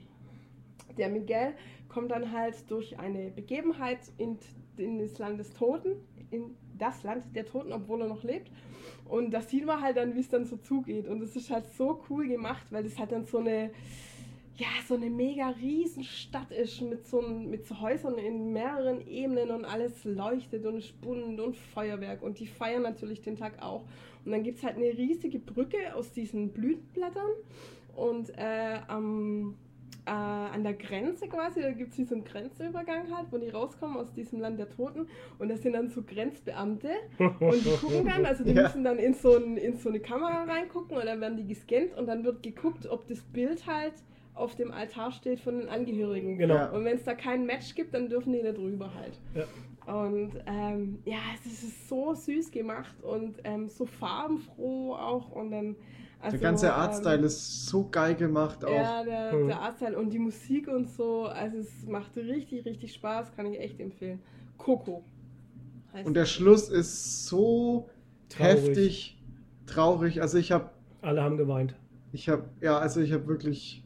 der Miguel kommt dann halt durch eine Begebenheit in, in das Land des Toten, in das Land der Toten, obwohl er noch lebt. Und da sieht man halt dann, wie es dann so zugeht. Und es ist halt so cool gemacht, weil das halt dann so eine, ja, so eine mega riesen Stadt ist mit so, mit so Häusern in mehreren Ebenen und alles leuchtet und ist bunt und Feuerwerk. Und die feiern natürlich den Tag auch. Und dann gibt es halt eine riesige Brücke aus diesen Blütenblättern und äh, am... Äh, an der Grenze quasi, da gibt es wie so einen Grenzübergang halt, wo die rauskommen aus diesem Land der Toten und das sind dann so Grenzbeamte und die gucken dann, also die Ja. müssen dann in so, ein, in so eine Kamera reingucken und dann werden die gescannt und dann wird geguckt, ob das Bild halt auf dem Altar steht von den Angehörigen. Genau. Ja. Und wenn es da kein Match gibt, dann dürfen die nicht rüber halt. Ja. Und ähm, ja, es ist so süß gemacht und ähm, so farbenfroh auch und dann also, Der ganze ähm, Artstyle ist so geil gemacht auch. ja, der, Mhm. der Artstyle und die Musik und so, also es macht richtig, richtig Spaß, kann ich echt empfehlen. Coco heißt Und der es. Schluss ist so Traurig. heftig traurig. Also ich habe, Alle haben geweint. ich habe, ja, also ich habe wirklich,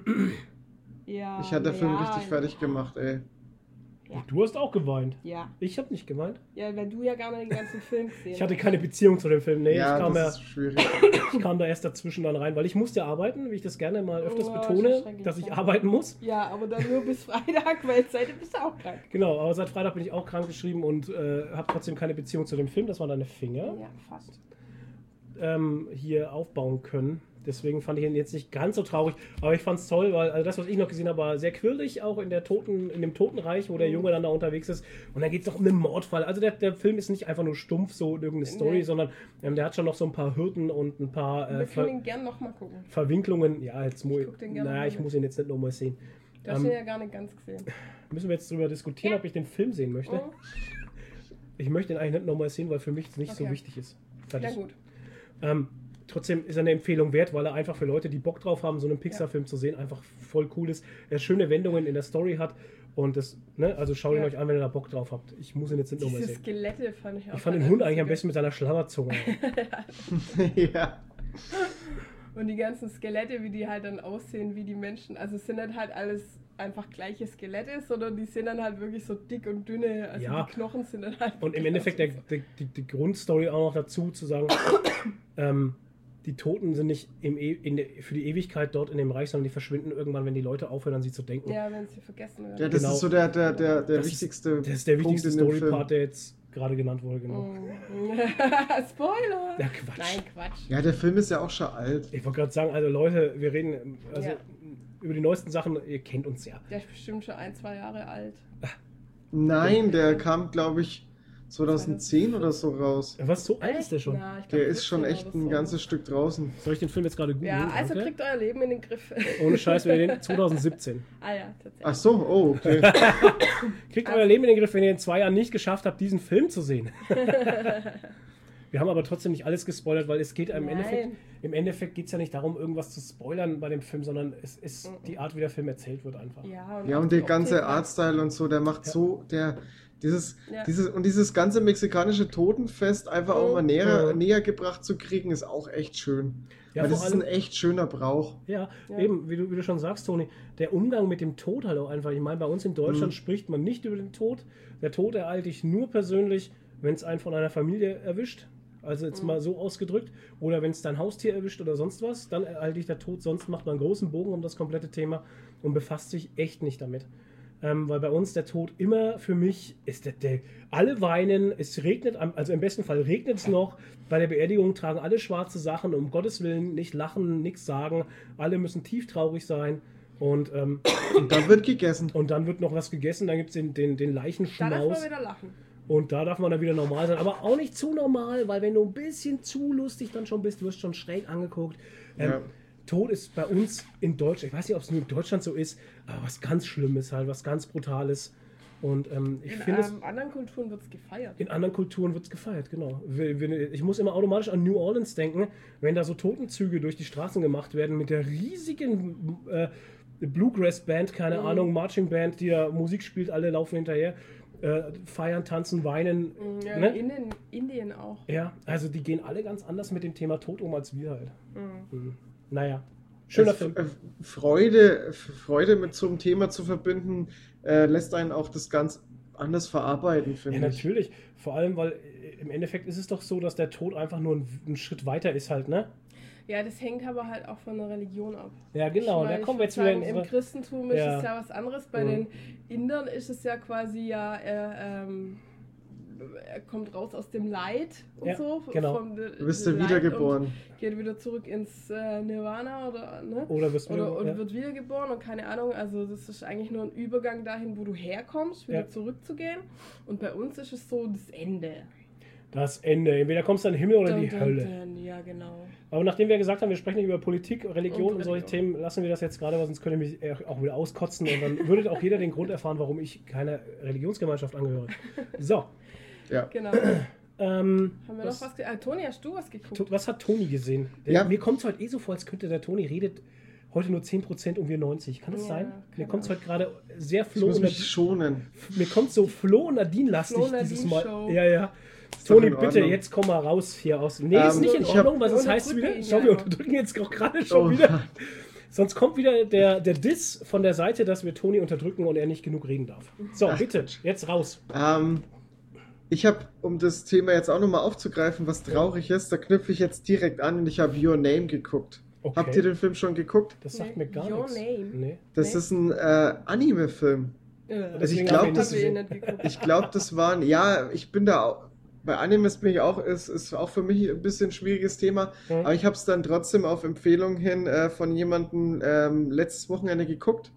Ja, ich hatte der Film ja, richtig fertig gemacht, ey. Ja. Du hast auch geweint. Ja, Ich habe nicht geweint. ja, weil du ja gar nicht den ganzen Film gesehen Ich hatte keine Beziehung zu dem Film. Nee, ja, ich, kam ja, das ist schwierig. ich kam da erst dazwischen dann rein, weil ich musste arbeiten, wie ich das gerne mal öfters Oh, betone, ist schrecklich, dass ich ja. arbeiten muss. Ja, aber dann nur bis Freitag, weil seitdem bist du auch krank. Genau, aber seit Freitag bin ich auch krank geschrieben und äh, habe trotzdem keine Beziehung zu dem Film, das waren deine Finger, Ja, fast. ähm, hier aufbauen können. Deswegen fand ich ihn jetzt nicht ganz so traurig, aber ich fand es toll, weil also das, was ich noch gesehen habe, war sehr quirlig, auch in der Toten, in dem Totenreich, wo der Mhm. Junge dann da unterwegs ist. Und dann geht es doch um einen Mordfall. Also der, der Film ist nicht einfach nur stumpf, so irgendeine Story, Nee. sondern ähm, der hat schon noch so ein paar Hürden und ein paar Wir äh, Ver können ihn gern nochmal gucken. Verwinklungen. Ja, jetzt muss Ich guck den gerne naja, mal ich mit. muss ihn jetzt nicht nochmal sehen. Du hast Ähm, ihn ja gar nicht ganz gesehen. müssen wir jetzt darüber diskutieren, Ja. ob ich den Film sehen möchte. Oh. Ich möchte ihn eigentlich nicht nochmal sehen, weil für mich es nicht so Okay. wichtig ist. Na Fertig. gut. Ähm, trotzdem ist er eine Empfehlung wert, weil er einfach für Leute, die Bock drauf haben, so einen Pixar-Film zu sehen, einfach voll cool ist. Er schöne Wendungen in der Story hat und das, ne, also schaut ihn Ja. euch an, wenn ihr da Bock drauf habt. Ich muss ihn jetzt nicht nochmal Diese sehen. Skelette fand ich auch. Ich fand den halt Hund eigentlich am lustig. besten mit seiner Schlammerzunge. ja. Und die ganzen Skelette, wie die halt dann aussehen, wie die Menschen. Also es sind nicht halt alles einfach gleiche Skelette, sondern die sind dann halt wirklich so dick und dünne. Also Ja. die Knochen sind dann halt. Und im wirklich Endeffekt der, aus- der, die, die Grundstory auch noch dazu zu sagen, ähm, die Toten sind nicht im e in der, für die Ewigkeit dort in dem Reich, sondern die verschwinden irgendwann, wenn die Leute aufhören, an sie zu denken. Ja, wenn sie vergessen werden. Ja, das Genau. ist so der, der, der, der Das ist- wichtigste Das ist der Punkt wichtigste in dem Film. Story-Part, der jetzt gerade genannt wurde, genau. Mm. Spoiler! Ja, Quatsch. Nein, Quatsch. Ja, der Film ist ja auch schon alt. Ich wollte gerade sagen, also Leute, wir reden also Ja. über die neuesten Sachen, ihr kennt uns ja. Der ist bestimmt schon ein, zwei Jahre alt. Nein, der kam, glaube ich, zweitausendzehn oder so raus. Was, so alt ist der schon? Na, ich glaub, Der ist schon vierzehn echt oder ein so. ganzes Stück draußen. Soll ich den Film jetzt gerade googeln? Ja, also Danke. kriegt euer Leben in den Griff. Ohne Scheiß, wir den zwanzig siebzehn. Ah ja, tatsächlich. Ach so, oh, okay. Kriegt Also- euer Leben in den Griff, wenn ihr in zwei Jahren nicht geschafft habt, diesen Film zu sehen. Wir haben aber trotzdem nicht alles gespoilert, weil es geht im Nein. Endeffekt, im Endeffekt geht es ja nicht darum, irgendwas zu spoilern bei dem Film, sondern es ist die Art, wie der Film erzählt wird einfach. Ja, Ja, auch und die der ganze Optik, Artstyle und so, der macht Ja. so, der, dieses, Ja. dieses, und dieses ganze mexikanische Totenfest einfach auch mal näher, Mhm. näher gebracht zu kriegen, ist auch echt schön. Ja, Weil vor das ist ein allem- echt schöner Brauch. Ja, Ja. eben, wie du, wie du schon sagst, Toni, der Umgang mit dem Tod halt auch einfach. Ich meine, bei uns in Deutschland Mhm. spricht man nicht über den Tod. Der Tod ereilt dich nur persönlich, wenn es einen von einer Familie erwischt. Also jetzt Mhm. mal so ausgedrückt. Oder wenn es dein Haustier erwischt oder sonst was, dann ereilt dich der Tod. Sonst macht man einen großen Bogen um das komplette Thema und befasst sich echt nicht damit. Ähm, weil bei uns der Tod immer für mich ist der, der alle weinen, es regnet, am- also im besten Fall regnet es noch, bei der Beerdigung tragen alle schwarze Sachen, um Gottes Willen nicht lachen, nichts sagen, alle müssen tief traurig sein und, ähm, Und dann wird gegessen. und dann wird noch was gegessen, dann gibt es den, den, den Da darf Leichenschmaus man wieder lachen. und da darf man dann wieder normal sein, aber auch nicht zu normal, weil wenn du ein bisschen zu lustig dann schon bist, wirst schon schräg angeguckt. Ähm, Ja. Tod ist bei uns in Deutschland, ich weiß nicht, ob es nur in Deutschland so ist, aber was ganz Schlimmes halt, was ganz Brutales. Und ähm, ich In finde es, ähm, anderen Kulturen wird es gefeiert. in anderen Kulturen wird es gefeiert, genau. Wir- wir- Ich muss immer automatisch an New Orleans denken, wenn da so Totenzüge durch die Straßen gemacht werden mit der riesigen äh, Bluegrass-Band, keine Mhm. Ahnung, Marching-Band, die da Musik spielt, alle laufen hinterher, äh, feiern, tanzen, weinen. Mm, Ja, ne? in den Indien auch. Ja, also die gehen alle ganz anders mit dem Thema Tod um als wir halt. Mhm. Mhm. Naja, schöner Es- Film. äh, Freude, Freude mit so einem Thema zu verbinden, äh, lässt einen auch das ganz anders verarbeiten, Ja, finde ich. natürlich. Vor allem, weil äh, im Endeffekt ist es doch so, dass der Tod einfach nur ein, ein Schritt weiter ist halt, ne? Ja, das hängt aber halt auch von der Religion ab. Ja, genau. Ich Da meine, kommen ich wir jetzt würd wieder in sagen, im unsere... Christentum ist Ja. es ja was anderes. Bei Mhm. den Indern ist es ja quasi ja, äh, ähm, er kommt raus aus dem Leid und Ja, so. genau. Vom, Du bist ja wiedergeboren. Geht wieder zurück ins äh, Nirvana oder, ne? Oder wirst du... Oder und ja. wird wiedergeboren und keine Ahnung, also das ist eigentlich nur ein Übergang dahin, wo du herkommst, wieder Ja. zurückzugehen. Und bei uns ist es so das Ende. Das Ende. Entweder kommst du in den Himmel oder in die Dun, dun, Hölle. dun. Ja, genau. Aber nachdem wir gesagt haben, wir sprechen nicht über Politik, Religion Und und solche Religion. Themen, lassen wir das jetzt gerade, weil sonst könnte mich auch wieder auskotzen und dann würde auch jeder den Grund erfahren, warum ich keiner Religionsgemeinschaft angehöre. So, Ja. Genau. ähm, Haben wir was, noch was ge ah, Toni, hast du was geguckt? To- was hat Toni gesehen? Der, Ja. Mir kommt es heute eh so vor, als könnte der Toni redet heute nur zehn Prozent und wir neunzig. Kann das Ja, sein? Mir keine kommt es Ahnung. heute gerade sehr Ich Flo muss und mich Nadine, schonen. mir kommt so Flo und Nadine lastig Flo und dieses Nadine Mal. Show. Ja, ja. Ist doch Toni, in bitte, Ordnung. jetzt komm mal raus hier aus. Nee, ist Ähm, nicht in ich hab- Ordnung, weil sonst Wir heißt es wieder. unterdrücken ihn, Schau, ja, wir aber- unterdrücken jetzt auch gerade schon Oh. wieder. Sonst kommt wieder der, der Diss von der Seite, dass wir Toni unterdrücken und er nicht genug reden darf. So, Ach, bitte, Quatsch. jetzt raus. Ähm, ich habe, um das Thema jetzt auch nochmal aufzugreifen, was traurig ist, da knüpfe ich jetzt direkt an und ich habe Your Name geguckt. Okay. Habt ihr den Film schon geguckt? Das sagt Nee, mir gar Your nichts. Name. Nee. Das Nee. ist ein äh, Anime-Film. Äh, Also ich Deswegen glaub, hab ihn das- nicht hab ich gesehen. nicht geguckt. Ich glaube, das waren, ja, ich bin da auch, bei Animes bin ich auch, ist, ist auch für mich ein bisschen ein schwieriges Thema, Mhm. aber ich habe es dann trotzdem auf Empfehlung hin äh, von jemandem ähm, letztes Wochenende geguckt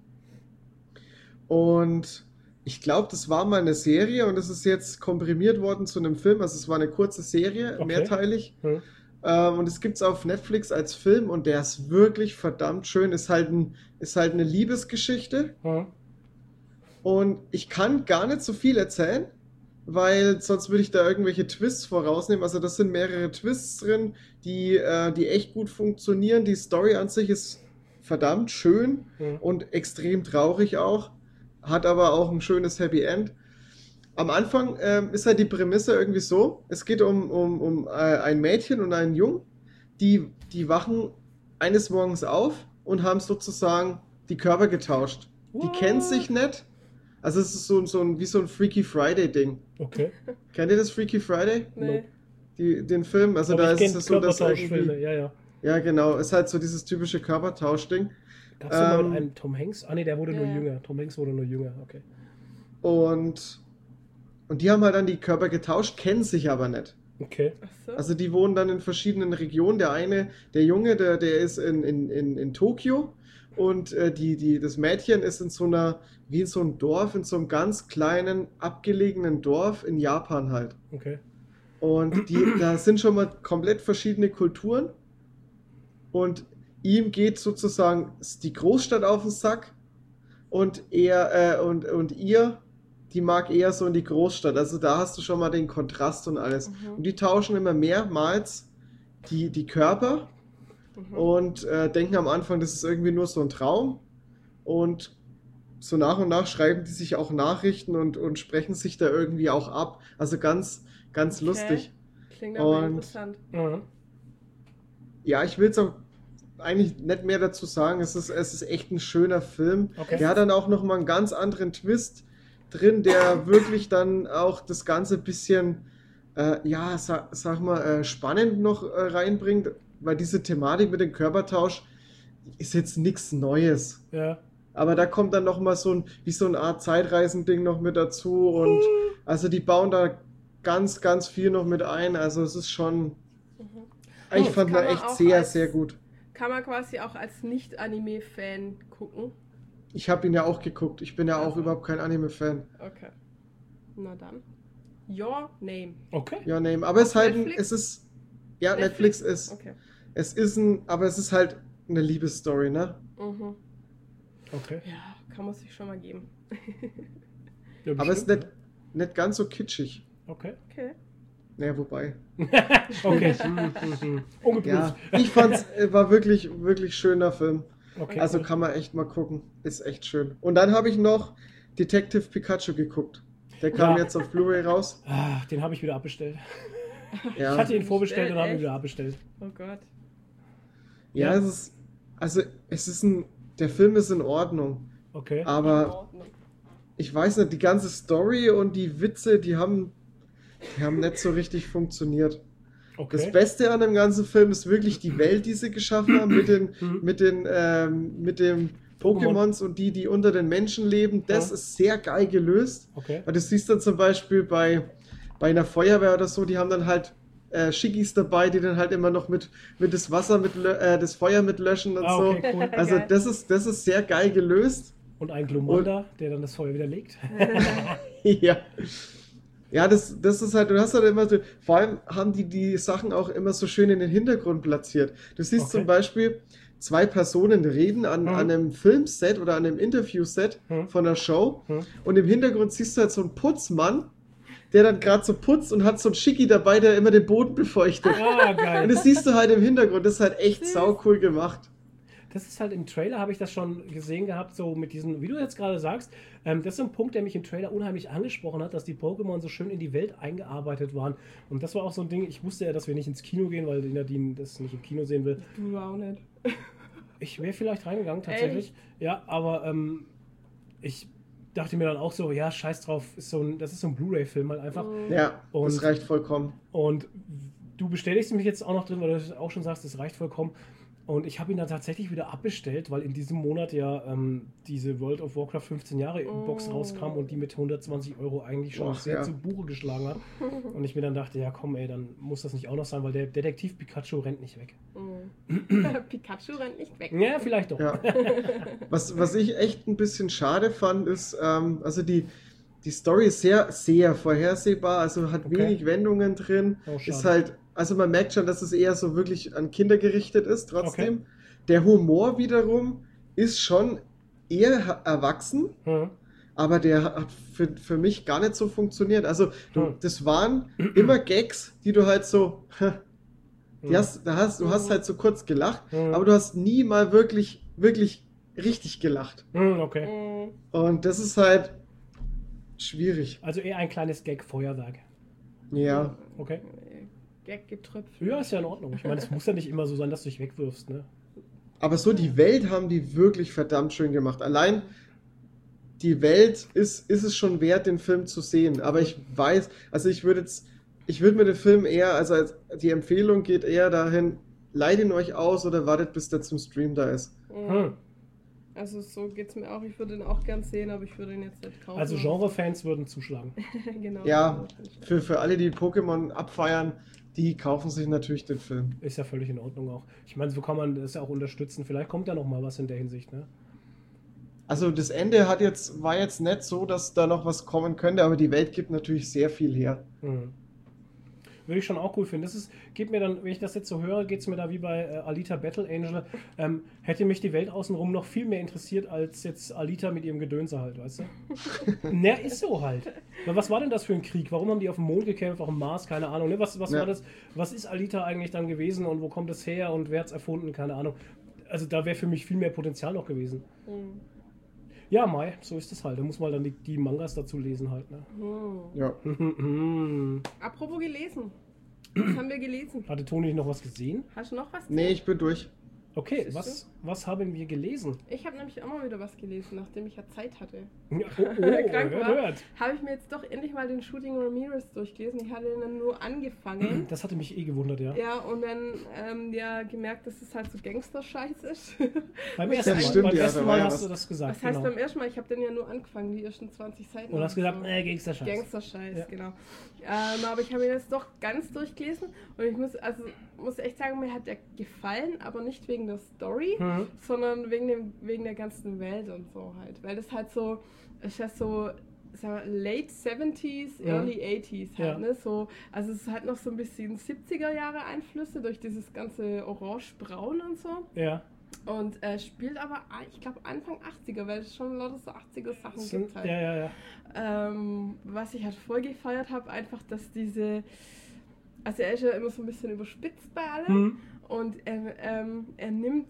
und ich glaube, das war mal eine Serie und es ist jetzt komprimiert worden zu einem Film, also es war eine kurze Serie, Okay. mehrteilig. Mhm. Ähm, und es gibt es auf Netflix als Film und der ist wirklich verdammt schön, ist halt, ein, ist halt eine Liebesgeschichte. Mhm. Und ich kann gar nicht so viel erzählen, weil sonst würde ich da irgendwelche Twists vorausnehmen. Also das sind mehrere Twists drin, die, äh, die echt gut funktionieren. Die Story an sich ist verdammt schön Mhm. und extrem traurig auch, hat aber auch ein schönes Happy End. Am Anfang ähm, ist halt die Prämisse irgendwie so, es geht um, um, um äh, ein Mädchen und einen Jungen, die, die wachen eines Morgens auf und haben sozusagen die Körper getauscht. Die What? kennen sich nicht. Also es ist so, so ein, wie so ein Freaky Friday-Ding. Okay. Kennt ihr das Freaky Friday? Nee. Die, den Film? Also Aber da ich ist kenn es so, dass Körpertauschfilme, irgendwie... ja, ja. Ja, genau. Ist halt so dieses typische Körpertausch-Ding. Gab's da mal Ähm, mit einem Tom Hanks? Ah ne, der wurde Ja, nur ja. jünger. Tom Hanks wurde nur jünger, okay. Und, und die haben halt dann die Körper getauscht, kennen sich aber nicht. Okay. Ach so. Also die wohnen dann in verschiedenen Regionen. Der eine, der Junge, der, der ist in, in, in, in Tokio und äh, die, die, das Mädchen ist in so einer, wie in so einem Dorf, in so einem ganz kleinen, abgelegenen Dorf in Japan halt. Okay. Und die, da sind schon mal komplett verschiedene Kulturen. Und ihm geht sozusagen die Großstadt auf den Sack und er äh, und, und ihr, die mag eher so in die Großstadt. Also da hast du schon mal den Kontrast und alles. Mhm. Und die tauschen immer mehrmals die, die Körper Mhm. und äh, denken am Anfang, das ist irgendwie nur so ein Traum. Und so nach und nach schreiben die sich auch Nachrichten und, und sprechen sich da irgendwie auch ab. Also ganz, ganz Okay. lustig. Klingt aber Und- interessant. Mhm. Ja, ich will jetzt auch eigentlich nicht mehr dazu sagen. Es ist, es ist echt ein schöner Film. Okay. Der hat dann auch nochmal einen ganz anderen Twist drin, der wirklich dann auch das Ganze ein bisschen, äh, ja, sag, sag mal, äh, spannend noch äh, reinbringt, weil diese Thematik mit dem Körpertausch ist jetzt nichts Neues. Ja. Aber da kommt dann nochmal so ein, wie so eine Art Zeitreisending noch mit dazu und also die bauen da ganz, ganz viel noch mit ein. Also es ist schon, Mhm. ich Das fand kann da man echt auch sehr, als- sehr gut. Kann man quasi auch als Nicht-Anime-Fan gucken. Ich habe ihn ja auch geguckt. Ich bin ja auch Also. überhaupt kein Anime-Fan. Okay. Na dann. Your Name. Okay. Ja, nee, aber es ist Auf halt, ein, Netflix? es ist, ja, Netflix, ist, Okay. es ist ein, aber es ist halt eine Liebesstory, ne? Mhm. Okay. Ja, kann man sich schon mal geben. Ja, Aber es ist bestimmt, nicht, nicht ganz so kitschig. ja. Okay. Okay. Naja, wobei. Okay. Mhm, mhm. Ungeprüft. Ja, ich fand's, äh, war wirklich, wirklich schöner Film. Okay. Also cool. kann man echt mal gucken. Ist echt schön. Und dann habe ich noch Detective Pikachu geguckt. Der kam Ja. jetzt auf Blu-ray raus. Ah, den habe ich wieder abbestellt. Ja, Ich hatte ihn vorbestellt und habe ihn Echt? wieder abbestellt. Oh Gott. ja, ja. es ist, also es ist ein, der Film ist in Ordnung. Okay. In Aber Ordnung. ich weiß nicht, die ganze Story und die Witze, die haben, die haben nicht so richtig funktioniert. Das Okay. Beste an dem ganzen Film ist wirklich die Welt, die sie geschaffen haben, mit den, Mhm. mit den, ähm, mit den Pokémon. Pokémons und die, die unter den Menschen leben. Das Ja. ist sehr geil gelöst. Okay. Und du siehst dann zum Beispiel bei, bei einer Feuerwehr oder so, die haben dann halt äh, Schickis dabei, die dann halt immer noch mit, mit das Wasser, mit, lö- äh, das Feuer mitlöschen und Ah, so. okay, cool. Also Geil. das ist, das ist sehr geil gelöst. Und ein Glumanda, der dann das Feuer wieder legt. Ja. Ja, das, das ist halt, du hast halt immer so, vor allem haben die die Sachen auch immer so schön in den Hintergrund platziert. Du siehst Okay. zum Beispiel zwei Personen reden an, Mhm. an einem Filmset oder an einem Interviewset Mhm. von der Show Mhm. und im Hintergrund siehst du halt so einen Putzmann, der dann gerade so putzt und hat so einen Schicki dabei, der immer den Boden befeuchtet. Ah, Und geil. das siehst du halt im Hintergrund, das ist halt echt Süß. sau cool gemacht. Das ist halt im Trailer, habe ich das schon gesehen gehabt, so mit diesen, wie du jetzt gerade sagst, ähm, das ist ein Punkt, der mich im Trailer unheimlich angesprochen hat, dass die Pokémon so schön in die Welt eingearbeitet waren. Und das war auch so ein Ding, ich wusste ja, dass wir nicht ins Kino gehen, weil die Nadine das nicht im Kino sehen will. Du auch nicht. Ich wäre vielleicht reingegangen, tatsächlich. Ja, aber ähm, ich dachte mir dann auch so, ja, scheiß drauf, ist so ein, das ist so ein Blu-ray-Film halt einfach. Mhm. Ja, das Und- reicht vollkommen. Und du bestätigst mich jetzt auch noch drin, weil du auch schon sagst, das reicht vollkommen. Und ich habe ihn dann tatsächlich wieder abbestellt, weil in diesem Monat ja ähm, diese World of Warcraft fünfzehn Jahre Box Oh. rauskam und die mit hundertzwanzig Euro eigentlich schon Boah, sehr ja. zu Buche geschlagen hat. Und ich mir dann dachte, ja komm ey, dann muss das nicht auch noch sein, weil der Detektiv Pikachu rennt nicht weg. Mhm. Pikachu rennt nicht weg. Ja, vielleicht doch. Ja. Was, was ich echt ein bisschen schade fand, ist, ähm, also die, die Story ist sehr, sehr vorhersehbar, also hat Okay. wenig Wendungen drin. Oh, schade. Ist halt, also man merkt schon, dass es eher so wirklich an Kinder gerichtet ist, trotzdem. Der Humor wiederum ist schon eher ha- erwachsen, Hm. aber der hat für, für mich gar nicht so funktioniert. Also du, Hm. das waren immer Gags, die du halt so, die Hm. hast, da hast, du hast halt so kurz gelacht, Hm. aber du hast nie mal wirklich, wirklich richtig gelacht. Hm, okay. Mhm. Und das ist halt schwierig. Also eher ein kleines Gag-Feuerwerk. Ja. Okay. Gag-Getröpfel. Ja, ist ja in Ordnung. Ich meine, es muss ja nicht immer so sein, dass du dich wegwirfst, ne? Aber so die Welt haben die wirklich verdammt schön gemacht. Allein die Welt ist, ist es schon wert, den Film zu sehen. Aber ich weiß, also ich würde jetzt, ich würde mir den Film eher, also als, die Empfehlung geht eher dahin, leiht ihn euch aus oder wartet, bis der zum Stream da ist. Mhm. Hm. Also so geht's mir auch. Ich würde ihn auch gern sehen, aber ich würde ihn jetzt nicht kaufen. Also Genre-Fans würden zuschlagen. Genau. Ja, für, für alle, die Pokémon abfeiern, die kaufen sich natürlich den Film. Ist ja völlig in Ordnung auch. Ich meine, so kann man das ja auch unterstützen. Vielleicht kommt da noch mal was in der Hinsicht, ne? Also das Ende hat jetzt, war jetzt nicht so, dass da noch was kommen könnte, aber die Welt gibt natürlich sehr viel her. Hm. Würde ich schon auch cool finden. Das ist, geht mir dann, wenn ich das jetzt so höre, geht es mir da wie bei äh, Alita Battle Angel. Ähm, hätte mich die Welt außenrum noch viel mehr interessiert, als jetzt Alita mit ihrem Gedönse halt, weißt du? Na, ist so halt. Na, was war denn das für ein Krieg? Warum haben die auf dem Mond gekämpft, auf dem Mars? Keine Ahnung. Ne? Was, was Ja. war das? Was ist Alita eigentlich dann gewesen und wo kommt es her und wer hat es erfunden? Keine Ahnung. Also da wäre für mich viel mehr Potenzial noch gewesen. Mhm. Ja, Mai, so ist es halt. Da muss man dann die, die Mangas dazu lesen halt, ne? Mhm. Ja. Apropos gelesen. Was haben wir gelesen? Hatte Toni noch was gesehen? Hast du noch was? Nee, ich bin durch. Okay, Siehst was, was haben wir gelesen? Ich habe nämlich auch mal wieder was gelesen, nachdem ich ja Zeit hatte. Ja, oh, oh, Krank hört, war. hört. Habe ich mir jetzt doch endlich mal den Shooting Ramirez durchgelesen. Ich hatte ihn dann nur angefangen. Das hatte mich eh gewundert, ja. Ja, und dann ähm, ja gemerkt, dass es halt so Gangster-Scheiß ist. Beim Was ersten Ja, Mal, stimmt, beim ja, ersten da war Mal ja hast was. du das gesagt. Das heißt genau. beim ersten Mal, ich habe den ja nur angefangen, die ersten zwanzig Seiten. Und hast oder gesagt, so. äh, Gangster-Scheiß. Gangster-Scheiß, Ja. genau. Ähm, aber ich habe ihn jetzt doch ganz durchgelesen und ich muss, also muss echt sagen, mir hat der gefallen, aber nicht wegen der Story, Mhm. sondern wegen dem, wegen der ganzen Welt und so halt. Weil das halt so, es ist ja so, sagen wir, late seventies, Mhm. early eighties halt, Ja. ne? So, also es ist halt noch so ein bisschen siebziger Jahre Einflüsse durch dieses ganze Orange-Braun und so. Ja. Und äh, spielt aber, ich glaube, Anfang achtziger, weil es schon lauter so achtziger Sachen Sind, gibt halt. ja, ja, ja. Ähm, was ich halt voll gefeiert habe, einfach, dass diese, also er ist ja immer so ein bisschen überspitzt bei allem Mhm. und er, ähm, er nimmt,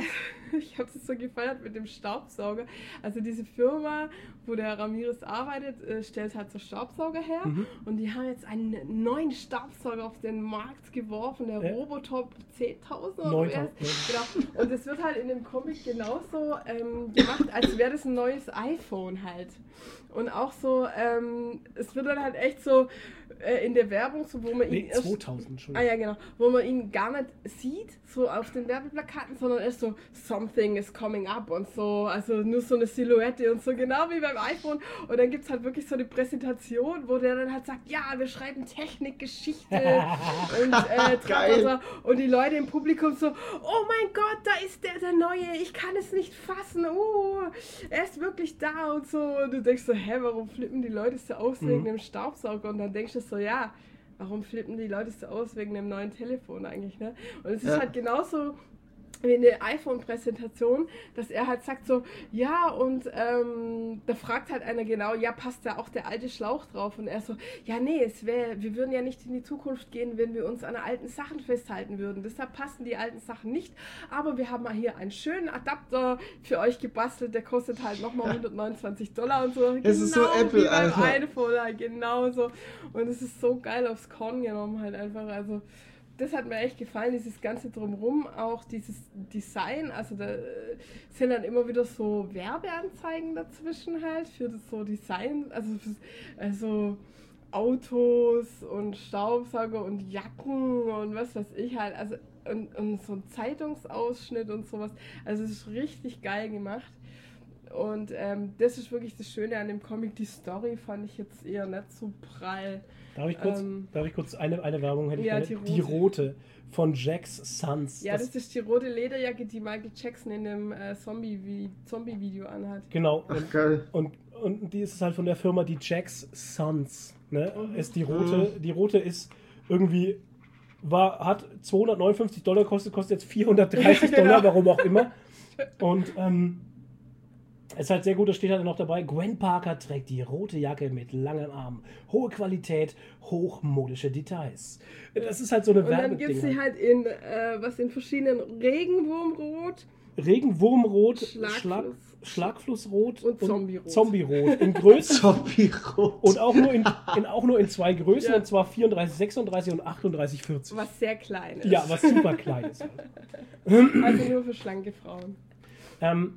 ich habe es so gefeiert mit dem Staubsauger, also diese Firma, wo der Ramirez arbeitet, äh, stellt halt so Staubsauger her Mhm. und die haben jetzt einen neuen Staubsauger auf den Markt geworfen, der Ja. Robotop zehntausend oder neuntausend, was. Genau. Und es wird halt in dem Comic genauso ähm, gemacht, als wäre das ein neues iPhone halt. Und auch so, ähm, es wird dann halt echt so äh, in der Werbung, so wo man ihn Nee, erst, zweitausend schon. ah ja genau, wo man ihn gar nicht sieht, so auf den Werbeplakaten, sondern erst so something is coming up und so, also nur so eine Silhouette und so, genau wie beim iPhone. Und dann gibt es halt wirklich so eine Präsentation, wo der dann halt sagt, ja, wir schreiben Technik, Geschichte und äh, Geil. Tralala. Und die Leute im Publikum so, oh mein Gott, da ist der, der Neue, ich kann es nicht fassen, uh, er ist wirklich da und so. Und du denkst so, hä, warum flippen die Leute so aus wegen Mhm. dem Staubsauger? Und dann denkst du so, ja, warum flippen die Leute so aus wegen dem neuen Telefon eigentlich, ne? Und es ist Ja. halt genauso wie eine iPhone-Präsentation, dass er halt sagt so, ja, und ähm, da fragt halt einer genau, ja, passt da auch der alte Schlauch drauf? Und er so, ja, nee, es wäre, wir würden ja nicht in die Zukunft gehen, wenn wir uns an alten Sachen festhalten würden. Deshalb passen die alten Sachen nicht. Aber wir haben mal hier einen schönen Adapter für euch gebastelt, der kostet halt nochmal hundertneunundzwanzig Dollar und so. Es ist so Apple, wie beim Alter. iPhone, halt, genau so. Und es ist so geil aufs Korn genommen halt einfach, also das hat mir echt gefallen, dieses ganze Drumherum, auch dieses Design, also da äh, sind dann immer wieder so Werbeanzeigen dazwischen halt für das so Design, also, fürs, also Autos und Staubsauger und Jacken und was weiß ich halt, also und, und so ein Zeitungsausschnitt und sowas, also es ist richtig geil gemacht. Und ähm, das ist wirklich das Schöne an dem Comic. Die Story fand ich jetzt eher nicht so prall. Darf ich kurz, Ähm, darf ich kurz eine, eine Werbung hätte ich ja, gerne? die Die rote. rote von Jack's Sons. Ja, das, ist die rote Lederjacke, die Michael Jackson in dem äh, Zombie- Zombie-Video anhat. Genau. Ach, Und, geil. und, und die ist es halt von der Firma, die Jack's Sons. Ne? Mhm. Ist die rote. Die rote ist irgendwie, war, hat zweihundertneunundfünfzig Dollar gekostet, kostet jetzt vierhundertdreißig Ja, genau. Dollar, warum auch immer. Und ähm, Es ist halt sehr gut, da steht halt noch dabei, Gwen Parker trägt die rote Jacke mit langen Armen. Hohe Qualität, hochmodische Details. Das ist halt so eine Und dann gibt es sie halt in, äh, was in verschiedenen Regenwurmrot, Regenwurmrot, Schlagfluss. Schlag, Schlagflussrot Und Zombierot. Zombierot. In Größen. Zombie-Rot. Und auch nur in, in, auch nur in zwei Größen, Ja. und zwar vierunddreißig sechsunddreißig und achtunddreißig vierzig. was sehr klein ist. Ja, was super klein ist. Halt. Also nur für schlanke Frauen. Ähm,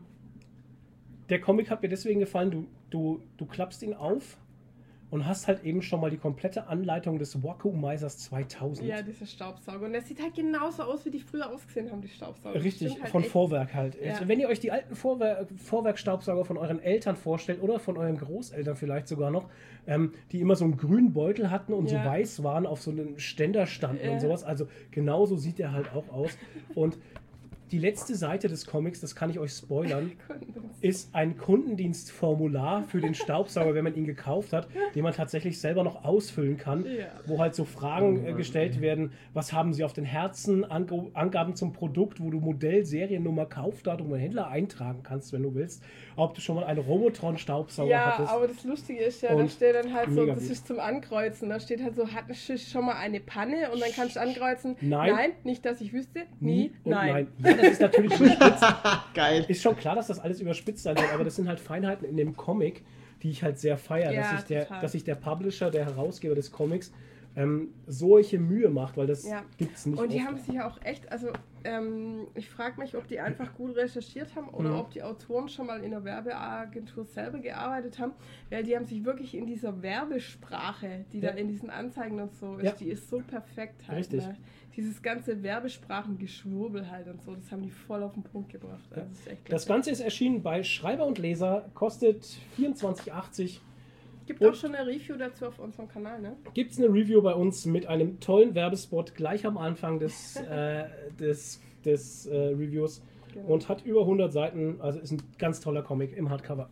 der Comic hat mir deswegen gefallen, du, du, du klappst ihn auf und hast halt eben schon mal die komplette Anleitung des Wacomizers zweitausend. Ja, dieser Staubsauger. Und der sieht halt genauso aus, wie die früher ausgesehen haben, die Staubsauger. Das Richtig, stimmt halt von echt. Vorwerk halt. Ja. Also wenn ihr euch die alten Vorwer Vorwerkstaubsauger von euren Eltern vorstellt oder von euren Großeltern vielleicht sogar noch, ähm, die immer so einen grünen Beutel hatten und Ja. so weiß waren, auf so einem Ständer standen Ja. und sowas. Also genauso sieht er halt auch aus. Und die letzte Seite des Comics, das kann ich euch spoilern, ist ein Kundendienstformular für den Staubsauger, wenn man ihn gekauft hat, den man tatsächlich selber noch ausfüllen kann, Ja. wo halt so Fragen äh, gestellt werden, was haben Sie auf den Herzen, Ange Angaben zum Produkt, wo du Modell, Seriennummer, Kaufdatum und Händler eintragen kannst, wenn du willst, ob du schon mal einen Robotron-Staubsauger Ja, hattest. aber das Lustige ist ja, da Und steht dann halt so, mega das gut. ist zum Ankreuzen, da steht halt so, hattest du schon mal eine Panne? Und dann kannst du ankreuzen, Nein. nein, nicht, dass ich wüsste, nie, und nein. nein. Ja, das ist natürlich überspitzt. Geil. Ist schon klar, dass das alles überspitzt sein wird, aber das sind halt Feinheiten in dem Comic, die ich halt sehr feiere, Ja, dass, sich der, total. dass sich der Publisher, der Herausgeber des Comics, ähm, solche Mühe macht, weil das Ja. gibt's nicht Und die oft. haben sich ja auch echt, also ähm, ich frage mich, ob die einfach gut recherchiert haben oder Mhm. ob die Autoren schon mal in der Werbeagentur selber gearbeitet haben, weil die haben sich wirklich in dieser Werbesprache, die Ja. da in diesen Anzeigen und so ist, Ja. die ist so perfekt halt. Richtig. Ne? Dieses ganze Werbesprachengeschwurbel halt und so, das haben die voll auf den Punkt gebracht. Also das ist echt Das klasse. Ganze ist erschienen bei Schreiber und Leser, kostet vierundzwanzig achtzig. Gibt und- auch schon eine Review dazu auf unserem Kanal, ne? Gibt es eine Review bei uns mit einem tollen Werbespot gleich am Anfang des, äh, des, des äh, Reviews Genau. und hat über hundert Seiten, also ist ein ganz toller Comic im Hardcover.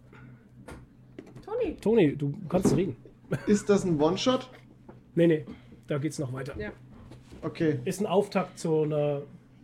Toni! Toni, du kannst reden. Ist das ein One-Shot? Nee, nee, da geht's noch weiter. Ja. Okay. Ist ein Auftakt zu einer.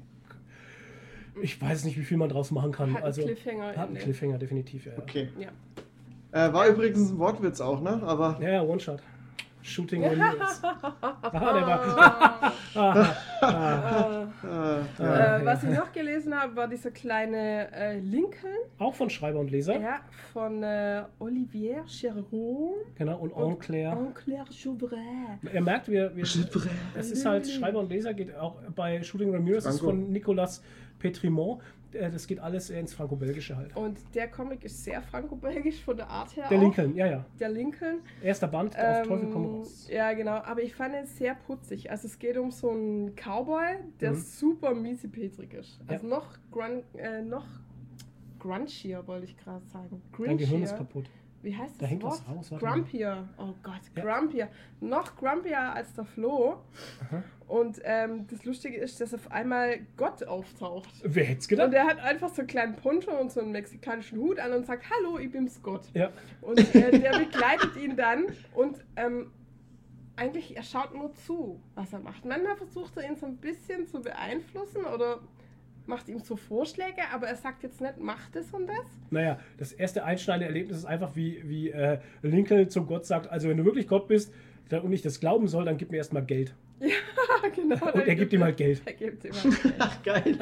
Ich weiß nicht, wie viel man draus machen kann. Hat einen also, Cliffhanger Hat einen Ende. Cliffhanger, definitiv. Ja, ja. Okay. Ja. Äh, war übrigens ein Wortwitz auch, ne? Aber Ja, ja, One-Shot. Shooting Ramirez. Aha, der war. Ah, ah, äh, ah, Äh, was ja. ich noch gelesen habe, war dieser kleine äh, Lincoln, Auch von Schreiber und Leser. ja, von äh, Olivier Cheron Genau, und und Enclair. Enclair Joubert. Ihr merkt, wir, wir, es ist halt Schreiber und Leser, geht auch bei Shooting Ramirez, ist Franco. von Nicolas Petrimont. Äh, Das geht alles eher ins Franco-Belgische halt. Und der Comic ist sehr franco-belgisch von der Art her Der auch. Lincoln, ja, ja. Der Lincoln. Erster Band, der auf Teufel komm Ähm, raus. ja, genau. Aber ich fand es sehr putzig. Also es geht um so einen Cowboy, der Mhm. super miesepetrig ist. Ja. Also noch, grun äh, noch grunchier, wollte ich gerade sagen. Dein Gehirn ist Grinchier. kaputt. Wie heißt das Da hängt Wort? was raus, warte mal. Grumpier. Oh Gott, Ja. grumpier. Noch grumpier als der Flo. Aha. Und ähm, das Lustige ist, dass auf einmal Gott auftaucht. Wer hätte es Und gedacht? er hat einfach so einen kleinen Poncho und so einen mexikanischen Hut an und sagt, hallo, ich bin's Gott. Ja. Und äh, der begleitet ihn dann und ähm, eigentlich, er schaut nur zu, was er macht. Manchmal versucht er ihn so ein bisschen zu beeinflussen oder macht ihm so Vorschläge, aber er sagt jetzt nicht, mach das und das. Naja, das erste einschneidende Erlebnis ist einfach, wie, wie äh, Lincoln zum Gott sagt, also wenn du wirklich Gott bist dann, und ich das glauben soll, dann gib mir erstmal Geld. Genau. Und er gibt ihm halt Geld. Er gibt ihm halt Geld. ach, geil.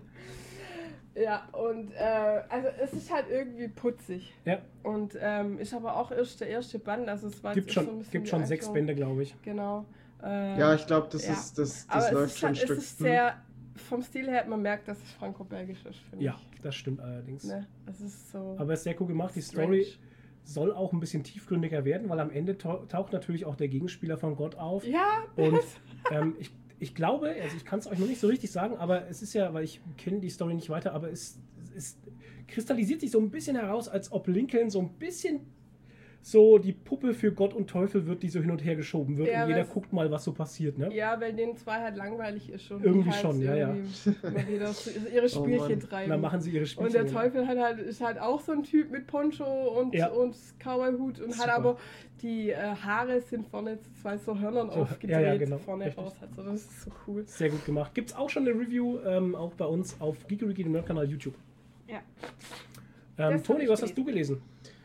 Ja, und äh, also es ist halt irgendwie putzig. Ja, Und ähm, ist aber auch erst der erste Band, also es war gibt jetzt erst schon, so ein bisschen gibt die schon sechs Einführung. Bände, glaube ich. Genau. Äh, Ja, ich glaube, das Ja. ist das, aber das es läuft ist, schon ein halt, Stück. es ist sehr, vom Stil her, man merkt, dass es franco-belgisch ist, finde Ja, das stimmt allerdings. ich. Ne? Es ist so Aber es ist sehr cool gemacht. Die strange. Story soll auch ein bisschen tiefgründiger werden, weil am Ende tau- taucht natürlich auch der Gegenspieler von Gott auf. Ja, Und ähm, ich, ich glaube, also ich kann es euch noch nicht so richtig sagen, aber es ist ja, weil ich kenne die Story nicht weiter, aber es, es kristallisiert sich so ein bisschen heraus, als ob Lincoln so ein bisschen so die Puppe für Gott und Teufel wird, die so hin und her geschoben wird Ja, und jeder weil's- guckt mal, was so passiert, ne? ja, weil denen zwei halt langweilig ist schon. Irgendwie die halt schon, ja, ja. irgendwie mal wieder so ihre Spielchen Mann. treiben. Und dann machen sie ihre und Spielchen. der Teufel hat halt, ist halt auch so ein Typ mit Poncho und, Ja. und Cowboy-Hut und Super. hat aber die äh, Haare sind vorne zu zwei so Hörnern So, aufgedreht, ja, ja, genau, vorne richtig. raus. Also das ist so cool. Sehr gut gemacht. Gibt's auch schon eine Review, ähm, auch bei uns auf Geeky dem Nerd-Kanal YouTube. Ja. Ähm, Das hab Toni, ich was hast gelesen. du gelesen?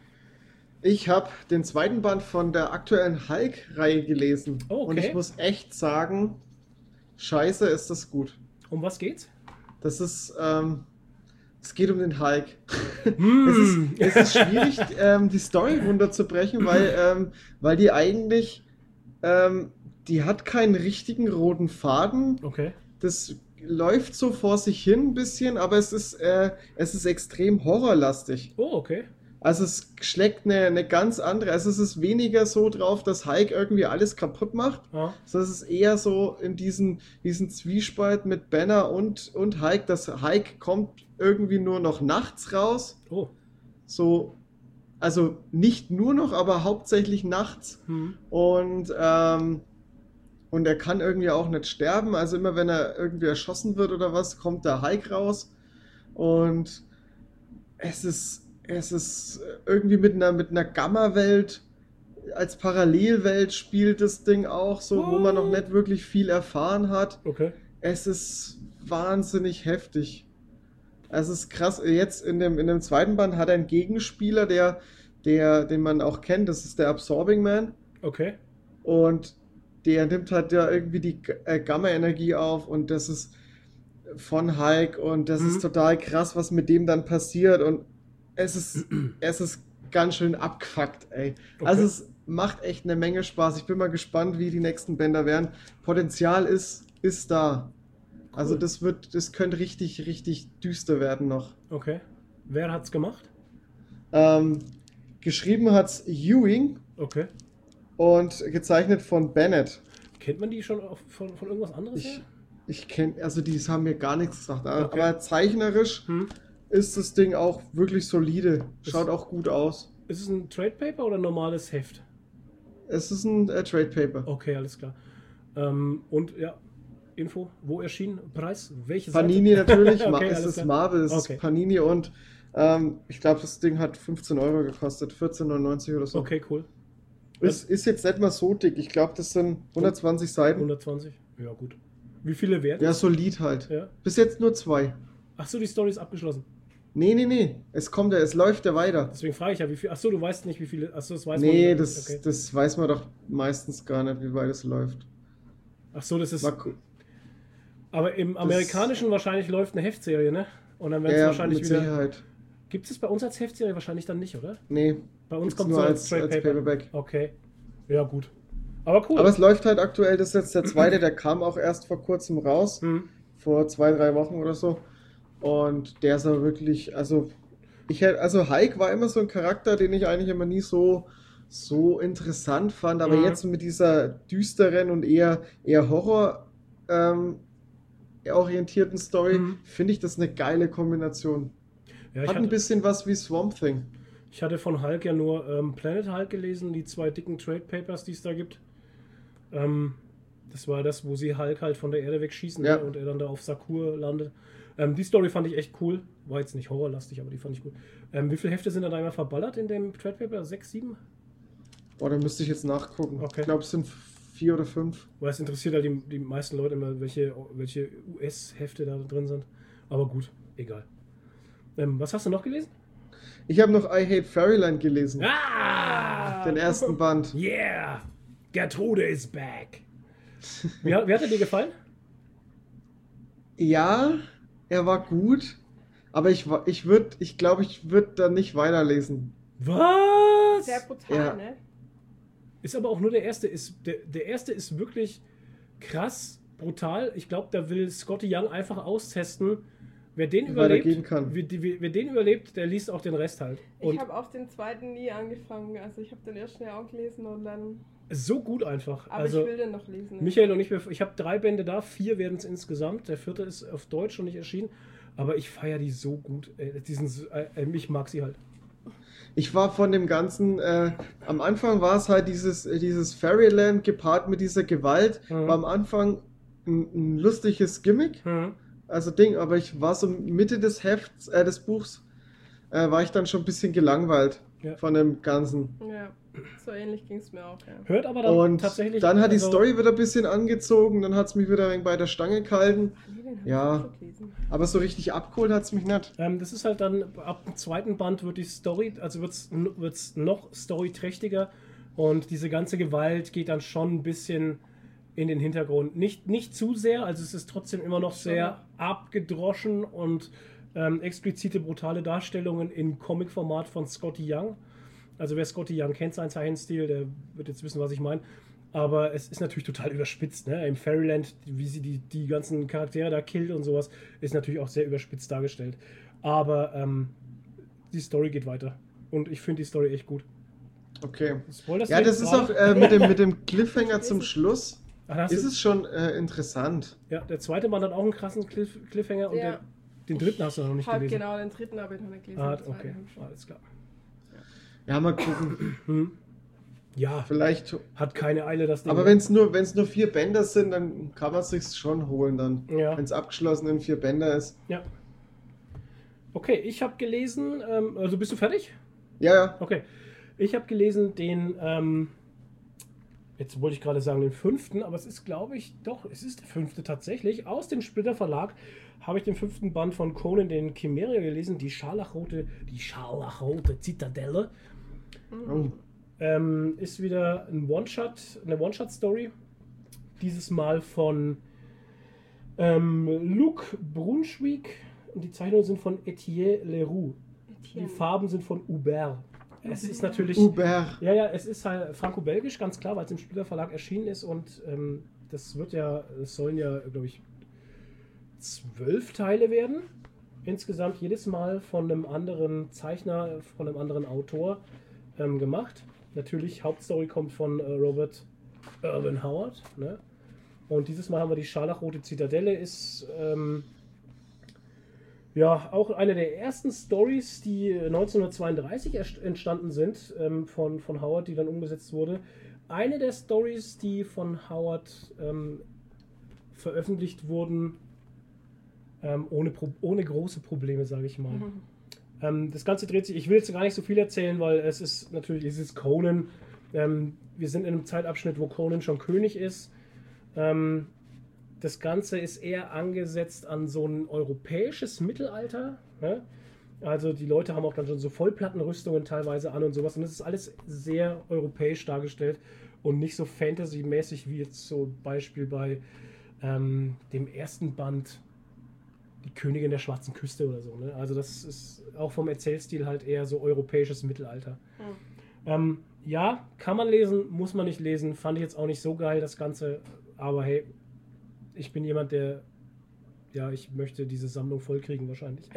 Ich habe den zweiten Band von der aktuellen Hulk-Reihe gelesen. Oh, okay. Und ich muss echt sagen, scheiße ist das gut. Um was geht's? Das ist, ähm, es geht um den Hulk. Hm. Es ist, es ist schwierig, ähm, die Story runterzubrechen, weil, ähm, weil die eigentlich, ähm, die hat keinen richtigen roten Faden. Okay. Das läuft so vor sich hin ein bisschen, aber es ist, äh, es ist extrem horrorlastig. Oh, okay. Also es schlägt eine, eine ganz andere, also es ist weniger so drauf, dass Hulk irgendwie alles kaputt macht, Ah. sondern es ist eher so in diesen, diesen Zwiespalt mit Banner und, und Hulk, dass Hulk kommt irgendwie nur noch nachts raus, Oh. so, also nicht nur noch, aber hauptsächlich nachts Hm. und, ähm, und er kann irgendwie auch nicht sterben, also immer wenn er irgendwie erschossen wird oder was, kommt der Hulk raus und es ist Es ist irgendwie mit einer, mit einer Gamma-Welt, als Parallelwelt spielt das Ding auch so, wo man noch nicht wirklich viel erfahren hat. Okay. Es ist wahnsinnig heftig. Es ist krass. Jetzt in dem, in dem zweiten Band hat er einen Gegenspieler, der, der, den man auch kennt, das ist der Absorbing Man. Okay. Und der nimmt halt ja irgendwie die äh, Gamma-Energie auf und das ist von Hulk und das Mhm. ist total krass, was mit dem dann passiert und es ist, es ist ganz schön abgefuckt, ey. Okay. Also es macht echt eine Menge Spaß. Ich bin mal gespannt, wie die nächsten Bänder werden. Potenzial ist, ist da. Also Cool. das wird, das könnte richtig, richtig düster werden noch. Okay. Wer hat's gemacht? Ähm, geschrieben hat's Ewing Okay. und gezeichnet von Bennett. Kennt man die schon auf, von, von irgendwas anderes Ich, her? ich kenne, also die haben mir gar nichts gesagt, aber Okay. aber zeichnerisch Hm. ist das Ding auch wirklich solide. Schaut auch gut aus. Ist es ein Trade Paper oder ein normales Heft? Es ist ein äh, Trade Paper. Okay, alles klar. Ähm, und ja, Info, wo erschien? Preis? Welche Panini Seite? natürlich, Ma- Okay, es alles ist klar. Marvel, es Okay. ist Panini und ähm, ich glaube, das Ding hat fünfzehn Euro gekostet, vierzehn neunundneunzig oder so. Okay, cool. Ist, ist jetzt nicht mal so dick, ich glaube, das sind hundertzwanzig Seiten. hundertzwanzig? Ja, gut. Wie viele wert? Ja, solid halt. Ja. Bis jetzt nur zwei. Achso, die Story ist abgeschlossen. Nee, nee, nee, es kommt ja, es läuft ja weiter. Deswegen frage ich ja, wie viel. Achso, du weißt nicht, wie viele. Achso, das weiß man Nee, nicht. das, Okay. das weiß man doch meistens gar nicht, wie weit es läuft. Achso, das ist. Mal gu- Aber im amerikanischen wahrscheinlich läuft eine Heftserie, ne? Und dann werden es Ja, wahrscheinlich mit wieder. Sicherheit. Gibt es bei uns als Heftserie wahrscheinlich dann nicht, oder? Nee, Bei uns gibt's kommt nur so als, als, Trade als Paper. Paperback. Okay. Ja, gut. Aber cool. Aber es läuft halt aktuell, das ist jetzt der zweite, der kam auch erst vor kurzem raus. Hm. Vor zwei, drei Wochen oder so. Und der ist aber wirklich, also ich hätte, also Hulk war immer so ein Charakter, den ich eigentlich immer nie so, so interessant fand, aber Mhm. jetzt mit dieser düsteren und eher, eher Horror ähm, orientierten Story Mhm. finde ich das eine geile Kombination. Ja, ich Hat ein hatte, bisschen was wie Swamp Thing. ich hatte von Hulk ja nur ähm, Planet Hulk gelesen, die zwei dicken Trade Papers, die es da gibt. Ähm, das war das, wo sie Hulk halt von der Erde wegschießen, Ja. ne, und er dann da auf Sakur landet. Ähm, die Story fand ich echt cool. War jetzt nicht horrorlastig, aber die fand ich gut. Ähm, wie viele Hefte sind da einmal verballert in dem Trade Paper? Sechs, sieben? Boah, da müsste ich jetzt nachgucken. Okay. Ich glaube, es sind vier oder fünf. Weil es interessiert halt die, die meisten Leute immer, welche, welche U S-Hefte da drin sind. Aber gut, egal. Ähm, was hast du noch gelesen? Ich habe noch I Hate Fairyland gelesen. Ah! Den ersten Band. Yeah! Gertrude is back! Wie, hat- wie hat er dir gefallen? Ja, er war gut, aber ich, wa- ich würde, ich glaube, ich würde da nicht weiterlesen. Was? Sehr brutal, Ja. ne? Ist aber auch nur der erste. Ist, der, der erste ist wirklich krass, brutal. Ich glaube, da will Scotty Young einfach austesten, wer den Wie überlebt. weitergehen kann. Wer, die- wer den überlebt, der liest auch den Rest halt. Ich Und habe auch den zweiten nie angefangen. Also ich habe den ersten ja auch gelesen und dann. so gut einfach. Aber also, ich will den noch lesen. Ne? Michael und ich, ich habe drei Bände da, vier werden es insgesamt. Der vierte ist auf Deutsch noch nicht erschienen. Aber ich feiere die so gut. Äh, diesen, äh, ich mag sie halt. Ich war von dem Ganzen, äh, am Anfang war es halt dieses, äh, dieses Fairyland gepaart mit dieser Gewalt, Mhm. war am Anfang ein, ein lustiges Gimmick, Hm. also Ding, aber ich war so Mitte des Hefts, äh, des Buchs, äh, war ich dann schon ein bisschen gelangweilt Ja. von dem Ganzen. Ja, so ähnlich ging es mir auch, ja. Hört aber dann Und tatsächlich. dann hat die also- Story wieder ein bisschen angezogen, dann hat es mich wieder ein wenig bei der Stange gehalten. Nee, den Ja, aber so richtig abgeholt hat es mich nicht. Ähm, das ist halt dann, ab dem zweiten Band wird die Story, also wird es noch storyträchtiger und diese ganze Gewalt geht dann schon ein bisschen in den Hintergrund. Nicht, nicht zu sehr, also es ist trotzdem immer noch sehr abgedroschen und ähm, explizite, brutale Darstellungen im Comic-Format von Scotty Young. Also wer Scotty Young kennt, seinen Zeichenstil, der wird jetzt wissen, was ich meine. Aber es ist natürlich total überspitzt. Ne? Im Fairyland, wie sie die, die ganzen Charaktere da killt und sowas, ist natürlich auch sehr überspitzt dargestellt. Aber ähm, die Story geht weiter. Und ich finde die Story echt gut. Okay. Spoilers ja, das ist auch äh, mit, dem, mit dem Cliffhanger zum Schluss. Ach, ist es schon äh, interessant. Ja, der zweite Band hat auch einen krassen Cliff Cliffhanger und ja. der, den dritten hast du noch nicht Hab, gelesen. Genau, den dritten habe ich noch nicht gelesen. Ah, okay, alles klar. Ja, mal gucken. Hm. Ja, vielleicht hat keine Eile das Ding. Aber wenn es nur, wenn's nur vier Bänder sind, dann kann man es sich schon holen dann. Ja. Wenn es abgeschlossen in vier Bänder ist. Ja. Okay, ich habe gelesen, ähm, also bist du fertig? Ja, ja. Okay. Ich habe gelesen den, ähm, jetzt wollte ich gerade sagen den fünften, aber es ist glaube ich, doch, es ist der fünfte tatsächlich. Aus dem Splitter Verlag habe ich den fünften Band von Conan den Chimärier gelesen, die scharlachrote, die scharlachrote Zitadelle. Oh. Ähm, ist wieder ein One-Shot, eine One-Shot-Story. Dieses Mal von ähm, Luc Brunschwig und die Zeichnungen sind von Etienne Leroux. Die Farben sind von Hubert. Es ist natürlich. Hubert. Ja, ja, es ist halt franco-belgisch, ganz klar, weil es im Splitter Verlag erschienen ist und ähm, das wird ja, es sollen ja, glaube ich, zwölf Teile werden. Insgesamt jedes Mal von einem anderen Zeichner, von einem anderen Autor ähm, gemacht. Natürlich, Hauptstory kommt von äh, Robert Irwin Howard. Ne? Und dieses Mal haben wir die Scharlachrote Zitadelle. Ist ähm, ja auch eine der ersten Stories, die neunzehnhundertzweiunddreißig entstanden sind ähm, von, von Howard, die dann umgesetzt wurde. Eine der Stories, die von Howard ähm, veröffentlicht wurden, ähm, ohne, ohne große Probleme, sage ich mal. Mhm. Ähm, das Ganze dreht sich, ich will jetzt gar nicht so viel erzählen, weil es ist natürlich, es ist Conan. Ähm, wir sind in einem Zeitabschnitt, wo Conan schon König ist. Ähm, das Ganze ist eher angesetzt an so ein europäisches Mittelalter. Ne? Also die Leute haben auch dann schon so Vollplattenrüstungen teilweise an und sowas. Und das ist alles sehr europäisch dargestellt und nicht so Fantasy-mäßig wie jetzt so Beispiel bei ähm, dem ersten Band Die Königin der Schwarzen Küste oder so. Ne? Also das ist auch vom Erzählstil halt eher so europäisches Mittelalter. Mhm. Ähm, ja, kann man lesen, muss man nicht lesen. Fand ich jetzt auch nicht so geil, das Ganze. Aber hey, ich bin jemand, der, ja, ich möchte diese Sammlung vollkriegen wahrscheinlich.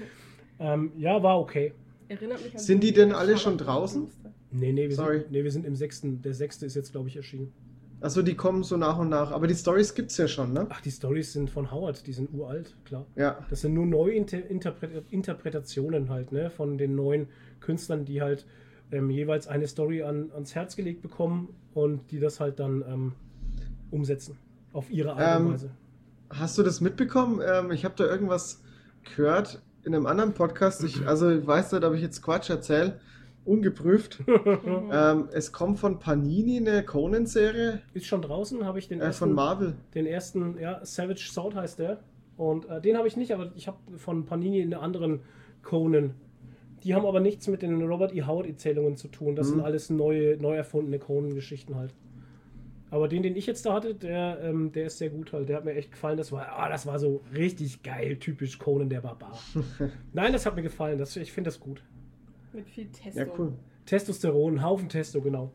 ähm, ja, war okay. Erinnert mich an sind die denn alle schon draußen? Nee, nee, wir, Sorry. Sind, nee, wir sind im sechsten. Der sechste ist jetzt, glaube ich, erschienen. Achso, die kommen so nach und nach. Aber die Storys gibt's ja schon, ne? Ach, die Storys sind von Howard, die sind uralt, klar. Ja. Das sind nur neue Inter Interpre Interpretationen halt, ne, von den neuen Künstlern, die halt ähm, jeweils eine Story an, ans Herz gelegt bekommen und die das halt dann ähm, umsetzen. Auf ihre Art und Ähm, Weise. Hast du das mitbekommen? Ähm, ich habe da irgendwas gehört in einem anderen Podcast. Ich, also ich weiß nicht, ob ich jetzt Quatsch erzähle. Ungeprüft. ähm, es kommt von Panini eine Conan-Serie. Ist schon draußen, habe ich den Äh, ersten, von Marvel. den ersten, ja, Savage Sword heißt der. Und äh, den habe ich nicht, aber ich habe von Panini einen anderen Conan. Die haben aber nichts mit den Robert E. Howard-Erzählungen zu tun. Das Mhm. sind alles neue, neu erfundene Conan-Geschichten halt. Aber den, den ich jetzt da hatte, der, ähm, der ist sehr gut halt. Der hat mir echt gefallen. Das war, ah, das war so richtig geil, typisch Conan der Barbar. Nein, das hat mir gefallen. Das, ich finde das gut. Mit viel Testo. Ja, cool. Testosteron, Haufen Testo, genau.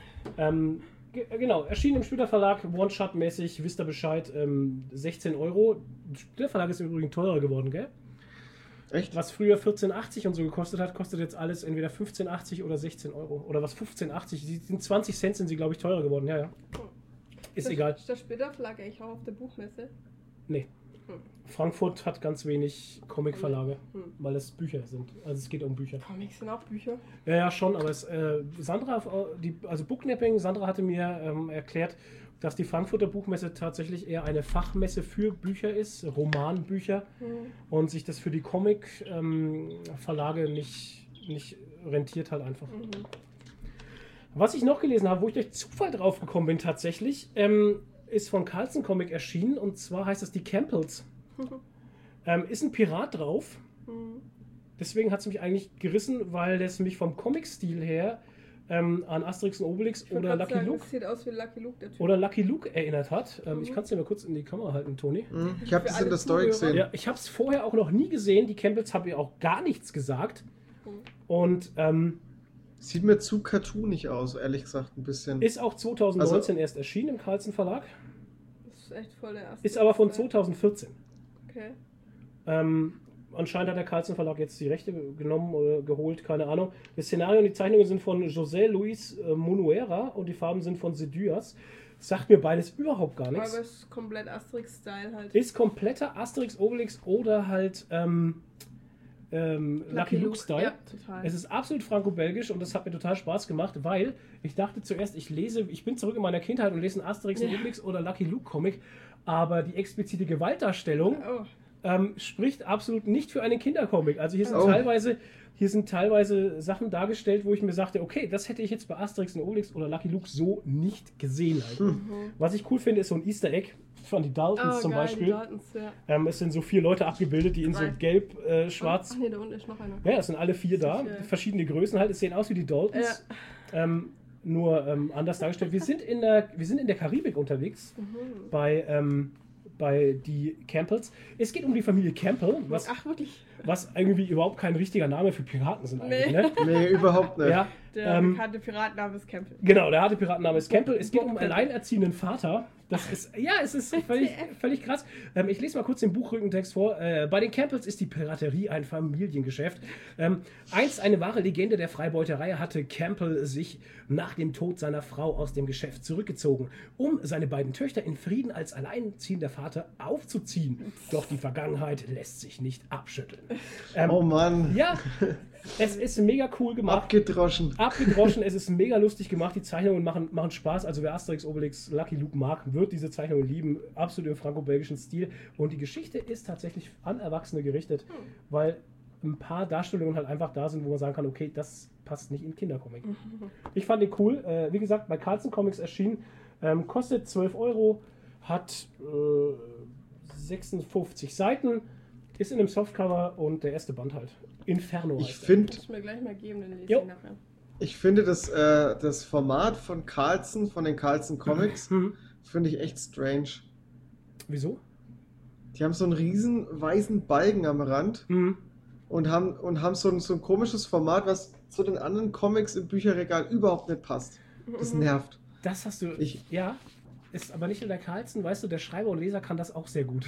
ähm, ge genau, erschienen im Splitter Verlag, One-Shot-mäßig, wisst ihr Bescheid, ähm, sechzehn Euro. Der Splitter Verlag ist übrigens teurer geworden, gell? Echt? Was früher vierzehn achtzig und so gekostet hat, kostet jetzt alles entweder fünfzehn achtzig oder sechzehn Euro. Oder was fünfzehn achtzig, die sind zwanzig Cent sind sie, glaube ich, teurer geworden, ja, ja. Ist das, egal. Ist der Splitter Verlag eigentlich auch auf der Buchmesse? Nee. Hm. Frankfurt hat ganz wenig Comic-Verlage, Hm. weil es Bücher sind. Also es geht um Bücher. Comics sind auch Bücher. Ja, ja, schon, aber es, äh, Sandra, die, also Booknapping, Sandra hatte mir ähm, erklärt, dass die Frankfurter Buchmesse tatsächlich eher eine Fachmesse für Bücher ist, Romanbücher, Mhm. und sich das für die Comic-Verlage ähm, nicht, nicht rentiert halt einfach. Mhm. Was ich noch gelesen habe, wo ich durch Zufall drauf gekommen bin tatsächlich, ähm, ist von Carlsen Comic erschienen, und zwar heißt es die Campbells. ähm, ist ein Pirat drauf. Mhm. Deswegen hat es mich eigentlich gerissen, weil das mich vom Comic-Stil her ähm, an Asterix und Obelix Ich wollte oder grad Lucky sagen, Luke das sieht aus wie Lucky Luke, der Typ. oder Lucky Luke erinnert hat. Ähm, Mhm. Ich kann es dir mal kurz in die Kamera halten, Toni. Mhm. Ich habe Für das alle in der Story Zuhörer. gesehen. Ja, ich habe es vorher auch noch nie gesehen. Die Campbells haben ja auch gar nichts gesagt. Und ähm, Sieht mir zu cartoonig aus, ehrlich gesagt, ein bisschen. ist auch zwanzig neunzehn Also- erst erschienen im Carlsen Verlag. Das ist echt voll der erste. Ist aber von zwanzig vierzehn. Okay. Ähm, anscheinend hat der Carlsen Verlag jetzt die Rechte genommen oder geholt, keine Ahnung. Das Szenario und die Zeichnungen sind von José Luis äh, Munuera und die Farben sind von Seduas. Sagt mir beides überhaupt gar Aber nichts. es ist komplett Asterix-Style halt. Ist kompletter Asterix, Obelix oder halt ähm, ähm, Lucky Luke-Style. Ja, total. Es ist absolut franco-belgisch und das hat mir total Spaß gemacht, weil ich dachte zuerst, ich lese, ich bin zurück in meiner Kindheit und lese einen Asterix, Ja. Obelix oder Lucky Luke Comic, aber die explizite Gewaltdarstellung Oh. ähm, spricht absolut nicht für einen Kindercomic. Also hier sind Oh. teilweise hier sind teilweise Sachen dargestellt, wo ich mir sagte, okay, das hätte ich jetzt bei Asterix und Obelix oder Lucky Luke so nicht gesehen. Halt. Hm. Was ich cool finde, ist so ein Easter Egg von die Daltons Oh, zum geil, Beispiel. Die Daltons, ja. Ähm, es sind so vier Leute abgebildet, die in so Drei. gelb, äh, schwarz. Ach nee, da unten ist noch einer. Ja, es sind alle vier da. Sicher. Verschiedene Größen halt. Es sehen aus wie die Daltons. Ähm, nur ähm, anders dargestellt. Wir sind in der, wir sind in der Karibik unterwegs. Mhm. Bei, ähm, bei die Campbells. Es geht um die Familie Campbell, was, Ach, wirklich? was irgendwie überhaupt kein richtiger Name für Piraten sind eigentlich. Nee. Ne? Nee, überhaupt nicht. Ja, Der ähm, bekannte Piratenname ist Campbell. genau, der harte Piratenname ist Campbell. Es geht um einen Campbell. alleinerziehenden Vater. Das ist, ja, es ist völlig, völlig krass. Ähm, ich lese mal kurz den Buchrückentext vor. Äh, bei den Campbells ist die Piraterie ein Familiengeschäft. Ähm, einst eine wahre Legende der Freibeuterei hatte Campbell sich nach dem Tod seiner Frau aus dem Geschäft zurückgezogen, um seine beiden Töchter in Frieden als alleinziehender Vater aufzuziehen. Doch die Vergangenheit lässt sich nicht abschütteln. Ähm, Oh Mann, ja, es ist mega cool gemacht. abgedroschen. Abgedroschen, es ist mega lustig gemacht, die Zeichnungen machen, machen Spaß. Also wer Asterix, Obelix, Lucky Luke mag, wird diese Zeichnungen lieben. Absolut im franco-belgischen Stil. Und die Geschichte ist tatsächlich an Erwachsene gerichtet, weil ein paar Darstellungen halt einfach da sind, wo man sagen kann, okay, das passt nicht in Kindercomic. Ich fand den cool. Äh, wie gesagt, bei Carlsen Comics erschienen. Ähm, kostet zwölf Euro, hat äh, sechsundfünfzig Seiten, ist in einem Softcover und der erste Band halt. Inferno Ich heißt er. finde, Muss ich mir gleich mal geben, den lese Jo. ich nachher. ich finde das, äh, das Format von Carlsen, von den Carlsen Comics, Mhm. finde ich echt strange. Wieso? Die haben so einen riesen weißen Balken am Rand Mhm. und haben, und haben so ein, so ein komisches Format, was zu den anderen Comics im Bücherregal überhaupt nicht passt. Das nervt. Das hast du. Ich- ja, ist aber nicht nur der Carlsen, weißt du, der Schreiber und Leser kann das auch sehr gut.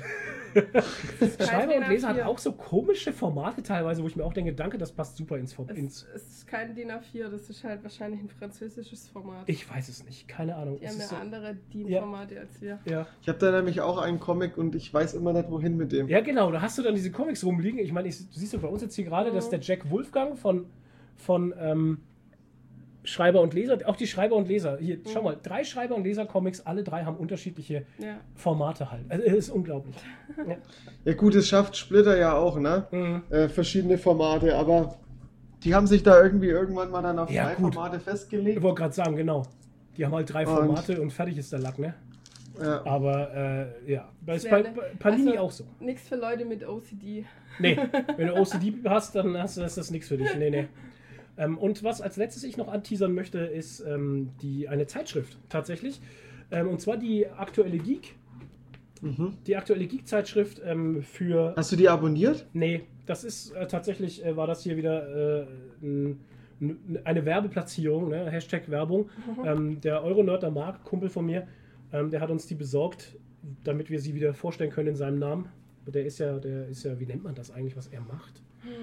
Schreiber und Leser hat auch so komische Formate teilweise, wo ich mir auch denke, danke, das passt super ins Format. Es, Ins, es ist kein D I N A vier, das ist halt wahrscheinlich ein französisches Format. ich weiß es nicht, keine Ahnung. Die Es haben ja ist so, andere D I Ja. N-Formate als wir. ja. Ich habe da nämlich auch einen Comic und ich weiß immer nicht, wohin mit dem. ja, genau, da hast du dann diese Comics rumliegen. Ich meine, ich, du siehst du bei uns jetzt hier gerade, dass der Jack Wolfgang von, von ähm, Schreiber und Leser, auch die Schreiber und Leser, hier, schau mal, drei Schreiber und Leser-Comics, alle drei haben unterschiedliche Ja. Formate halt. Also, es ist unglaublich. Ja. Ja gut, es schafft Splitter ja auch, ne? Mhm. Äh, verschiedene Formate, aber die haben sich da irgendwie irgendwann mal dann auf Ja, drei gut. Formate Ich festgelegt. wollte gerade sagen, genau. Die haben halt drei Und- Formate und fertig ist der Lack, ne? Ja. Aber äh, ja, das ist Ja, bei, ne? bei Panini Also- auch so. Nichts für Leute mit O C D. Nee, wenn du O C D hast, dann hast du, ist das nichts für dich. Nee, nee. Ähm, und was als letztes ich noch anteasern möchte, ist ähm, die, eine Zeitschrift tatsächlich. Ähm, und zwar die aktuelle Geek. Mhm. Die aktuelle Geek-Zeitschrift ähm, für. Hast du die abonniert? Nee, das ist äh, tatsächlich, äh, war das hier wieder äh, n, n, eine Werbeplatzierung, ne? Hashtag Werbung. Ähm, der Euronerd, der Marc, Kumpel von mir, ähm, der hat uns die besorgt, damit wir sie wieder vorstellen können in seinem Namen. Der ist ja, der ist ja, wie nennt man das eigentlich, was er macht?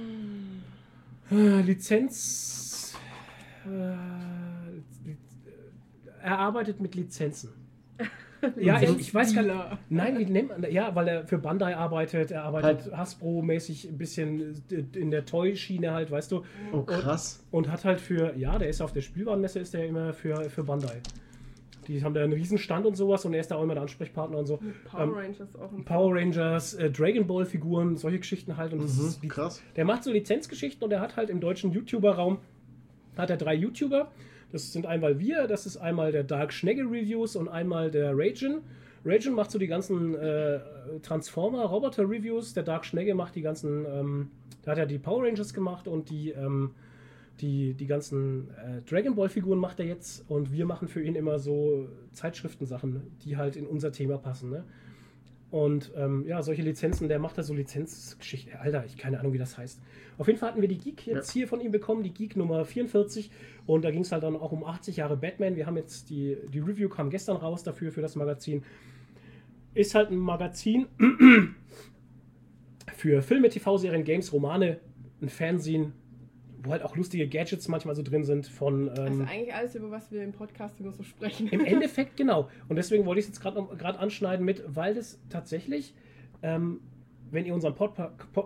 Äh, Lizenz. Äh, Liz- er arbeitet mit Lizenzen. Ja, ich, ich weiß gar nicht. Nein, wie nennt man das? Ja, weil er für Bandai arbeitet, er arbeitet Hasbro-mäßig ein bisschen in der Toy-Schiene halt, weißt du. Oh, krass. Und hat halt für, ja, der ist auf der Spielwarenmesse, ist der immer für, für Bandai. Die haben da einen riesen Stand und sowas und er ist da auch immer der Ansprechpartner und so. Power Ähm, Rangers auch. ein- Power Rangers, äh, Dragon Ball Figuren, solche Geschichten halt. Und das Mhm, ist, krass. der macht so Lizenzgeschichten und er hat halt im deutschen YouTuber-Raum hat er drei YouTuber. Das sind einmal wir, das ist einmal der Dark Schnegge Reviews und einmal der Ragin. Rajon macht so die ganzen äh, Transformer-Roboter-Reviews, der Dark Schnegge macht die ganzen, ähm, der hat ja die Power Rangers gemacht und die, ähm, die, die ganzen äh, Dragon Ball-Figuren macht er jetzt und wir machen für ihn immer so Zeitschriftensachen, die halt in unser Thema passen, ne? Und ähm, ja, solche Lizenzen, der macht da so Lizenzgeschichten. Alter, ich keine Ahnung, wie das heißt. Auf jeden Fall hatten wir die Geek jetzt ja. hier von ihm bekommen, die Geek Nummer vierundvierzig. Und da ging es halt dann auch um achtzig Jahre Batman. Wir haben jetzt, die, die Review kam gestern raus dafür, für das Magazin. Ist halt ein Magazin für Filme, T V-Serien, Games, Romane, ein Fernsehen, wo halt auch lustige Gadgets manchmal so drin sind von... Ähm, also eigentlich alles, über was wir im Podcast immer so sprechen. Im Endeffekt, genau. Und deswegen wollte ich es jetzt gerade anschneiden mit, weil das tatsächlich, ähm, wenn ihr unseren Pod, Pod,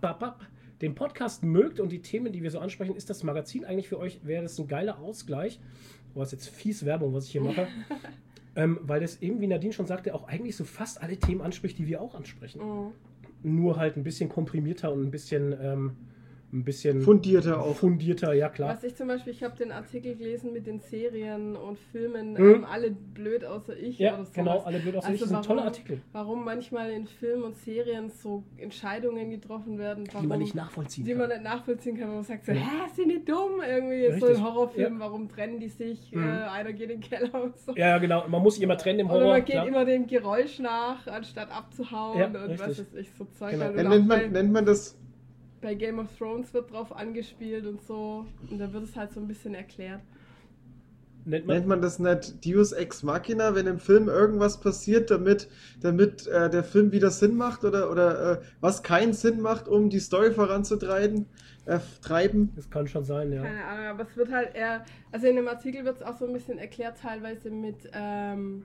den Podcast mögt und die Themen, die wir so ansprechen, ist das Magazin eigentlich für euch, wäre das ein geiler Ausgleich. Oh, ist jetzt fies Werbung, was ich hier mache. ähm, weil das eben, wie Nadine schon sagte, auch eigentlich so fast alle Themen anspricht, die wir auch ansprechen. Mhm. Nur halt ein bisschen komprimierter und ein bisschen... Ähm, ein bisschen fundierter auch. Fundierter, ja klar. Was ich zum Beispiel, ich habe den Artikel gelesen mit den Serien und Filmen, mhm. ähm, alle blöd außer ich. Ja, oder sowas. genau, alle blöd außer also ich. Das ist ein toller Artikel. Warum manchmal in Filmen und Serien so Entscheidungen getroffen werden, warum, die man nicht nachvollziehen die kann. man nicht nachvollziehen kann, wo man sagt so, hä, sind die dumm? Irgendwie Richtig. so ein Horrorfilm, ja. warum trennen die sich? Mhm. Äh, einer geht in den Keller und so. Ja, genau, man muss sich immer trennen im Horror. Oder man geht klar. immer dem Geräusch nach, anstatt abzuhauen ja, und richtig. was ist ich so Zeug. Genau. Halt. Ja, nennt, man, nennt man das... Bei Game of Thrones wird drauf angespielt und so. Und da wird es halt so ein bisschen erklärt. Nennt man, Nennt man das nicht Deus Ex Machina, wenn im Film irgendwas passiert, damit, damit äh, der Film wieder Sinn macht oder, oder äh, was keinen Sinn macht, um die Story voranzutreiben? Äh, treiben? Das kann schon sein, ja. Keine Ahnung, aber es wird halt eher... Also in dem Artikel wird es auch so ein bisschen erklärt, teilweise mit... Ähm,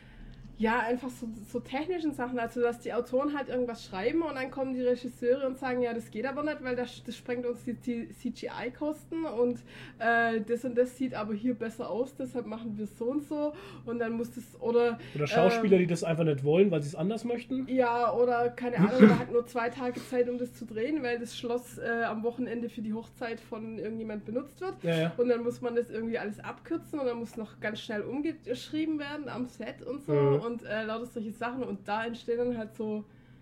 ja, einfach so, so technischen Sachen, also dass die Autoren halt irgendwas schreiben und dann kommen die Regisseure und sagen, ja, das geht aber nicht, weil das, das sprengt uns die, die C G I-Kosten und äh, das und das sieht aber hier besser aus, deshalb machen wir es so und so und dann muss das, oder... Oder Schauspieler, äh, die das einfach nicht wollen, weil sie es anders möchten. Ja, oder keine Ahnung, man hat nur zwei Tage Zeit, um das zu drehen, weil das Schloss äh, am Wochenende für die Hochzeit von irgendjemand benutzt wird Ja, ja. und dann muss man das irgendwie alles abkürzen und dann muss noch ganz schnell umgeschrieben werden am Set und so. Mhm. Und äh, lauter solche Sachen und da entstehen dann halt so,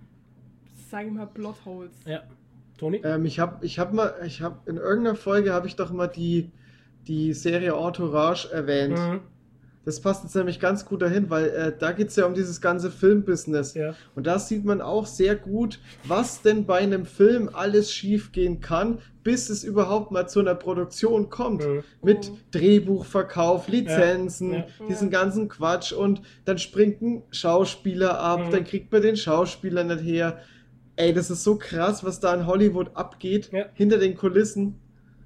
sagen wir mal, Plotholes. Ja. Toni? Ähm, ich habe ich hab mal, ich habe in irgendeiner Folge habe ich doch mal die, die Serie Entourage erwähnt. Mhm. Das passt jetzt nämlich ganz gut dahin, weil äh, da geht es ja um dieses ganze Filmbusiness. Ja. Und da sieht man auch sehr gut, was denn bei einem Film alles schief gehen kann, bis es überhaupt mal zu einer Produktion kommt. Mhm. Mit Mhm. Drehbuchverkauf, Lizenzen, Ja. Ja. diesen ganzen Quatsch. Und dann springt ein Schauspieler ab, Mhm. dann kriegt man den Schauspieler nicht her. Ey, das ist so krass, was da in Hollywood abgeht, Ja. hinter den Kulissen.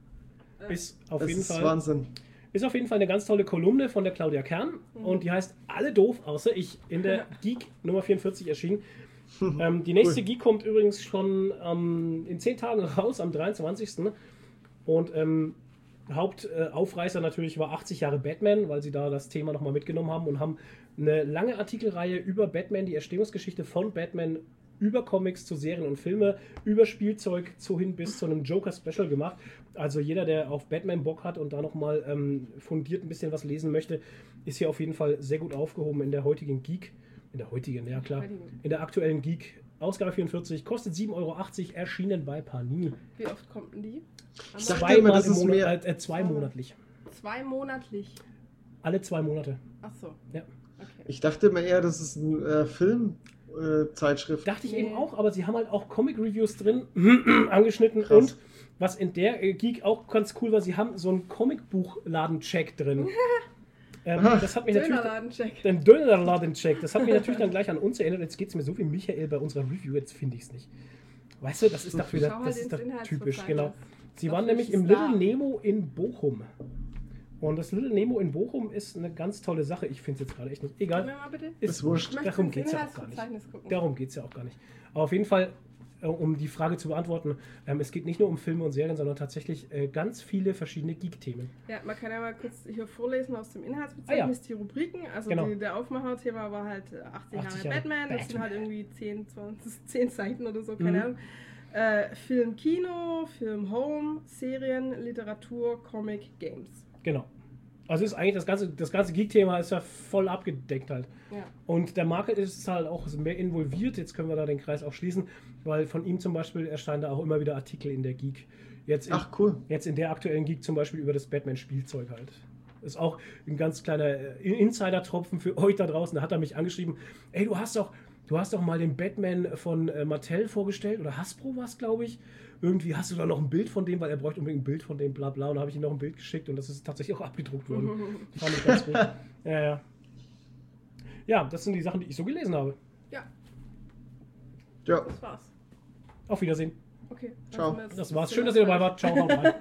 Ist auf Das jeden ist Fall... Wahnsinn. Ist auf jeden Fall eine ganz tolle Kolumne von der Claudia Kern und die heißt Alle doof, außer ich, in der Geek Nummer vierundvierzig erschienen. ähm, die nächste Cool. Geek kommt übrigens schon ähm, in zehn Tagen raus, am dreiundzwanzigsten Und ähm, Hauptaufreißer äh, natürlich war achtzig Jahre Batman, weil sie da das Thema nochmal mitgenommen haben und haben eine lange Artikelreihe über Batman, die Entstehungsgeschichte von Batman, über Comics zu Serien und Filme, über Spielzeug zu hin bis zu einem Joker-Special gemacht. Also jeder, der auf Batman Bock hat und da nochmal ähm, fundiert ein bisschen was lesen möchte, ist hier auf jeden Fall sehr gut aufgehoben in der heutigen Geek. In der heutigen, ja klar. In der aktuellen Geek. Ausgabe vierundvierzig, kostet sieben Euro achtzig, erschienen bei Panini. Wie oft kommt denn die? Ich dachte Zweimal immer, das im ist Monat, mehr- äh, zwei monatlich. Zwei monatlich. Alle zwei Monate. Ach so. Ja. Okay. Ich dachte immer eher, das ist ein äh, Film-Zeitschrift. Dachte ich Nee. eben auch, aber sie haben halt auch Comic-Reviews drin angeschnitten Krass. und was in der äh, Geek auch ganz cool war, sie haben so einen Comicbuchladen-Check drin. ähm, das hat mich natürlich... Dönerladen-Check. Den Dönerladen-Check, das hat mich natürlich dann gleich an uns erinnert. Jetzt geht es mir so wie Michael bei unserer Review, jetzt finde ich es nicht. Weißt du, das ist doch wieder, Schau halt das ist ins doch Inhaltsverzeichnis. typisch, genau. Sie Dafür waren nämlich ist im es Little da. Nemo in Bochum. Und das Little Nemo in Bochum ist eine ganz tolle Sache. Ich finde es jetzt gerade echt nicht. Gib Egal. mir mal bitte. Ist wurscht. Ich möchte Darum ins geht es ja auch gar nicht. Inhaltsverzeichnis gucken. Darum geht es ja auch gar nicht. Aber auf jeden Fall, äh, um die Frage zu beantworten, ähm, es geht nicht nur um Filme und Serien, sondern tatsächlich äh, ganz viele verschiedene Geek-Themen. Ja, man kann ja mal kurz hier vorlesen aus dem Inhaltsverzeichnis Ah, die Rubriken. Also Genau. die, der Aufmacher-Thema war halt achtzig, achtzig Jahre Jahre Batman. Das sind Batman. halt irgendwie zehn, zwanzig, zehn Seiten oder so, keine Mhm. Ahnung. Äh, Film, Kino, Film, Home, Serien, Literatur, Comic, Games. Genau. Also ist eigentlich das ganze, das ganze Geek-Thema ist ja voll abgedeckt halt. Ja. Und der Market ist halt auch mehr involviert. Jetzt können wir da den Kreis auch schließen, weil von ihm zum Beispiel erscheinen da auch immer wieder Artikel in der Geek. Jetzt in, Ach, cool. Jetzt in der aktuellen Geek zum Beispiel über das Batman-Spielzeug halt. Ist auch ein ganz kleiner Insider-Tropfen für euch da draußen. Da hat er mich angeschrieben, ey, du hast doch, du hast doch mal den Batman von äh, Mattel vorgestellt, oder Hasbro war es, glaube ich. Irgendwie hast du da noch ein Bild von dem, weil er bräuchte unbedingt ein Bild von dem, bla bla. Und da habe ich ihm noch ein Bild geschickt und das ist tatsächlich auch abgedruckt worden. Fand ich ganz gut. Ja, ja. Ja, das sind die Sachen, die ich so gelesen habe. Ja, Ja, das war's. Auf Wiedersehen. Okay. Ciao. also jetzt- Das war's. Schön, dass ihr dabei wart. Ciao, haut rein.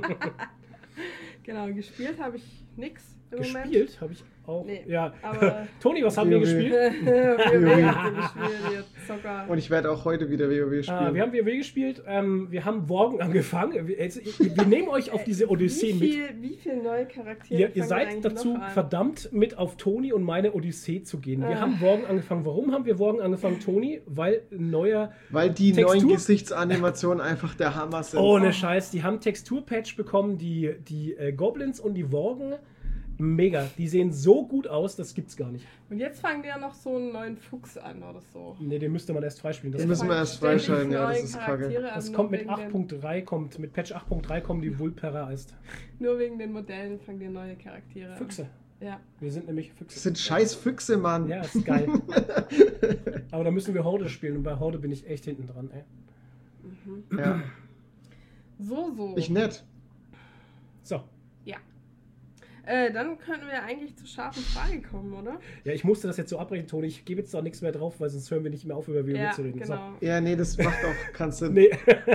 Genau, gespielt habe ich nix im Moment. Gespielt habe ich auch. Nee, Ja. aber- Toni, was haben wir WoW. gespielt? wir haben gespielt, ihr Zocker. und ich werde auch heute wieder WoW spielen. Äh, wir haben WoW gespielt. Ähm, wir haben morgen angefangen. Wir, jetzt, wir nehmen euch auf diese Odyssee wie mit. viel, Wie viele neue Charaktere Ihr, ihr fangen seid eigentlich dazu noch an? verdammt, mit auf Toni und meine Odyssee zu gehen. Wir Ah. haben morgen angefangen. Warum haben wir morgen angefangen, Toni? Weil ein neuer, Weil die Textur- neuen Gesichtsanimationen einfach der Hammer sind. ohne Scheiß, die haben Texturpatch bekommen, die, die äh, Goblins und die Worgen. Mega. Die sehen so gut aus, das gibt's gar nicht. Und jetzt fangen die ja noch so einen neuen Fuchs an oder so. Ne, den müsste man erst freispielen. Das, Den müssen wir erst Ständig freischalten, ja, das neue ist Charaktere kacke. an, das nur kommt mit wegen acht den- Punkt drei, kommt mit Patch acht Punkt drei kommen die Vulpera ist. Nur wegen den Modellen fangen die neue Charaktere Füchse. an. Ja. Wir sind nämlich Füchse. Das sind scheiß Füchse, Mann. Ja, ist geil. Aber da müssen wir Horde spielen und bei Horde bin ich echt hinten dran, ey. Ja. So, so. Ich nett. So. Ja. Äh, dann könnten wir eigentlich zur scharfen Frage kommen, oder? Ja, ich musste das jetzt so abbrechen, Toni. Ich gebe jetzt da nichts mehr drauf, weil sonst hören wir nicht mehr auf, über WoW Ja, zu reden. genau. Ja, nee, das macht auch keinen So. Sinn. Nee.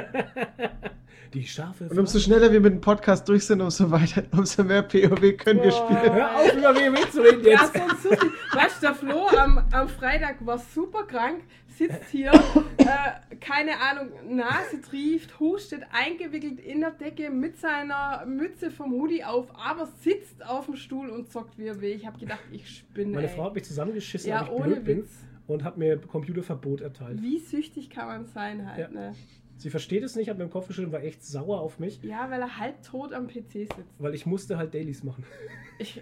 Die scharfe Und umso Frage. schneller wir mit dem Podcast durch sind, umso weiter, umso mehr P O W können wir Boah. spielen. Hör auf, über WoW zu reden Ja, jetzt. sonst so viel. Weißt du, der Flo am, am Freitag war super krank, sitzt hier, äh, keine Ahnung, Nase trieft, hustet, eingewickelt in der Decke mit seiner Mütze vom Hoodie auf, aber sitzt auf dem Stuhl und zockt WoW. Ich habe gedacht, ich spinne. Meine ey. Frau hat mich zusammengeschissen, Ja, weil ich ohne blöd bin Witz. und hat mir Computerverbot erteilt. Wie süchtig kann man sein halt, Ja. ne? Sie versteht es nicht, hat mir den Kopf geschüttelt, war echt sauer auf mich, Ja, weil er halb tot am P C sitzt. weil ich musste halt Dailies machen. Ich,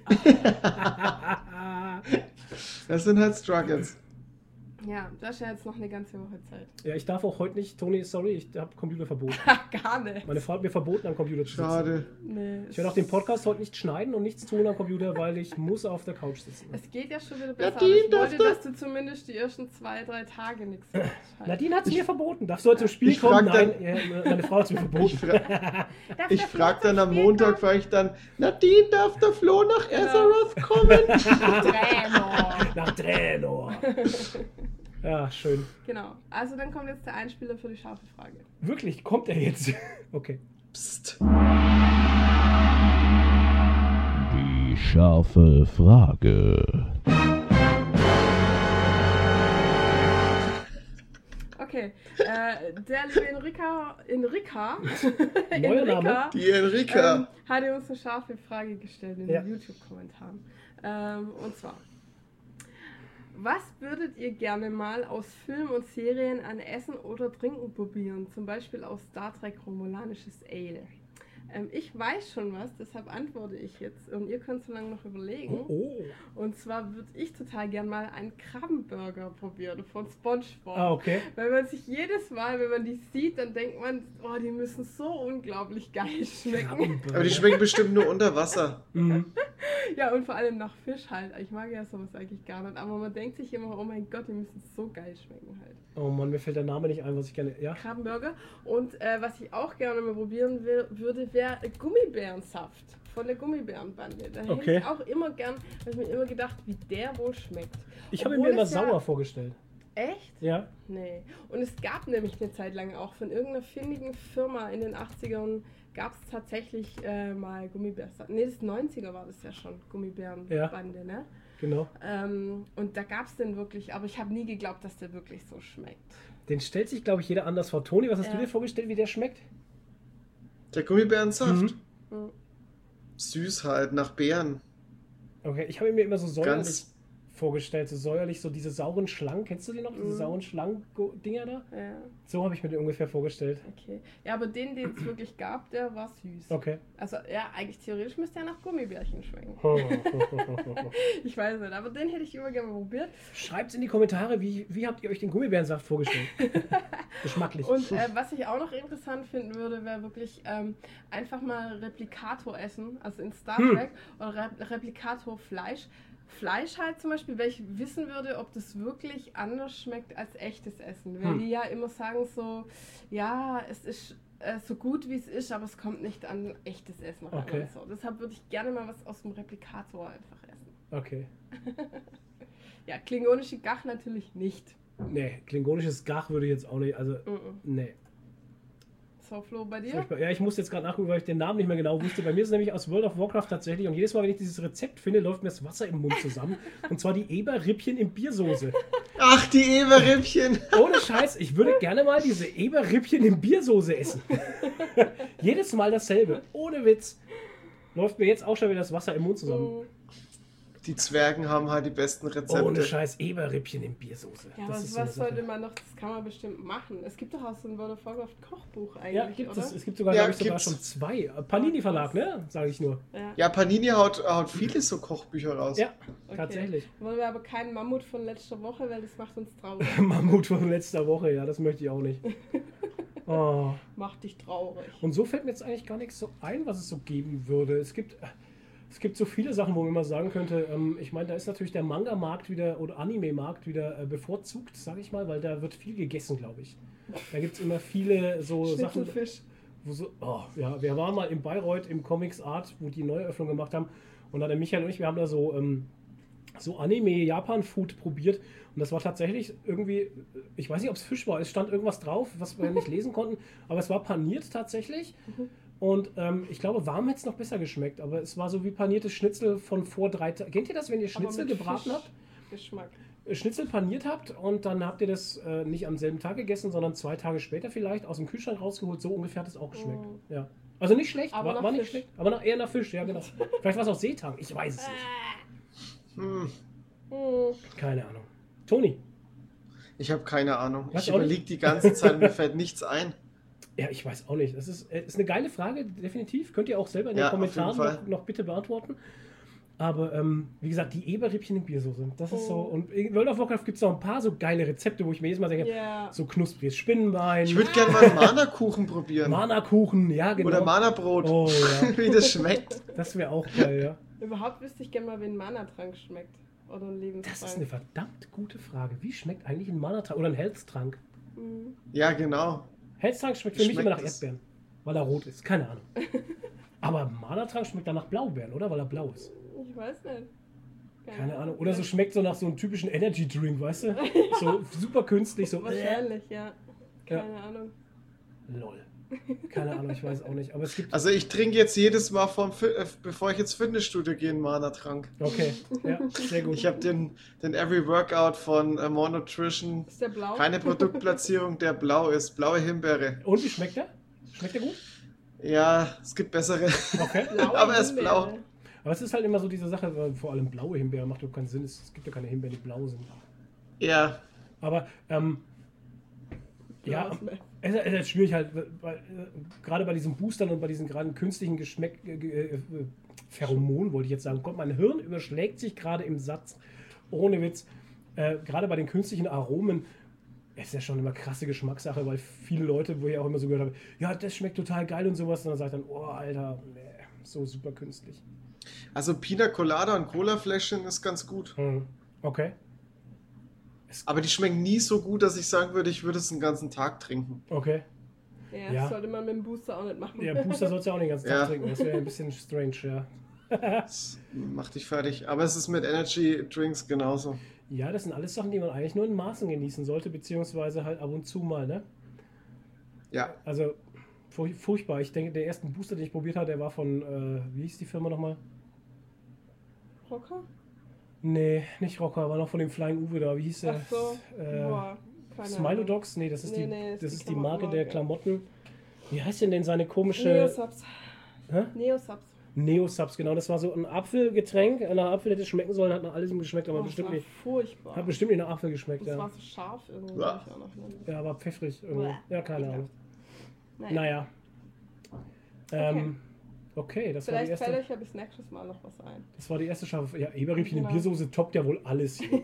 Das sind halt Struggles. ja, das ist ja jetzt noch eine ganze Woche Zeit. Ja, ich darf auch heute nicht, Toni, sorry, ich habe Computerverbot. Gar nicht. Meine Frau hat mir verboten, am Computer zu sitzen. Schade. Nee, Ich werde auch den Podcast heute nicht schneiden und nichts tun am Computer, weil ich muss auf der Couch sitzen. Es geht ja schon wieder besser. Nadine, aber ich darf wollte, da- dass du zumindest die ersten zwei, drei Tage nichts machst. Halt. Nadine hat es mir verboten. Darfst du heute zum Spiel Ich kommen? frag Nein, dann- ja, meine Frau hat es mir verboten. Ich, fra Darf ich der frag Flo dann am zum Spiel Montag, kommen? frage ich dann, Nadine, darf der Flo nach Azeroth kommen? Trainer. Nach Trainer. Ja, schön. Genau. Also dann kommt jetzt der Einspieler für die scharfe Frage. Wirklich, kommt er jetzt? Okay. Psst. Die scharfe Frage. Okay. Äh, der liebe Enrica, Enrica, Neuer Name. Die Enrika. ähm, hatte uns eine scharfe Frage gestellt in Ja. den YouTube-Kommentaren. Ähm, und zwar: Was würdet ihr gerne mal aus Filmen und Serien an Essen oder Trinken probieren? Zum Beispiel aus Star Trek Romulanisches Ale. Ähm, ich weiß schon was, deshalb antworte ich jetzt. Und ihr könnt so lange noch überlegen. Oh. Und zwar würde ich total gern mal einen Krabbenburger probieren von SpongeBob. Ah, okay. Weil man sich jedes Mal, wenn man die sieht, dann denkt man, oh, die müssen so unglaublich geil schmecken. Aber die schmecken bestimmt nur unter Wasser. Mhm. Ja, und vor allem nach Fisch halt. Ich mag ja sowas eigentlich gar nicht. Aber man denkt sich immer, oh mein Gott, die müssen so geil schmecken halt. Oh Mann, mir fällt der Name nicht ein, was ich gerne. Ja? Krabbenburger. Und äh, was ich auch gerne mal probieren will, würde, wäre Gummibärensaft von der Gummibärenbande. Da hätte Okay. ich auch immer gern, habe ich mir immer gedacht, wie der wohl schmeckt. Ich habe ihn Obwohl mir immer es ja- sauer vorgestellt. Echt? Ja? Nee. Und es gab nämlich eine Zeit lang auch von irgendeiner findigen Firma in den achtzigern gab es tatsächlich äh, mal Gummibärensaft. Nee, das neunziger war das ja schon, Gummibärenbande, ne? Genau. Ähm, und da gab es den wirklich, aber ich habe nie geglaubt, dass der wirklich so schmeckt. Den stellt sich, glaube ich, jeder anders vor. Toni, was hast Ja. du dir vorgestellt, wie der schmeckt? Der Gummibärensaft. Mhm. Mhm. Süß halt, nach Beeren. Okay, ich habe mir immer so säuerlich Ganz vorgestellt, so säuerlich, so diese sauren Schlangen. Kennst du die noch? Diese Mhm. sauren Schlangen-Dinger da? Ja, So habe ich mir den ungefähr vorgestellt. okay. Ja, aber den, den es wirklich gab, der war süß. Okay. Also, ja, eigentlich theoretisch müsste er nach Gummibärchen schmecken. Ich weiß nicht, aber den hätte ich immer gerne mal probiert. Schreibt in die Kommentare, wie, wie habt ihr euch den Gummibärensaft vorgestellt? Geschmacklich. Und äh, was ich auch noch interessant finden würde, wäre wirklich ähm, einfach mal Replikator essen, also in Star Hm. Trek, oder Re Replikator Fleisch. Fleisch halt zum Beispiel, weil ich wissen würde, ob das wirklich anders schmeckt als echtes Essen. Weil Hm. die ja immer sagen so, ja, es ist äh, so gut wie es ist, aber es kommt nicht an echtes Essen ran. Okay. Und so. Deshalb würde ich gerne mal was aus dem Replikator einfach essen. Okay. Ja, klingonische Gach natürlich nicht. Nee, klingonisches Gach würde ich jetzt auch nicht, also, Mhm. nee. So, Flo, bei dir? Furchtbar. Ja, ich muss jetzt gerade nachgucken, weil ich den Namen nicht mehr genau wusste. Bei mir ist es nämlich aus World of Warcraft tatsächlich. Und jedes Mal, wenn ich dieses Rezept finde, läuft mir das Wasser im Mund zusammen. Und zwar die Eberrippchen in Biersoße. Ach, die Eberrippchen. Ohne Scheiß, ich würde gerne mal diese Eberrippchen in Biersoße essen. Jedes Mal dasselbe. Ohne Witz. Läuft mir jetzt auch schon wieder das Wasser im Mund zusammen. Die Zwergen haben halt die besten Rezepte. Ohne Scheiß, Eberrippchen in Biersoße. Ja, Das aber ist so eine was sollte Sache. man noch, das kann man bestimmt machen. Es gibt doch auch so ein World of Warcraft Kochbuch eigentlich, Ja, gibt oder? es. Es gibt sogar, Ja, glaube ich, sogar gibt's. schon zwei. Panini Verlag, ne? Sage ich nur. Ja, Ja, Panini haut, haut viele so Kochbücher raus. Ja, okay. tatsächlich. Wollen wir aber keinen Mammut von letzter Woche, weil das macht uns traurig. Mammut von letzter Woche, ja, das möchte ich auch nicht. Oh. Macht dich traurig. Und so fällt mir jetzt eigentlich gar nichts so ein, was es so geben würde. Es gibt, es gibt so viele Sachen, wo man mal sagen könnte, ähm, ich meine, da ist natürlich der Manga-Markt wieder oder Anime-Markt wieder äh, bevorzugt, sage ich mal, weil da wird viel gegessen, glaube ich. Da gibt es immer viele so Sachen. Schnitzelfisch. Wo so, oh, ja, wir waren mal in Bayreuth im Comics Art, wo die Neueröffnung gemacht haben. Und da der Michael und ich, wir haben da so, ähm, so Anime-Japan-Food probiert. Und das war tatsächlich irgendwie, ich weiß nicht, ob es Fisch war, es stand irgendwas drauf, was wir nicht lesen konnten. Aber es war paniert tatsächlich. Und ähm, ich glaube, warm hätte es noch besser geschmeckt. Aber es war so wie paniertes Schnitzel von vor drei Tagen. Kennt ihr das, wenn ihr Schnitzel mit gebraten habt? Geschmack. Schnitzel paniert habt und dann habt ihr das äh, nicht am selben Tag gegessen, sondern zwei Tage später vielleicht aus dem Kühlschrank rausgeholt. So ungefähr hat es auch geschmeckt. Oh. Ja. Also nicht schlecht, Aber war, nach war nicht Fisch. schlecht, aber nach, eher nach Fisch, ja genau. Vielleicht war es auch Seetang, ich weiß es nicht. Hm, Hm. Keine Ahnung. Toni, ich habe keine Ahnung. Weißt Ich du auch nicht? überlege die ganze Zeit, mir fällt nichts ein. ja, ich weiß auch nicht. Das ist, äh, ist eine geile Frage, definitiv. Könnt ihr auch selber in den Ja, auf Kommentaren jeden Fall. noch, noch bitte beantworten. Aber ähm, wie gesagt, die Eberrippchen in Biersoße, das ist so. Oh. Und in World of Warcraft gibt es noch ein paar so geile Rezepte, wo ich mir jedes Mal denke, Ja. so knuspriges Spinnenbein, Ich würde gerne mal einen Mana-Kuchen probieren. Mana-Kuchen, ja genau. Oder Mana-Brot. Oh ja, Wie das schmeckt. das wäre auch geil, ja. Überhaupt wüsste ich gerne mal, wie ein Mana-Trank schmeckt. Oder ein Lebenstrank. Das ist eine verdammt gute Frage. Wie schmeckt eigentlich ein Mana-Trank oder ein Health-Trank? Hm. Ja, genau. Health-Trank schmeckt für mich Schmeckt immer nach es? Erdbeeren, weil er rot ist. Keine Ahnung. Aber Mana-Trank schmeckt dann nach Blaubeeren, oder? Weil er blau ist. Ich weiß nicht. Keine Ahnung. Oder so schmeckt so nach so einem typischen Energy-Drink, weißt du? So super künstlich, so. Wahrscheinlich, ja. Ja. Keine Ahnung. Lol. Keine Ahnung, ich weiß auch nicht. Aber es gibt. Also ich trinke jetzt jedes Mal, vom Fi- äh, bevor ich ins Fitnessstudio gehe, einen Mana-Trank. Okay, ja, sehr gut. Ich habe den, den Every Workout von äh, More Nutrition. Ist der blau? Keine Produktplatzierung, der blau ist. Blaue Himbeere. Und wie schmeckt der? Schmeckt der gut? Ja, es gibt bessere. Okay. Blaue aber er ist Himbeere. blau. Aber es ist halt immer so diese Sache, weil vor allem blaue Himbeeren macht doch keinen Sinn. Es gibt ja keine Himbeeren, die blau sind. Ja, Aber, ähm, ja, Blaues Meer. es ist, es ist schwierig halt, weil, äh, gerade bei diesen Boostern und bei diesen gerade künstlichen Geschmäck, äh, äh, Pheromonen, wollte ich jetzt sagen, kommt mein Hirn überschlägt sich gerade im Satz, ohne Witz, äh, gerade bei den künstlichen Aromen, ist ja schon immer krasse Geschmackssache, weil viele Leute, wo ich auch immer so gehört habe, ja, das schmeckt total geil und sowas, und dann sagt dann, oh, Alter, nee, so super künstlich. also Pina Colada und Cola-Fläschchen ist ganz gut. Hm. Okay, Aber die schmecken nie so gut, dass ich sagen würde, ich würde es den ganzen Tag trinken. okay. Ja, Ja. das sollte man mit dem Booster auch nicht machen. Ja, Booster sollst du ja auch nicht den ganzen Tag Ja. trinken, das wäre ein bisschen strange, ja. Das macht dich fertig. Aber es ist mit Energy Drinks genauso. Ja, das sind alles Sachen, die man eigentlich nur in Maßen genießen sollte, beziehungsweise halt ab und zu mal, ne? Ja, Also, furch- furchtbar. Ich denke, der erste Booster, den ich probiert habe, der war von, äh, wie hieß die Firma nochmal? Rocker? Nee, nicht Rocker, war noch von dem Flying Uwe da. Wie hieß der? Ach so. Äh, Boah, keine Smilodogs? Nee, das ist Nee, die, nee, das ist ist die die Marke der Klamottenmarke. Klamotten. Wie heißt denn denn seine komische... Neosubs. Hä? Neosubs. Neo-Subs, genau. Das war so ein Apfelgetränk. Nach Apfel hätte es schmecken sollen, hat nach alles geschmeckt, aber Oh, bestimmt das war nicht. furchtbar. Hat bestimmt nicht nach Apfel geschmeckt, Das ja. war so scharf irgendwie. Ja. glaub ich auch noch, ne? Ja, aber pfeffrig irgendwie. Ja, keine Ahnung. Naja. Naja. Ähm, okay, das war die Vielleicht erste. fällt euch ja bis nächstes Mal noch was ein. Das war die erste Schafe. Ja, Eberriemchen in Genau. Biersoße toppt ja wohl alles hier.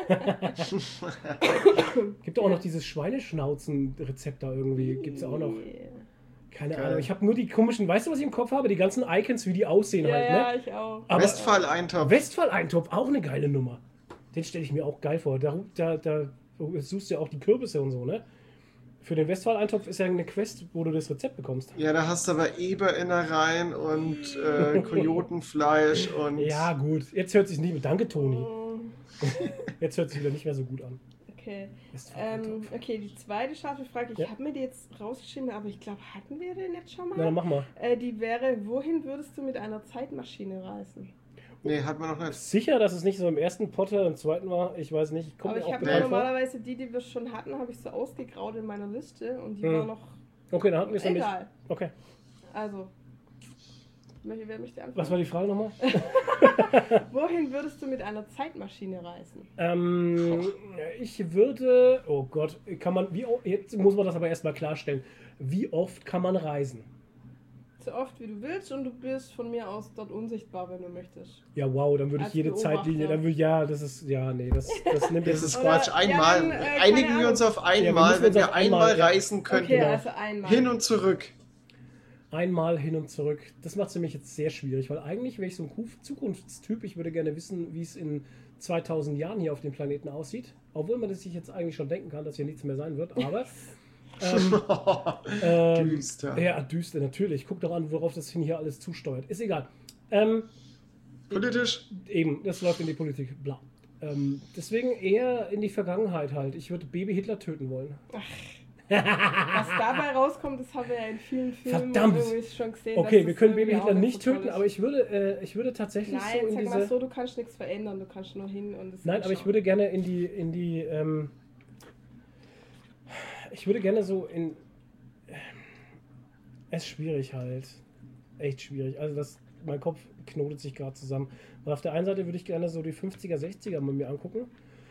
Gibt auch noch dieses Schweineschnauzen-Rezept da irgendwie. Gibt's auch noch. Yeah. Keine Geil. Ahnung. Ich habe nur die komischen, weißt du, was ich im Kopf habe? Die ganzen Icons, wie die aussehen Ja, halt, ja, ne? ich auch. Aber Westfall-Eintopf. Westfall-Eintopf, auch eine geile Nummer. Den stelle ich mir auch geil vor. Da, da, da suchst du ja auch die Kürbisse und so, ne? Für den Westfall-Eintopf ist ja eine Quest, wo du das Rezept bekommst. Ja, da hast du aber Eberinnereien und äh, Kojotenfleisch und... Ja, gut. Jetzt hört sich nicht mehr. Danke, Toni. Mm, Jetzt hört sich wieder nicht mehr so gut an. Okay. Ähm, Westfall-Eintopf. okay, die zweite scharfe Frage. Ich Ja. habe mir die jetzt rausgeschrieben, aber ich glaube, hatten wir den jetzt schon mal? Na, dann mach mal. Äh, die wäre, wohin würdest du mit einer Zeitmaschine reisen? Nee, hat man noch nicht. Sicher, dass es nicht so im ersten Potter, im zweiten war? Ich weiß nicht. Ich komme Aber mir ich auch habe bekannt ja vor. normalerweise die, die wir schon hatten, habe ich so ausgegraut in meiner Liste und die Hm. war noch Okay, dann hatten wir es nämlich. egal. Okay. Also, möchte- wer möchte anfangen? Was war die Frage nochmal? Wohin würdest du mit einer Zeitmaschine reisen? ähm, ich würde. Oh Gott, kann man. Wie, o- jetzt muss man das aber erstmal klarstellen. Wie oft kann man reisen? So oft wie du willst und du bist von mir aus dort unsichtbar, wenn du möchtest. Ja, wow, dann würde ich Als jede Beobachter. Zeitlinie. Dann würde ja, das ist. Ja, nee, das, das nimmt Das jetzt. ist Oder- Quatsch. ja, Einmal. dann, äh, keine Einigen wir uns Ahnung. auf Ja, wir einmal, müssen wenn uns wir auf einmal, einmal ja. reisen könnten. Okay, genau. also einmal. Hin und zurück. Einmal hin und zurück. Das macht es nämlich jetzt sehr schwierig, weil eigentlich wäre ich so ein Ku- Zukunftstyp. Ich würde gerne wissen, wie es in zweitausend Jahren hier auf dem Planeten aussieht. Obwohl man das sich jetzt eigentlich schon denken kann, dass hier nichts mehr sein wird. Aber. ähm, ähm, Düster. Ja, düster, natürlich. Guck doch an, worauf das hier alles zusteuert. Ist egal. Ähm, Politisch. eben, das läuft in die Politik. Bla. Ähm, deswegen eher in die Vergangenheit halt. Ich würde Baby Hitler töten wollen. Was dabei rauskommt, das haben wir ja in vielen Filmen Verdammt. irgendwie schon gesehen. Okay, dass wir das können Baby irgendwie Hitler auch nicht so toll töten, ist. aber ich würde, äh, ich würde tatsächlich Nein, so in sag diese... mal so, du kannst nichts verändern, du kannst nur hin und es Nein, aber ich anschauen. würde gerne in die, in die, ähm, ich würde gerne so in, es ist schwierig halt, echt schwierig, also das, mein Kopf knotet sich gerade zusammen, weil auf der einen Seite würde ich gerne so die fünfziger, sechziger mal mir angucken,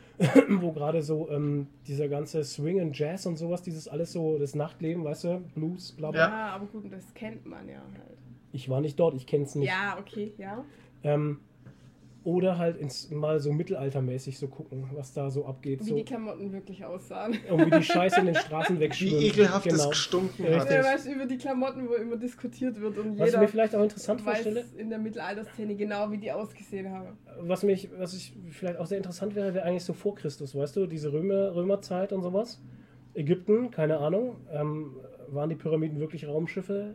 wo gerade so ähm, dieser ganze Swing und Jazz und sowas, dieses alles so, das Nachtleben, weißt du, Blues, bla bla. Ja. Ja, aber gut, das kennt man ja halt. Ich war nicht dort, ich kenne es nicht. Ja, okay, ja. Ähm, oder halt ins, mal so mittelaltermäßig so gucken, was da so abgeht. Wie so. die Klamotten wirklich aussahen. Und wie die Scheiße in den Straßen Wie wegschwimmt. ekelhaft es Genau. gestunken Ja, hat. richtig. Ja, weißt du, über die Klamotten, wo immer diskutiert wird und Was ich jeder mir vielleicht auch interessant weiß vorstelle, in der Mittelalterszene genau, wie die ausgesehen haben. was mich, was ich vielleicht auch sehr interessant wäre, wäre eigentlich so vor Christus, weißt du, diese Römer, Römerzeit und sowas. Ägypten, keine Ahnung, ähm, waren die Pyramiden wirklich Raumschiffe?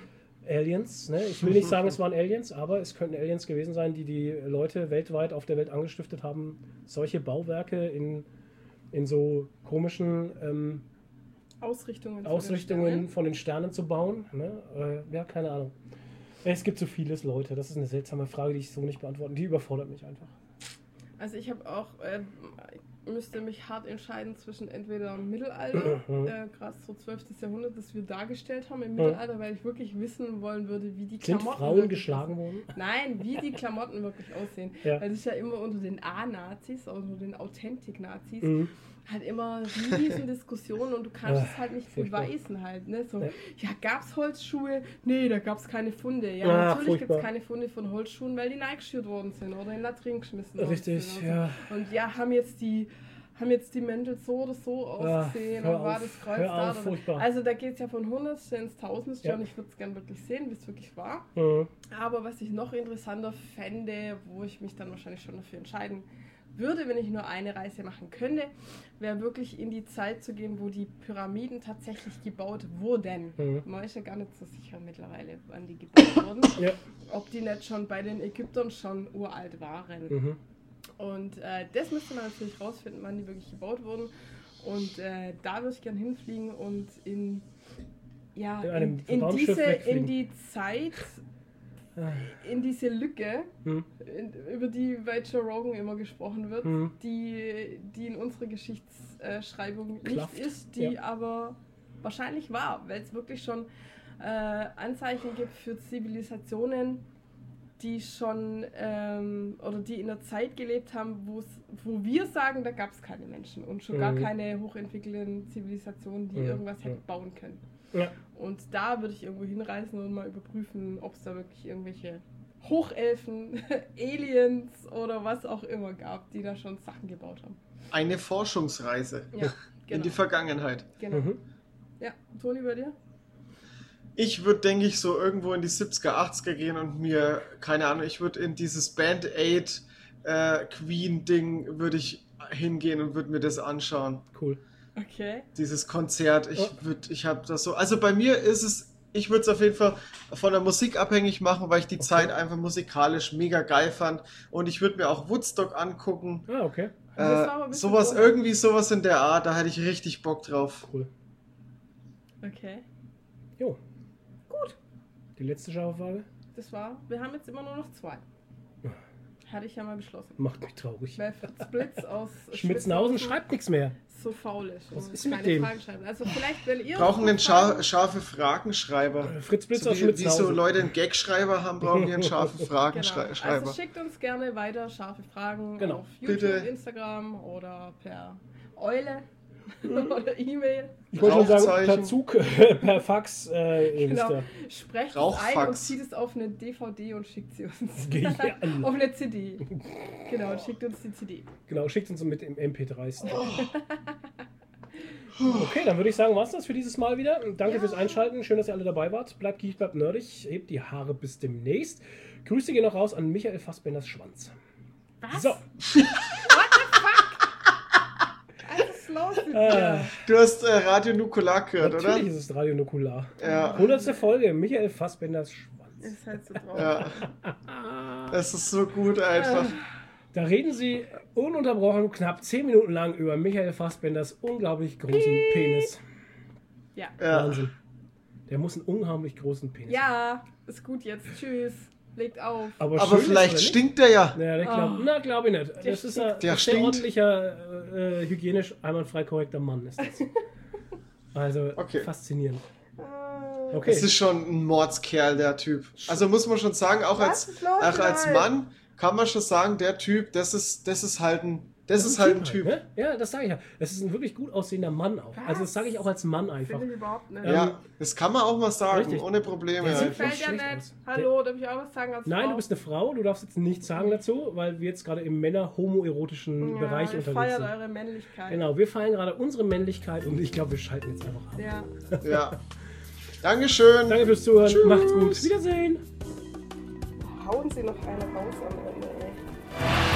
Aliens, ne? Ich will nicht sagen, es waren Aliens, aber es könnten Aliens gewesen sein, die die Leute weltweit auf der Welt angestiftet haben, solche Bauwerke in, in so komischen ähm, Ausrichtungen. von den Ausrichtungen Sternen. von den Sternen zu bauen. Ne? Äh, ja, keine Ahnung. Es gibt so vieles, Leute. Das ist eine seltsame Frage, die ich so nicht beantworten. Die überfordert mich einfach. Also ich habe auch, äh, ich müsste mich hart entscheiden zwischen entweder Mittelalter, Mhm. äh, gerade so zwölftes Jahrhundert, das wir dargestellt haben im Mittelalter, weil ich wirklich wissen wollen würde, wie die Sind Klamotten Frauen wirklich geschlagen aussehen. worden? Nein, wie die Klamotten wirklich aussehen. Ja. Weil es ist ja immer unter den A-Nazis, also unter den Authentik-Nazis, Mhm. halt immer riesen Diskussionen und du kannst Ah, es halt nicht furchtbar. beweisen halt, ne? So, Ja. ja, gab's Holzschuhe? Nee, da gab's keine Funde. Ja, Ah, natürlich gibt's furchtbar. keine Funde von Holzschuhen, weil die Nike geschürt worden sind oder in den Latrin geschmissen worden Richtig, sind. ja. Und ja, haben jetzt die haben jetzt die Mäntel so oder so ausgesehen hör und war auf, das Kreuz hör da? auf, oder- furchtbar. Also da geht es ja von Hundertste ins Tausendste Ja. und ich würde es gerne wirklich sehen, wie es wirklich war. Mhm. Aber was ich noch interessanter fände, wo ich mich dann wahrscheinlich schon dafür entscheiden würde, wenn ich nur eine Reise machen könnte, wäre wirklich in die Zeit zu gehen, wo die Pyramiden tatsächlich gebaut wurden. Mhm. Man ist ja gar nicht so sicher mittlerweile, wann die gebaut wurden. Ja. Ob die nicht schon bei den Ägyptern schon uralt waren. Mhm. Und äh, das müsste man natürlich rausfinden, wann die wirklich gebaut wurden. Und äh, da würde ich gern hinfliegen und in, ja, In einem in, in, Raumschiff diese, wegfliegen. in die Zeit, in diese Lücke, Mhm. in, über die bei Joe Rogan immer gesprochen wird, Mhm. die, die in unserer Geschichtsschreibung Klafft, nicht ist, die ja. aber wahrscheinlich war, weil es wirklich schon äh, Anzeichen gibt für Zivilisationen, die schon, ähm, oder die in der Zeit gelebt haben, wo's, wo wir sagen, da gab es keine Menschen und schon gar Mhm. keine hochentwickelten Zivilisationen, die Mhm. irgendwas hätten Ja. bauen können. Ja. Und da würde ich irgendwo hinreisen und mal überprüfen, ob es da wirklich irgendwelche Hochelfen, Aliens oder was auch immer gab, die da schon Sachen gebaut haben. Eine Forschungsreise Ja, in genau. die Vergangenheit. genau. Mhm. Ja, Toni, bei dir? Ich würde, denke ich, so irgendwo in die siebziger, achtziger gehen und mir, keine Ahnung, ich würde in dieses Band-Aid äh, Queen-Ding würde ich hingehen und würde mir das anschauen. Cool. Okay. Dieses Konzert. Ich Ja. würde, ich habe das so, also bei mir ist es, ich würde es auf jeden Fall von der Musik abhängig machen, weil ich die Okay. Zeit einfach musikalisch mega geil fand und ich würde mir auch Woodstock angucken. Ah, okay. Das war aber ein Äh, bisschen sowas, vorher. irgendwie sowas in der Art, da hätte ich richtig Bock drauf. Cool. Okay. Jo. Gut. Die letzte Schaufelfrage Das war, wir haben jetzt immer nur noch zwei. Hatte ich ja mal beschlossen. macht mich traurig. Weil Fritz Blitz aus Schmitzenhausen schreibt nichts mehr. so faul ist. Was und ist mit keine dem? Fragen schreibt. Also vielleicht, wenn ihr Brauchen noch einen Fragen- scha scharfe Fragenschreiber. Äh, Fritz Blitz So aus wie, wie so Schmitzenhausen. Leute einen Gagschreiber haben, brauchen wir einen scharfen Genau. Fragenschreiber. Also schickt uns gerne weiter scharfe Fragen Genau. auf YouTube, Bitte. Instagram oder per Eule oder E-Mail. Ich wollte schon sagen, Rauchzeichen. per Zug, per Fax, äh, ihr wisst Genau. ja. Sprecht es Rauchfax. ein und zieht es auf eine D V D und schickt sie uns. Genial. auf eine C D. Genau, und schickt uns die C D. Genau, schickt uns mit im M P drei Stick. Okay, dann würde ich sagen, war's das für dieses Mal wieder. Danke Ja. fürs Einschalten. Schön, dass ihr alle dabei wart. Bleibt geek, bleibt nerdig. Hebt die Haare bis demnächst. Grüße gehen noch raus an Michael Fassbenders Schwanz. Was? So. Was ist los mit Äh, dir? Du hast äh, Radio Nukular gehört, natürlich oder? ist es Radio Nukular. Ja. hundertste Folge, Michael Fassbenders Schwanz. Ist halt so traurig. Ja. Es ist so gut einfach. Da reden sie ununterbrochen knapp zehn Minuten lang über Michael Fassbenders unglaublich großen Penis. Ja. Ja. Wahnsinn. Der muss einen unheimlich großen Penis haben. Ja, ist gut jetzt. Tschüss. Legt auf. Aber, Aber schön vielleicht ist, stinkt der ja. Ja, der glaub, Oh. Na, glaube ich nicht. Der Das ist ein Der sehr stinkt. ordentlicher, äh, hygienisch einwandfrei korrekter Mann. Ist das. Also Okay. faszinierend. Äh, Okay. Es ist schon ein Mordskerl, der Typ. Also muss man schon sagen, auch Was als, ist los auch als mit euch? Mann kann man schon sagen, der Typ, das ist, das ist halt ein, das ist halt ein Typ. Ne? Ja, das sage ich ja. Das ist ein wirklich gut aussehender Mann auch. Was? Also das sage ich auch als Mann einfach. Finde ich überhaupt nicht. Ähm, Ja, das kann man auch mal sagen, richtig. ohne Probleme. Der Halt. sieht Fällt ja schlecht nicht. aus. Hallo, darf ich auch was sagen als Nein, Frau? du bist eine Frau, du darfst jetzt nichts sagen dazu, weil wir jetzt gerade im Männer-homoerotischen ja, Bereich ihr unterwegs feiert sind. eure Männlichkeit. Genau, wir feiern gerade unsere Männlichkeit und ich glaube, wir schalten jetzt einfach ab. Ja. Ja. Dankeschön. Danke fürs Zuhören, Tschüss. macht's gut, Wiedersehen! Hauen Sie noch eine raus am Ende, ey.